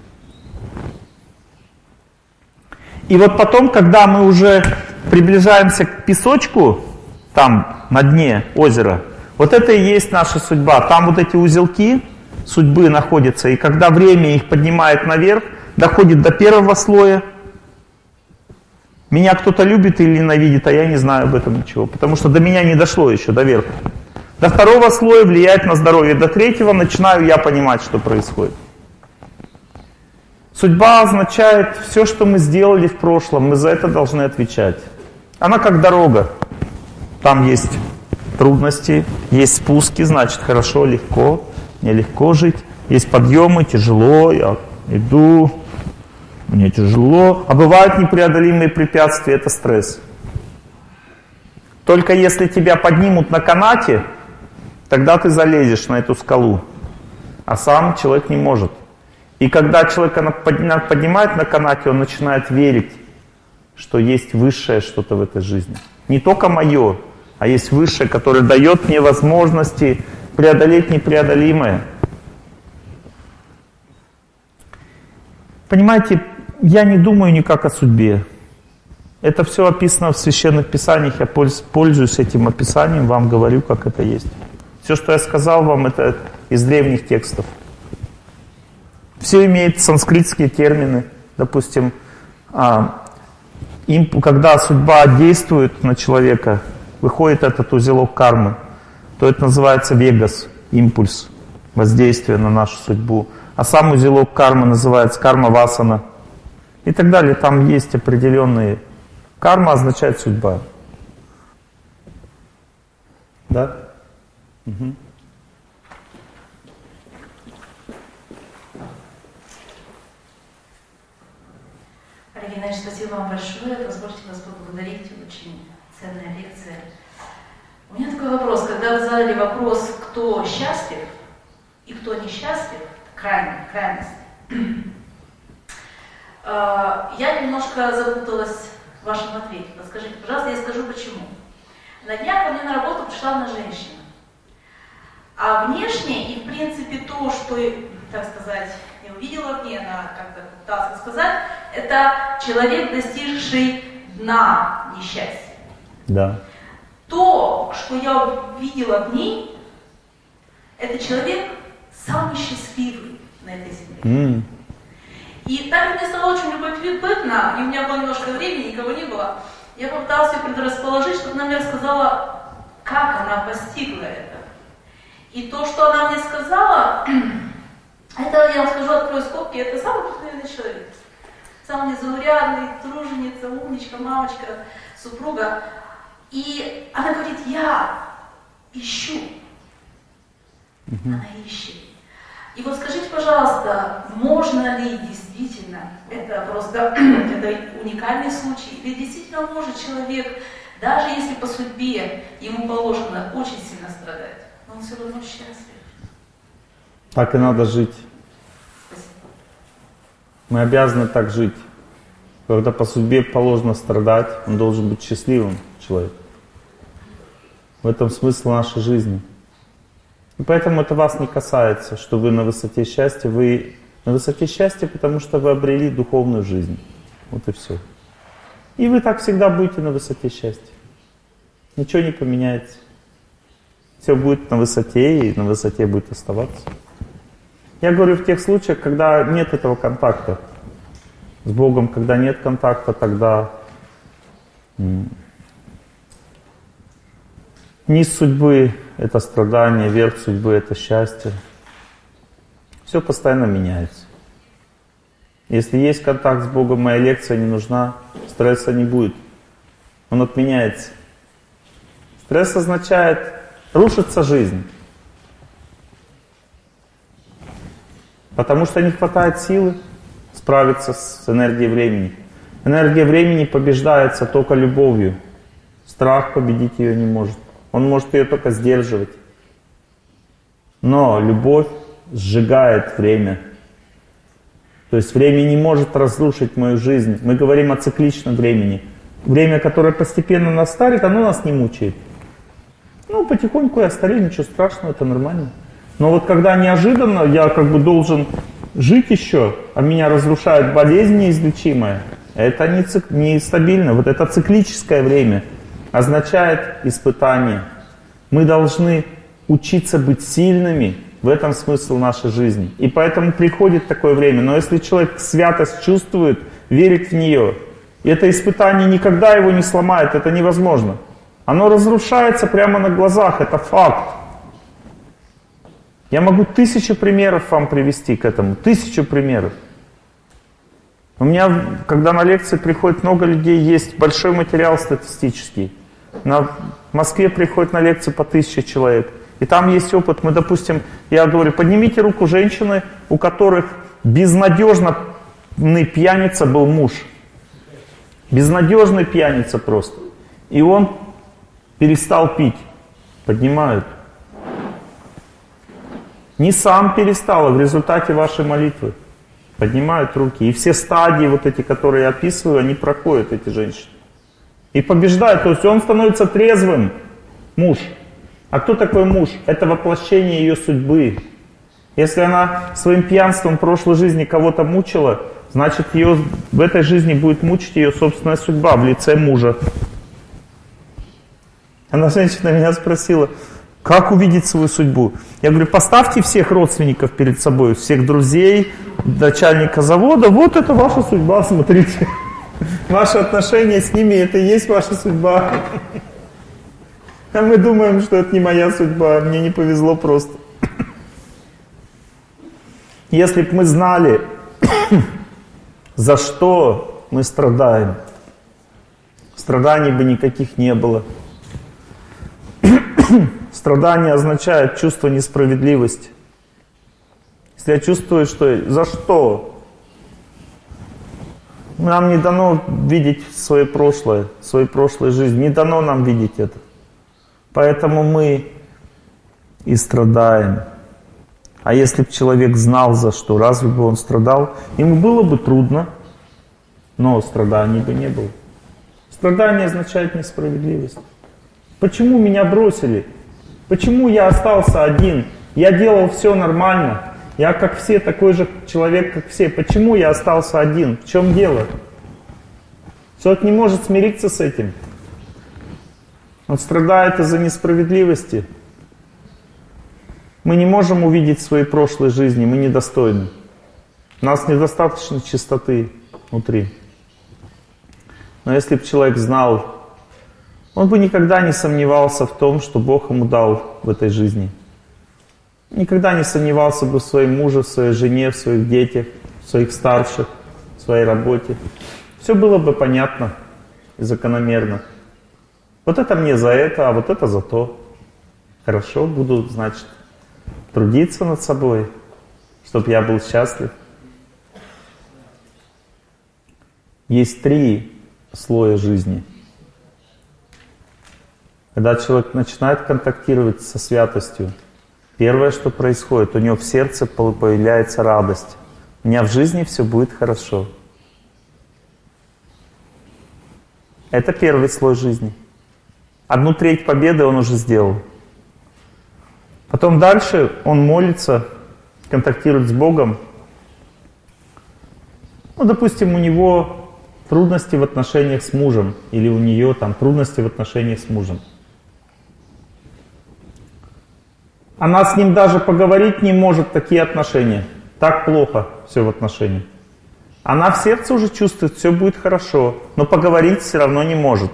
И вот потом, когда мы уже приближаемся к песочку, там на дне озера, вот это и есть наша судьба. Там вот эти узелки судьбы находятся, и когда время их поднимает наверх, доходит до первого слоя. Меня кто-то любит или ненавидит, а я не знаю об этом ничего, потому что до меня не дошло еще, до верха. До второго слоя влияет на здоровье, до третьего начинаю я понимать, что происходит. Судьба означает все, что мы сделали в прошлом, мы за это должны отвечать. Она как дорога. Там есть трудности, есть спуски, значит хорошо, легко, нелегко жить. Есть подъемы, тяжело, я иду, мне тяжело. А бывают непреодолимые препятствия, это стресс. Только если тебя поднимут на канате, тогда ты залезешь на эту скалу. А сам человек не может. И когда человека поднимает на канате, он начинает верить, что есть высшее что-то в этой жизни. Не только мое, а есть высшее, которое дает мне возможности преодолеть непреодолимое. Понимаете, я не думаю никак о судьбе. Это все описано в священных писаниях, я пользуюсь этим описанием, вам говорю, как это есть. Все, что я сказал вам, это из древних текстов. Все имеет санскритские термины. Допустим, им, когда судьба действует на человека, выходит этот узелок кармы, то это называется вегас, импульс, воздействие на нашу судьбу. А сам узелок кармы называется карма-васана. И так далее. Там есть определенные... Карма означает судьба. Да? Угу.
Олег Геннадьевич, спасибо вам большое. Позвольте вас поблагодарить. Очень ценная лекция. У меня такой вопрос. Когда вы задали вопрос, кто счастлив и кто несчастлив, крайне, крайность, я немножко запуталась в вашем ответе. Подскажите, пожалуйста, я скажу почему. На днях ко мне на работу пришла одна женщина. А внешне и в принципе то, что, так сказать, я увидела в ней, она как-то пыталась сказать, это человек, достигший дна несчастья.
Да.
То, что я видела в ней, это человек самый счастливый на этой земле.
Mm.
И так как мне стало очень любопытно, и у меня было немножко времени, никого не было, я попыталась ее предрасположить, чтобы она мне рассказала, как она постигла это. И то, что она мне сказала, это, я вам скажу, открою скобки, это самый обыкновенный человек. Самый незаурядный, труженица, умничка, мамочка, супруга. И она говорит, я ищу. Mm-hmm. Она ищет. И вот скажите, пожалуйста, можно ли действительно, это просто это уникальный случай, или действительно может человек, даже если по судьбе ему положено очень сильно страдать, но он все равно счастлив?
Так и надо жить.
Спасибо.
Мы обязаны так жить. Когда по судьбе положено страдать, он должен быть счастливым человеком. В этом смысл нашей жизни. И поэтому это вас не касается, что вы на высоте счастья. Вы на высоте счастья, потому что вы обрели духовную жизнь. Вот и все. И вы так всегда будете на высоте счастья. Ничего не поменяется. Все будет на высоте, и на высоте будет оставаться. Я говорю в тех случаях, когда нет этого контакта с Богом, когда нет контакта, тогда низ судьбы — это страдание, верх судьбы — это счастье. Все постоянно меняется. Если есть контакт с Богом, моя лекция не нужна, стресса не будет. Он отменяется. Стресс означает, рушится жизнь. Потому что не хватает силы справиться с энергией времени. Энергия времени побеждается только любовью. Страх победить ее не может. Он может ее только сдерживать. Но любовь сжигает время. То есть время не может разрушить мою жизнь. Мы говорим о цикличном времени. Время, которое постепенно нас старит, оно нас не мучает. Ну, потихоньку я старею, ничего страшного, это нормально. Но вот когда неожиданно я как бы должен жить еще, а меня разрушает болезнь неизлечимая, это не, цик, не стабильно. Вот это циклическое время означает испытание. Мы должны учиться быть сильными. В этом смысл нашей жизни. И поэтому приходит такое время. Но если человек святость чувствует, верит в нее, это испытание никогда его не сломает, это невозможно. Оно разрушается прямо на глазах, это факт. Я могу тысячу примеров вам привести к этому, тысячу примеров. У меня, когда на лекции приходит много людей, есть большой материал статистический. На, в Москве приходит на лекции по тысяче человек. И там есть опыт. Мы, допустим, я говорю, поднимите руку женщины, у которых безнадежный пьяница был муж. Безнадежный пьяница просто. И он перестал пить. Поднимают. Не сам перестал, а в результате вашей молитвы. Поднимают руки. И все стадии, вот эти, которые я описываю, они проходят, эти женщины. И побеждают. То есть он становится трезвым, муж. А кто такой муж? Это воплощение ее судьбы. Если она своим пьянством в прошлой жизни кого-то мучила, значит, ее в этой жизни будет мучить ее собственная судьба в лице мужа. Она, женщина, меня спросила, как увидеть свою судьбу? Я говорю, поставьте всех родственников перед собой, всех друзей, начальника завода, вот это ваша судьба, смотрите. Ваши отношения с ними, это и есть ваша судьба. А мы думаем, что это не моя судьба, мне не повезло просто. Если бы мы знали, за что мы страдаем, страданий бы никаких не было. Страдание означает чувство несправедливости. Если я чувствую, что за что? Нам не дано видеть свое прошлое, свою прошлую жизнь, не дано нам видеть это. Поэтому мы и страдаем. А если бы человек знал за что, разве бы он страдал? Ему было бы трудно, но страданий бы не было. Страдание означает несправедливость. Почему меня бросили? Почему я остался один? Я делал все нормально. Я как все, такой же человек, как все. Почему я остался один? В чем дело? Человек не может смириться с этим. Он страдает из-за несправедливости. Мы не можем увидеть свои прошлые жизни, мы недостойны. У нас недостаточно чистоты внутри. Но если бы человек знал, он бы никогда не сомневался в том, что Бог ему дал в этой жизни. Никогда не сомневался бы в своем муже, в своей жене, в своих детях, в своих старших, в своей работе. Все было бы понятно и закономерно. Вот это мне за это, а вот это за то. Хорошо, буду, значит, трудиться над собой, чтобы я был счастлив. Есть три слоя жизни. Когда человек начинает контактировать со святостью, первое, что происходит, у него в сердце появляется радость. У меня в жизни все будет хорошо. Это первый слой жизни. Одну треть победы он уже сделал. Потом дальше он молится, контактирует с Богом. Ну, допустим, у него трудности в отношениях с мужем, или у нее там трудности в отношениях с мужем. Она с ним даже поговорить не может, такие отношения. Так плохо все в отношениях. Она в сердце уже чувствует, все будет хорошо, но поговорить все равно не может.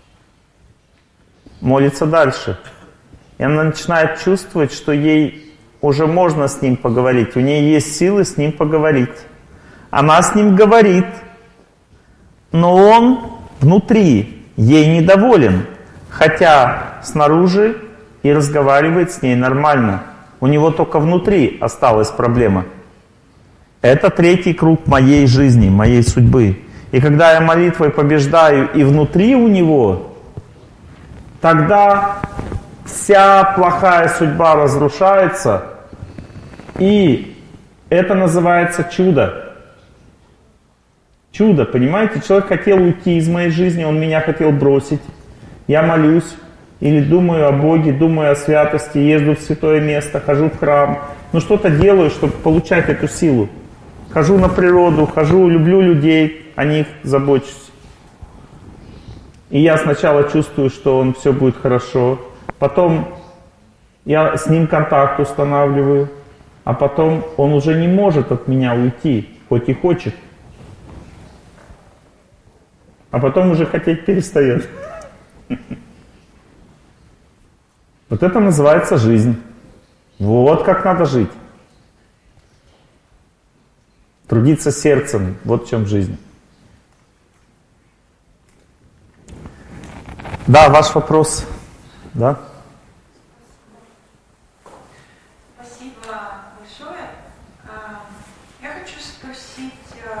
Молится дальше. И она начинает чувствовать, что ей уже можно с ним поговорить. У нее есть силы с ним поговорить. Она с ним говорит, но он внутри ей недоволен. Хотя снаружи и разговаривает с ней нормально. У него только внутри осталась проблема. Это третий круг моей жизни, моей судьбы. И когда я молитвой побеждаю и внутри у него, тогда вся плохая судьба разрушается, и это называется чудо. Чудо, понимаете? Человек хотел уйти из моей жизни, он меня хотел бросить. Я молюсь, или думаю о Боге, думаю о святости, езжу в святое место, хожу в храм. Ну что-то делаю, чтобы получать эту силу. Хожу на природу, хожу, люблю людей, о них забочусь. И я сначала чувствую, что он все будет хорошо. Потом я с ним контакт устанавливаю. А потом он уже не может от меня уйти, хоть и хочет. А потом уже хотеть перестает. Вот это называется жизнь. Вот как надо жить. Трудиться сердцем. Вот в чем жизнь. Да, ваш вопрос. Да?
Спасибо большое. Я хочу спросить,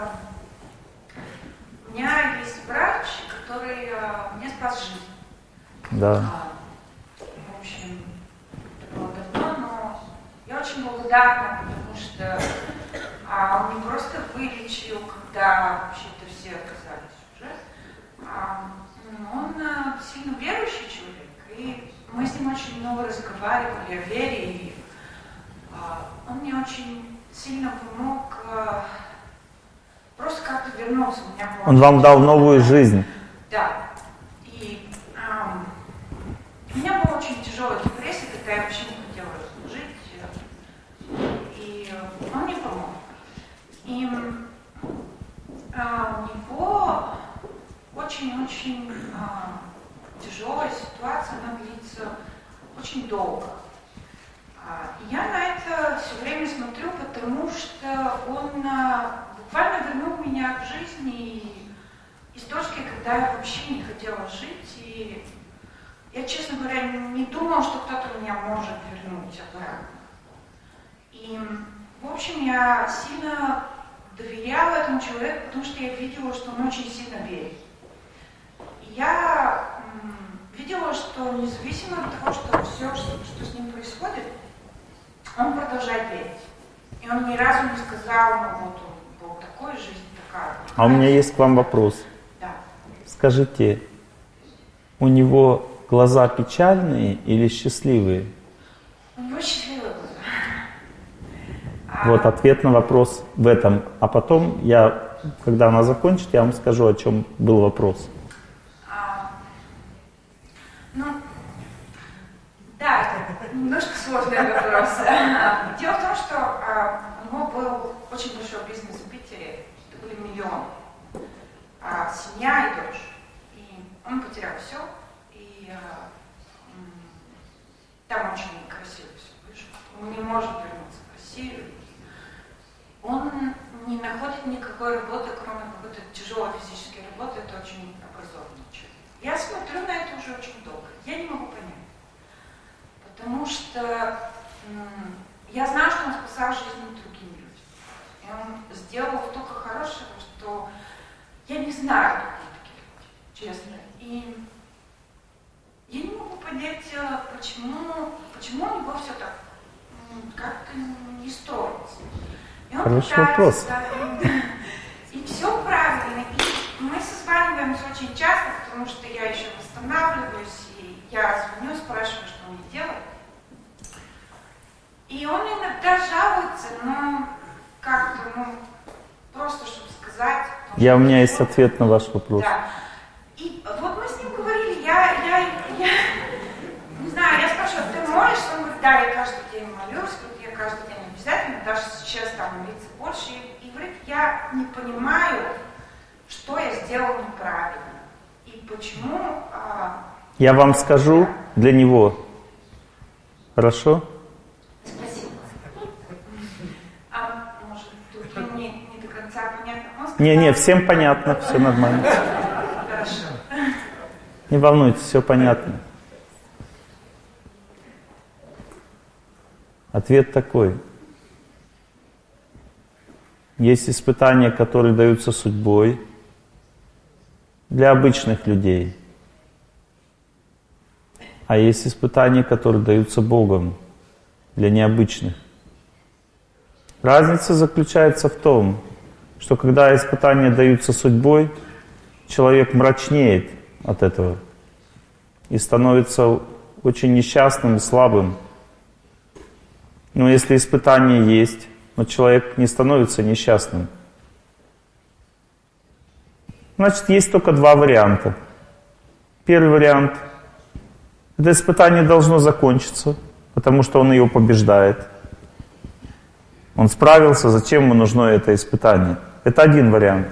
у меня есть врач, который мне спас жизнь.
Да.
В общем, это было давно, но я очень благодарна, потому что а, он не просто вылечил, когда вообще-то все отказались уже, а, он а, сильно верующий человек, и мы с ним очень много разговаривали о вере, и а, он мне очень сильно помог а, просто как-то вернуться. У меня была
Он вам дал новую жизнь.
Да. И а, у меня была очень тяжелая депрессия, когда я вообще не хотела жить, и он мне помог. И а, у него очень-очень а, тяжелая ситуация, она длится очень долго. А, и я на это все время смотрю, потому что он а, буквально вернул меня к жизни из точки, когда я вообще не хотела жить. И я, честно говоря, не думала, что кто-то меня может вернуть обратно. И, в общем, я сильно доверяла этому человеку, потому что я видела, что он очень сильно верит. И я м, видела, что независимо от того, что все, что, что с ним происходит, он продолжает верить. И он ни разу не сказал, ну вот он был такой, жизнь такая.
А у меня есть к вам вопрос.
Да.
Скажите, у него глаза печальные или счастливые?
У него счастливые глаза.
Вот ответ на вопрос в этом. А потом я, когда она закончит, я вам скажу, о чем был вопрос.
А, ну, да, это немножко сложный вопрос. Дело в том, что а, у него был очень большой бизнес в Питере. Это были миллионы. А, семья и дочь. И он потерял все. И а, м, там очень красиво все вышло. Он не может вернуться в Россию. Он не находит никакой работы, кроме какой-то тяжелой физической работы. Это очень образованный человек. Я смотрю на это уже очень долго. Я не могу понять. Потому что м, я знаю, что он спасал жизнь другим людям. И он сделал столько хорошего, что я не знаю, какие такие люди, честно. И я не могу понять, почему, почему у него все так м, как-то не строится.
Хороший вопрос.
Да, и все правильно. И мы созваниваемся очень часто, потому что я еще восстанавливаюсь, и я звоню, спрашиваю, что мне делать. И он иногда жалуется, но как-то, ну, просто чтобы сказать.
Я, у меня есть ответ на ваш вопрос.
Да. Вот мы с ним говорили, я, я, я, не знаю, я спрашиваю, ты молишься? Он говорит, да, я каждый день молюсь, вот я каждый день обязательно, даже сейчас там молиться больше. И, и говорит, я не понимаю, что я сделал неправильно. И почему... А,
я вам скажу для него. Хорошо?
Спасибо. А может, тут не, не до конца понятно?
Не-не, всем понятно, все нормально.
Хорошо.
Не волнуйтесь, все понятно. Ответ такой. Есть испытания, которые даются судьбой для обычных людей. А есть испытания, которые даются Богом для необычных. Разница заключается в том, что когда испытания даются судьбой, человек мрачнеет от этого и становится очень несчастным и слабым. Но если испытание есть, но человек не становится несчастным, значит, есть только два варианта. Первый вариант — это испытание должно закончиться, потому что он ее побеждает. Он справился, зачем ему нужно это испытание? Это один вариант.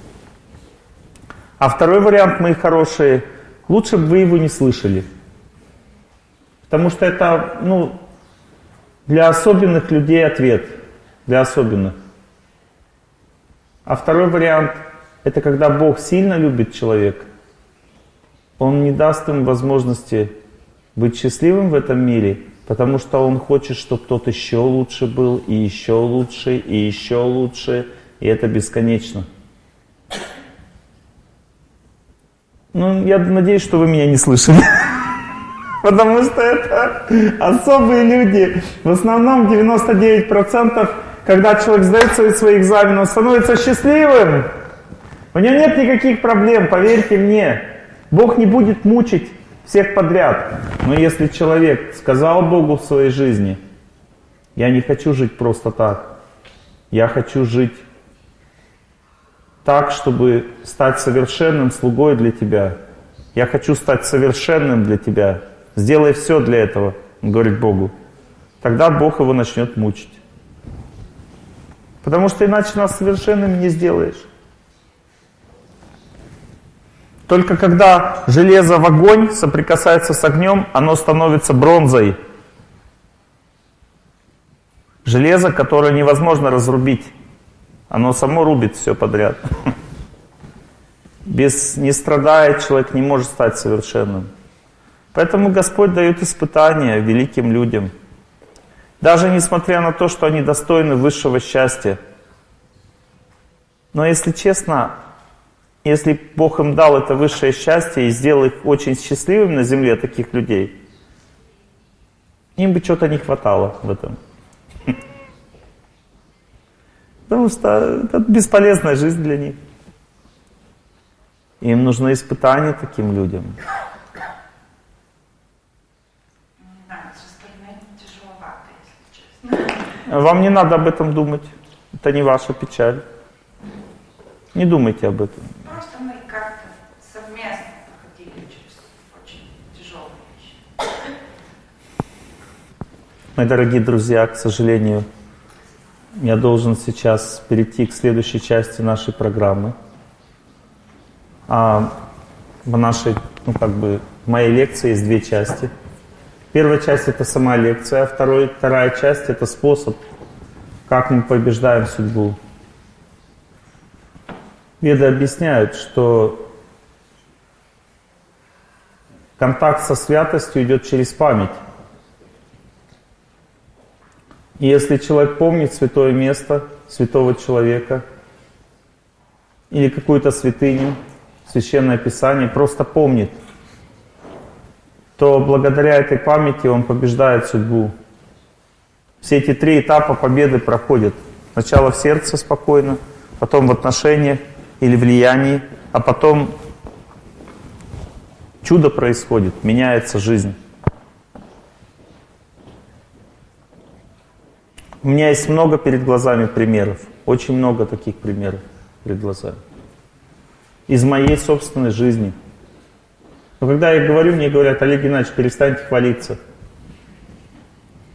А второй вариант, мои хорошие, лучше бы вы его не слышали. Потому что это, ну, для особенных людей ответ. Для особенных. А второй вариант, это когда Бог сильно любит человека, Он не даст им возможности быть счастливым в этом мире, потому что Он хочет, чтобы тот еще лучше был, и еще лучше, и еще лучше, и это бесконечно. Ну, я надеюсь, что вы меня не слышали. Потому что это особые люди. В основном девяносто девять процентов, когда человек сдает свои, свои экзамены, он становится счастливым. У него нет никаких проблем, поверьте мне. Бог не будет мучить всех подряд. Но если человек сказал Богу в своей жизни: я не хочу жить просто так, я хочу жить так, чтобы стать совершенным слугой для Тебя. Я хочу стать совершенным для Тебя. Сделай все для этого, он говорит Богу. Тогда Бог его начнет мучить. Потому что иначе нас совершенным не сделаешь. Только когда железо в огонь соприкасается с огнем, оно становится бронзой. Железо, которое невозможно разрубить. Оно само рубит все подряд. Без не страдая человек не может стать совершенным. Поэтому Господь дает испытания великим людям. Даже несмотря на то, что они достойны высшего счастья. Но если честно, если Бог им дал это высшее счастье и сделал их очень счастливыми на земле, таких людей, им бы чего-то не хватало в этом. Потому что это бесполезная жизнь для них. Им нужны испытания таким людям. Вам не надо об этом думать. Это не ваша печаль. Не думайте об этом.
Просто мы как-то совместно проходили через очень тяжелые вещи.
Мои дорогие друзья, к сожалению, я должен сейчас перейти к следующей части нашей программы. А в нашей, ну как бы, в моей лекции есть две части. Первая часть — это сама лекция, а второй, вторая часть — это способ, как мы побеждаем судьбу. Веды объясняют, что контакт со святостью идет через память. И если человек помнит святое место, святого человека, или какую-то святыню, Священное Писание, просто помнит, то благодаря этой памяти он побеждает судьбу. Все эти три этапа победы проходят. Сначала в сердце спокойно, потом в отношениях или влиянии, а потом чудо происходит, меняется жизнь. У меня есть много перед глазами примеров, очень много таких примеров перед глазами. Из моей собственной жизни. Но когда я говорю, мне говорят: Олег Геннадьевич, перестаньте хвалиться.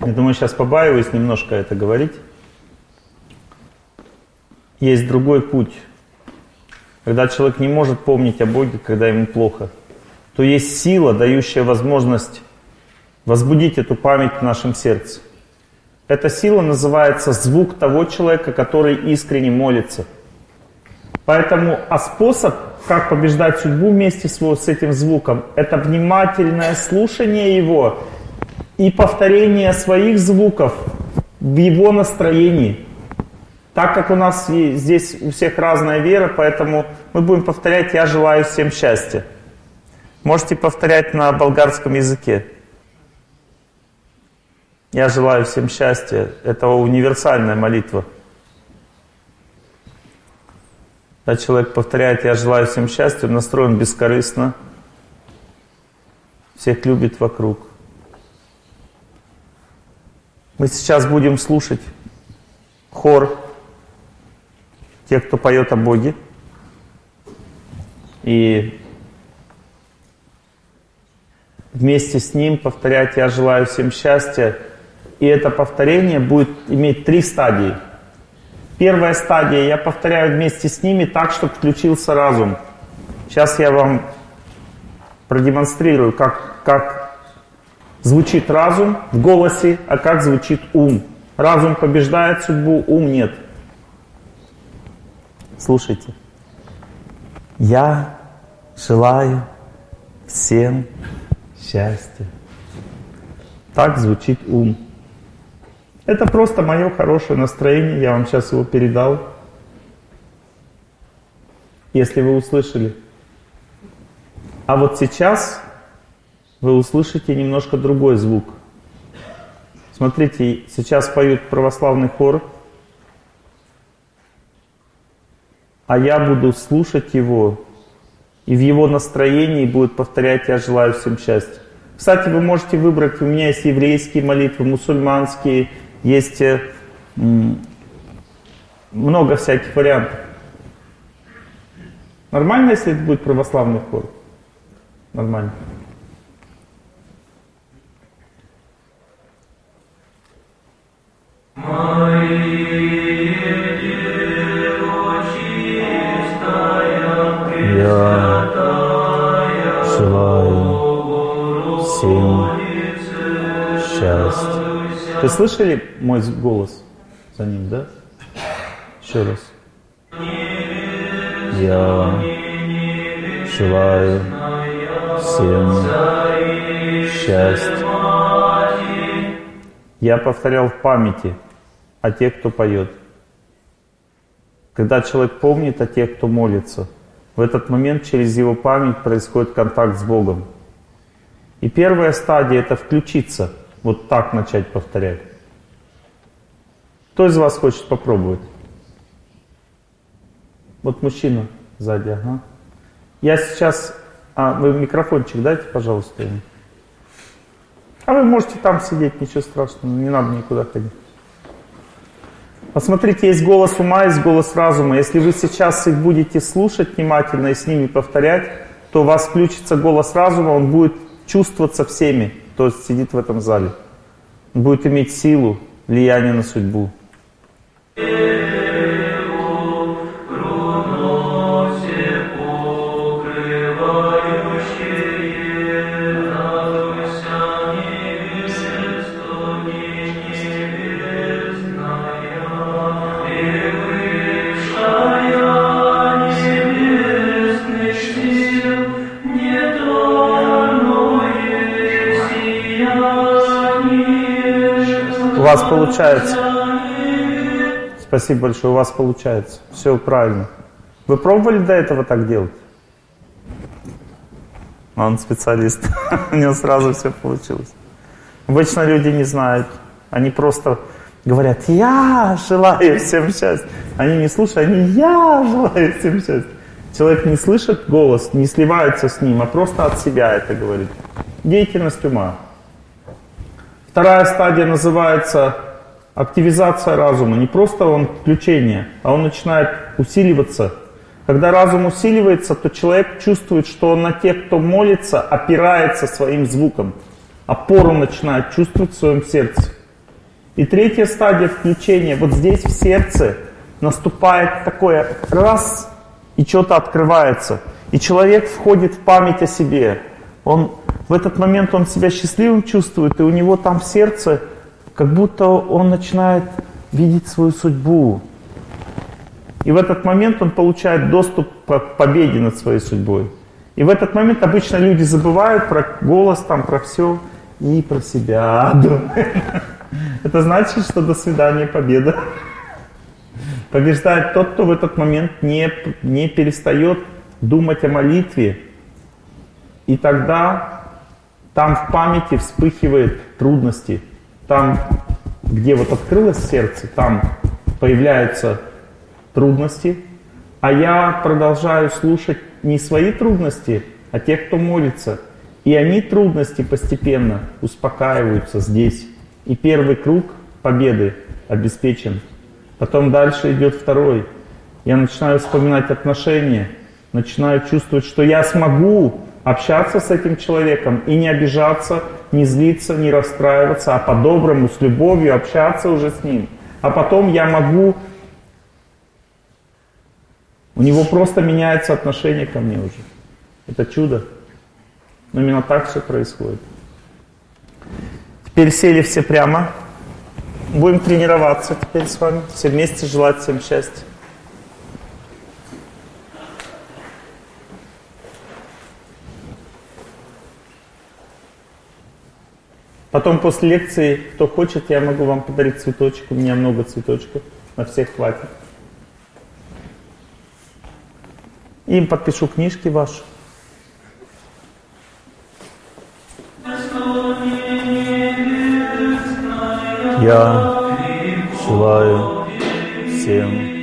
Я думаю, сейчас побаиваюсь немножко это говорить. Есть другой путь. Когда человек не может помнить о Боге, когда ему плохо, то есть сила, дающая возможность возбудить эту память в нашем сердце. Эта сила называется звук того человека, который искренне молится. Поэтому, а способ, как побеждать судьбу вместе с, с этим звуком, это внимательное слушание его и повторение своих звуков в его настроении. Так как у нас здесь у всех разная вера, поэтому мы будем повторять «Я желаю всем счастья». Можете повторять на болгарском языке. «Я желаю всем счастья» — это универсальная молитва. Когда человек повторяет «Я желаю всем счастья», он настроен бескорыстно, всех любит вокруг. Мы сейчас будем слушать хор, тех, кто поет о Боге. И вместе с ним повторять «Я желаю всем счастья». И это повторение будет иметь три стадии. Первая стадия, я повторяю вместе с ними так, чтобы включился разум. Сейчас я вам продемонстрирую, как, как звучит разум в голосе, а как звучит ум. Разум побеждает судьбу, ум нет. Слушайте. Я желаю всем счастья. Так звучит ум. Это просто мое хорошее настроение, я вам сейчас его передал. Если вы услышали. А вот сейчас вы услышите немножко другой звук. Смотрите, сейчас поют православный хор, а я буду слушать его, и в его настроении будет повторять «Я желаю всем счастья». Кстати, вы можете выбрать, у меня есть еврейские молитвы, мусульманские, есть м, много всяких вариантов. Нормально, если это будет православный хор? Нормально. Я желаю всем счастья. Вы слышали мой голос за ним, да? Еще раз. Я желаю всем счастья. Я повторял в памяти о тех, кто поет. Когда человек помнит о тех, кто молится, в этот момент через его память происходит контакт с Богом. И первая стадия — это включиться, вот так начать повторять. Кто из вас хочет попробовать? Вот мужчина сзади, ага. Я сейчас... А, вы микрофончик дайте, пожалуйста, ему. А вы можете там сидеть, ничего страшного, не надо никуда ходить. Посмотрите, есть голос ума, есть голос разума. Если вы сейчас их будете слушать внимательно и с ними повторять, то у вас включится голос разума, он будет чувствоваться всеми, кто сидит в этом зале. Он будет иметь силу, влияние на судьбу. У вас получается. Спасибо большое, у вас получается. Все правильно. Вы пробовали до этого так делать? Он специалист. У него сразу все получилось. Обычно люди не знают. Они просто говорят: «Я желаю всем счастья». Они не слушают, они «Я желаю всем счастья». Человек не слышит голос, не сливается с ним, а просто от себя это говорит. Деятельность ума. Вторая стадия называется активизация разума. Не просто он включение, а он начинает усиливаться. Когда разум усиливается, то человек чувствует, что он на тех, кто молится, опирается своим звуком. Опору начинает чувствовать в своем сердце. И третья стадия включения, вот здесь в сердце наступает такое раз, и что-то открывается. И человек входит в память о себе. Он, в этот момент он себя счастливым чувствует, и у него там в сердце, как будто он начинает видеть свою судьбу. И в этот момент он получает доступ к победе над своей судьбой. И в этот момент обычно люди забывают про голос, там, про все и про себя. Это значит, что до свидания, победа. Побеждает тот, кто в этот момент не, не перестает думать о молитве. И тогда там в памяти вспыхивают трудности. Там, где вот открылось сердце, там появляются трудности. А я продолжаю слушать не свои трудности, а тех, кто молится. И они, трудности, постепенно успокаиваются здесь. И первый круг победы обеспечен. Потом дальше идет второй. Я начинаю вспоминать отношения, начинаю чувствовать, что я смогу общаться с этим человеком и не обижаться, не злиться, не расстраиваться, а по-доброму, с любовью общаться уже с ним. А потом я могу... У него просто меняется отношение ко мне уже. Это чудо. Но именно так все происходит. Теперь сели все прямо. Будем тренироваться теперь с вами. Все вместе желать всем счастья. Потом после лекции, кто хочет, я могу вам подарить цветочек. У меня много цветочков. На всех хватит. Им подпишу книжки ваши. Я желаю всем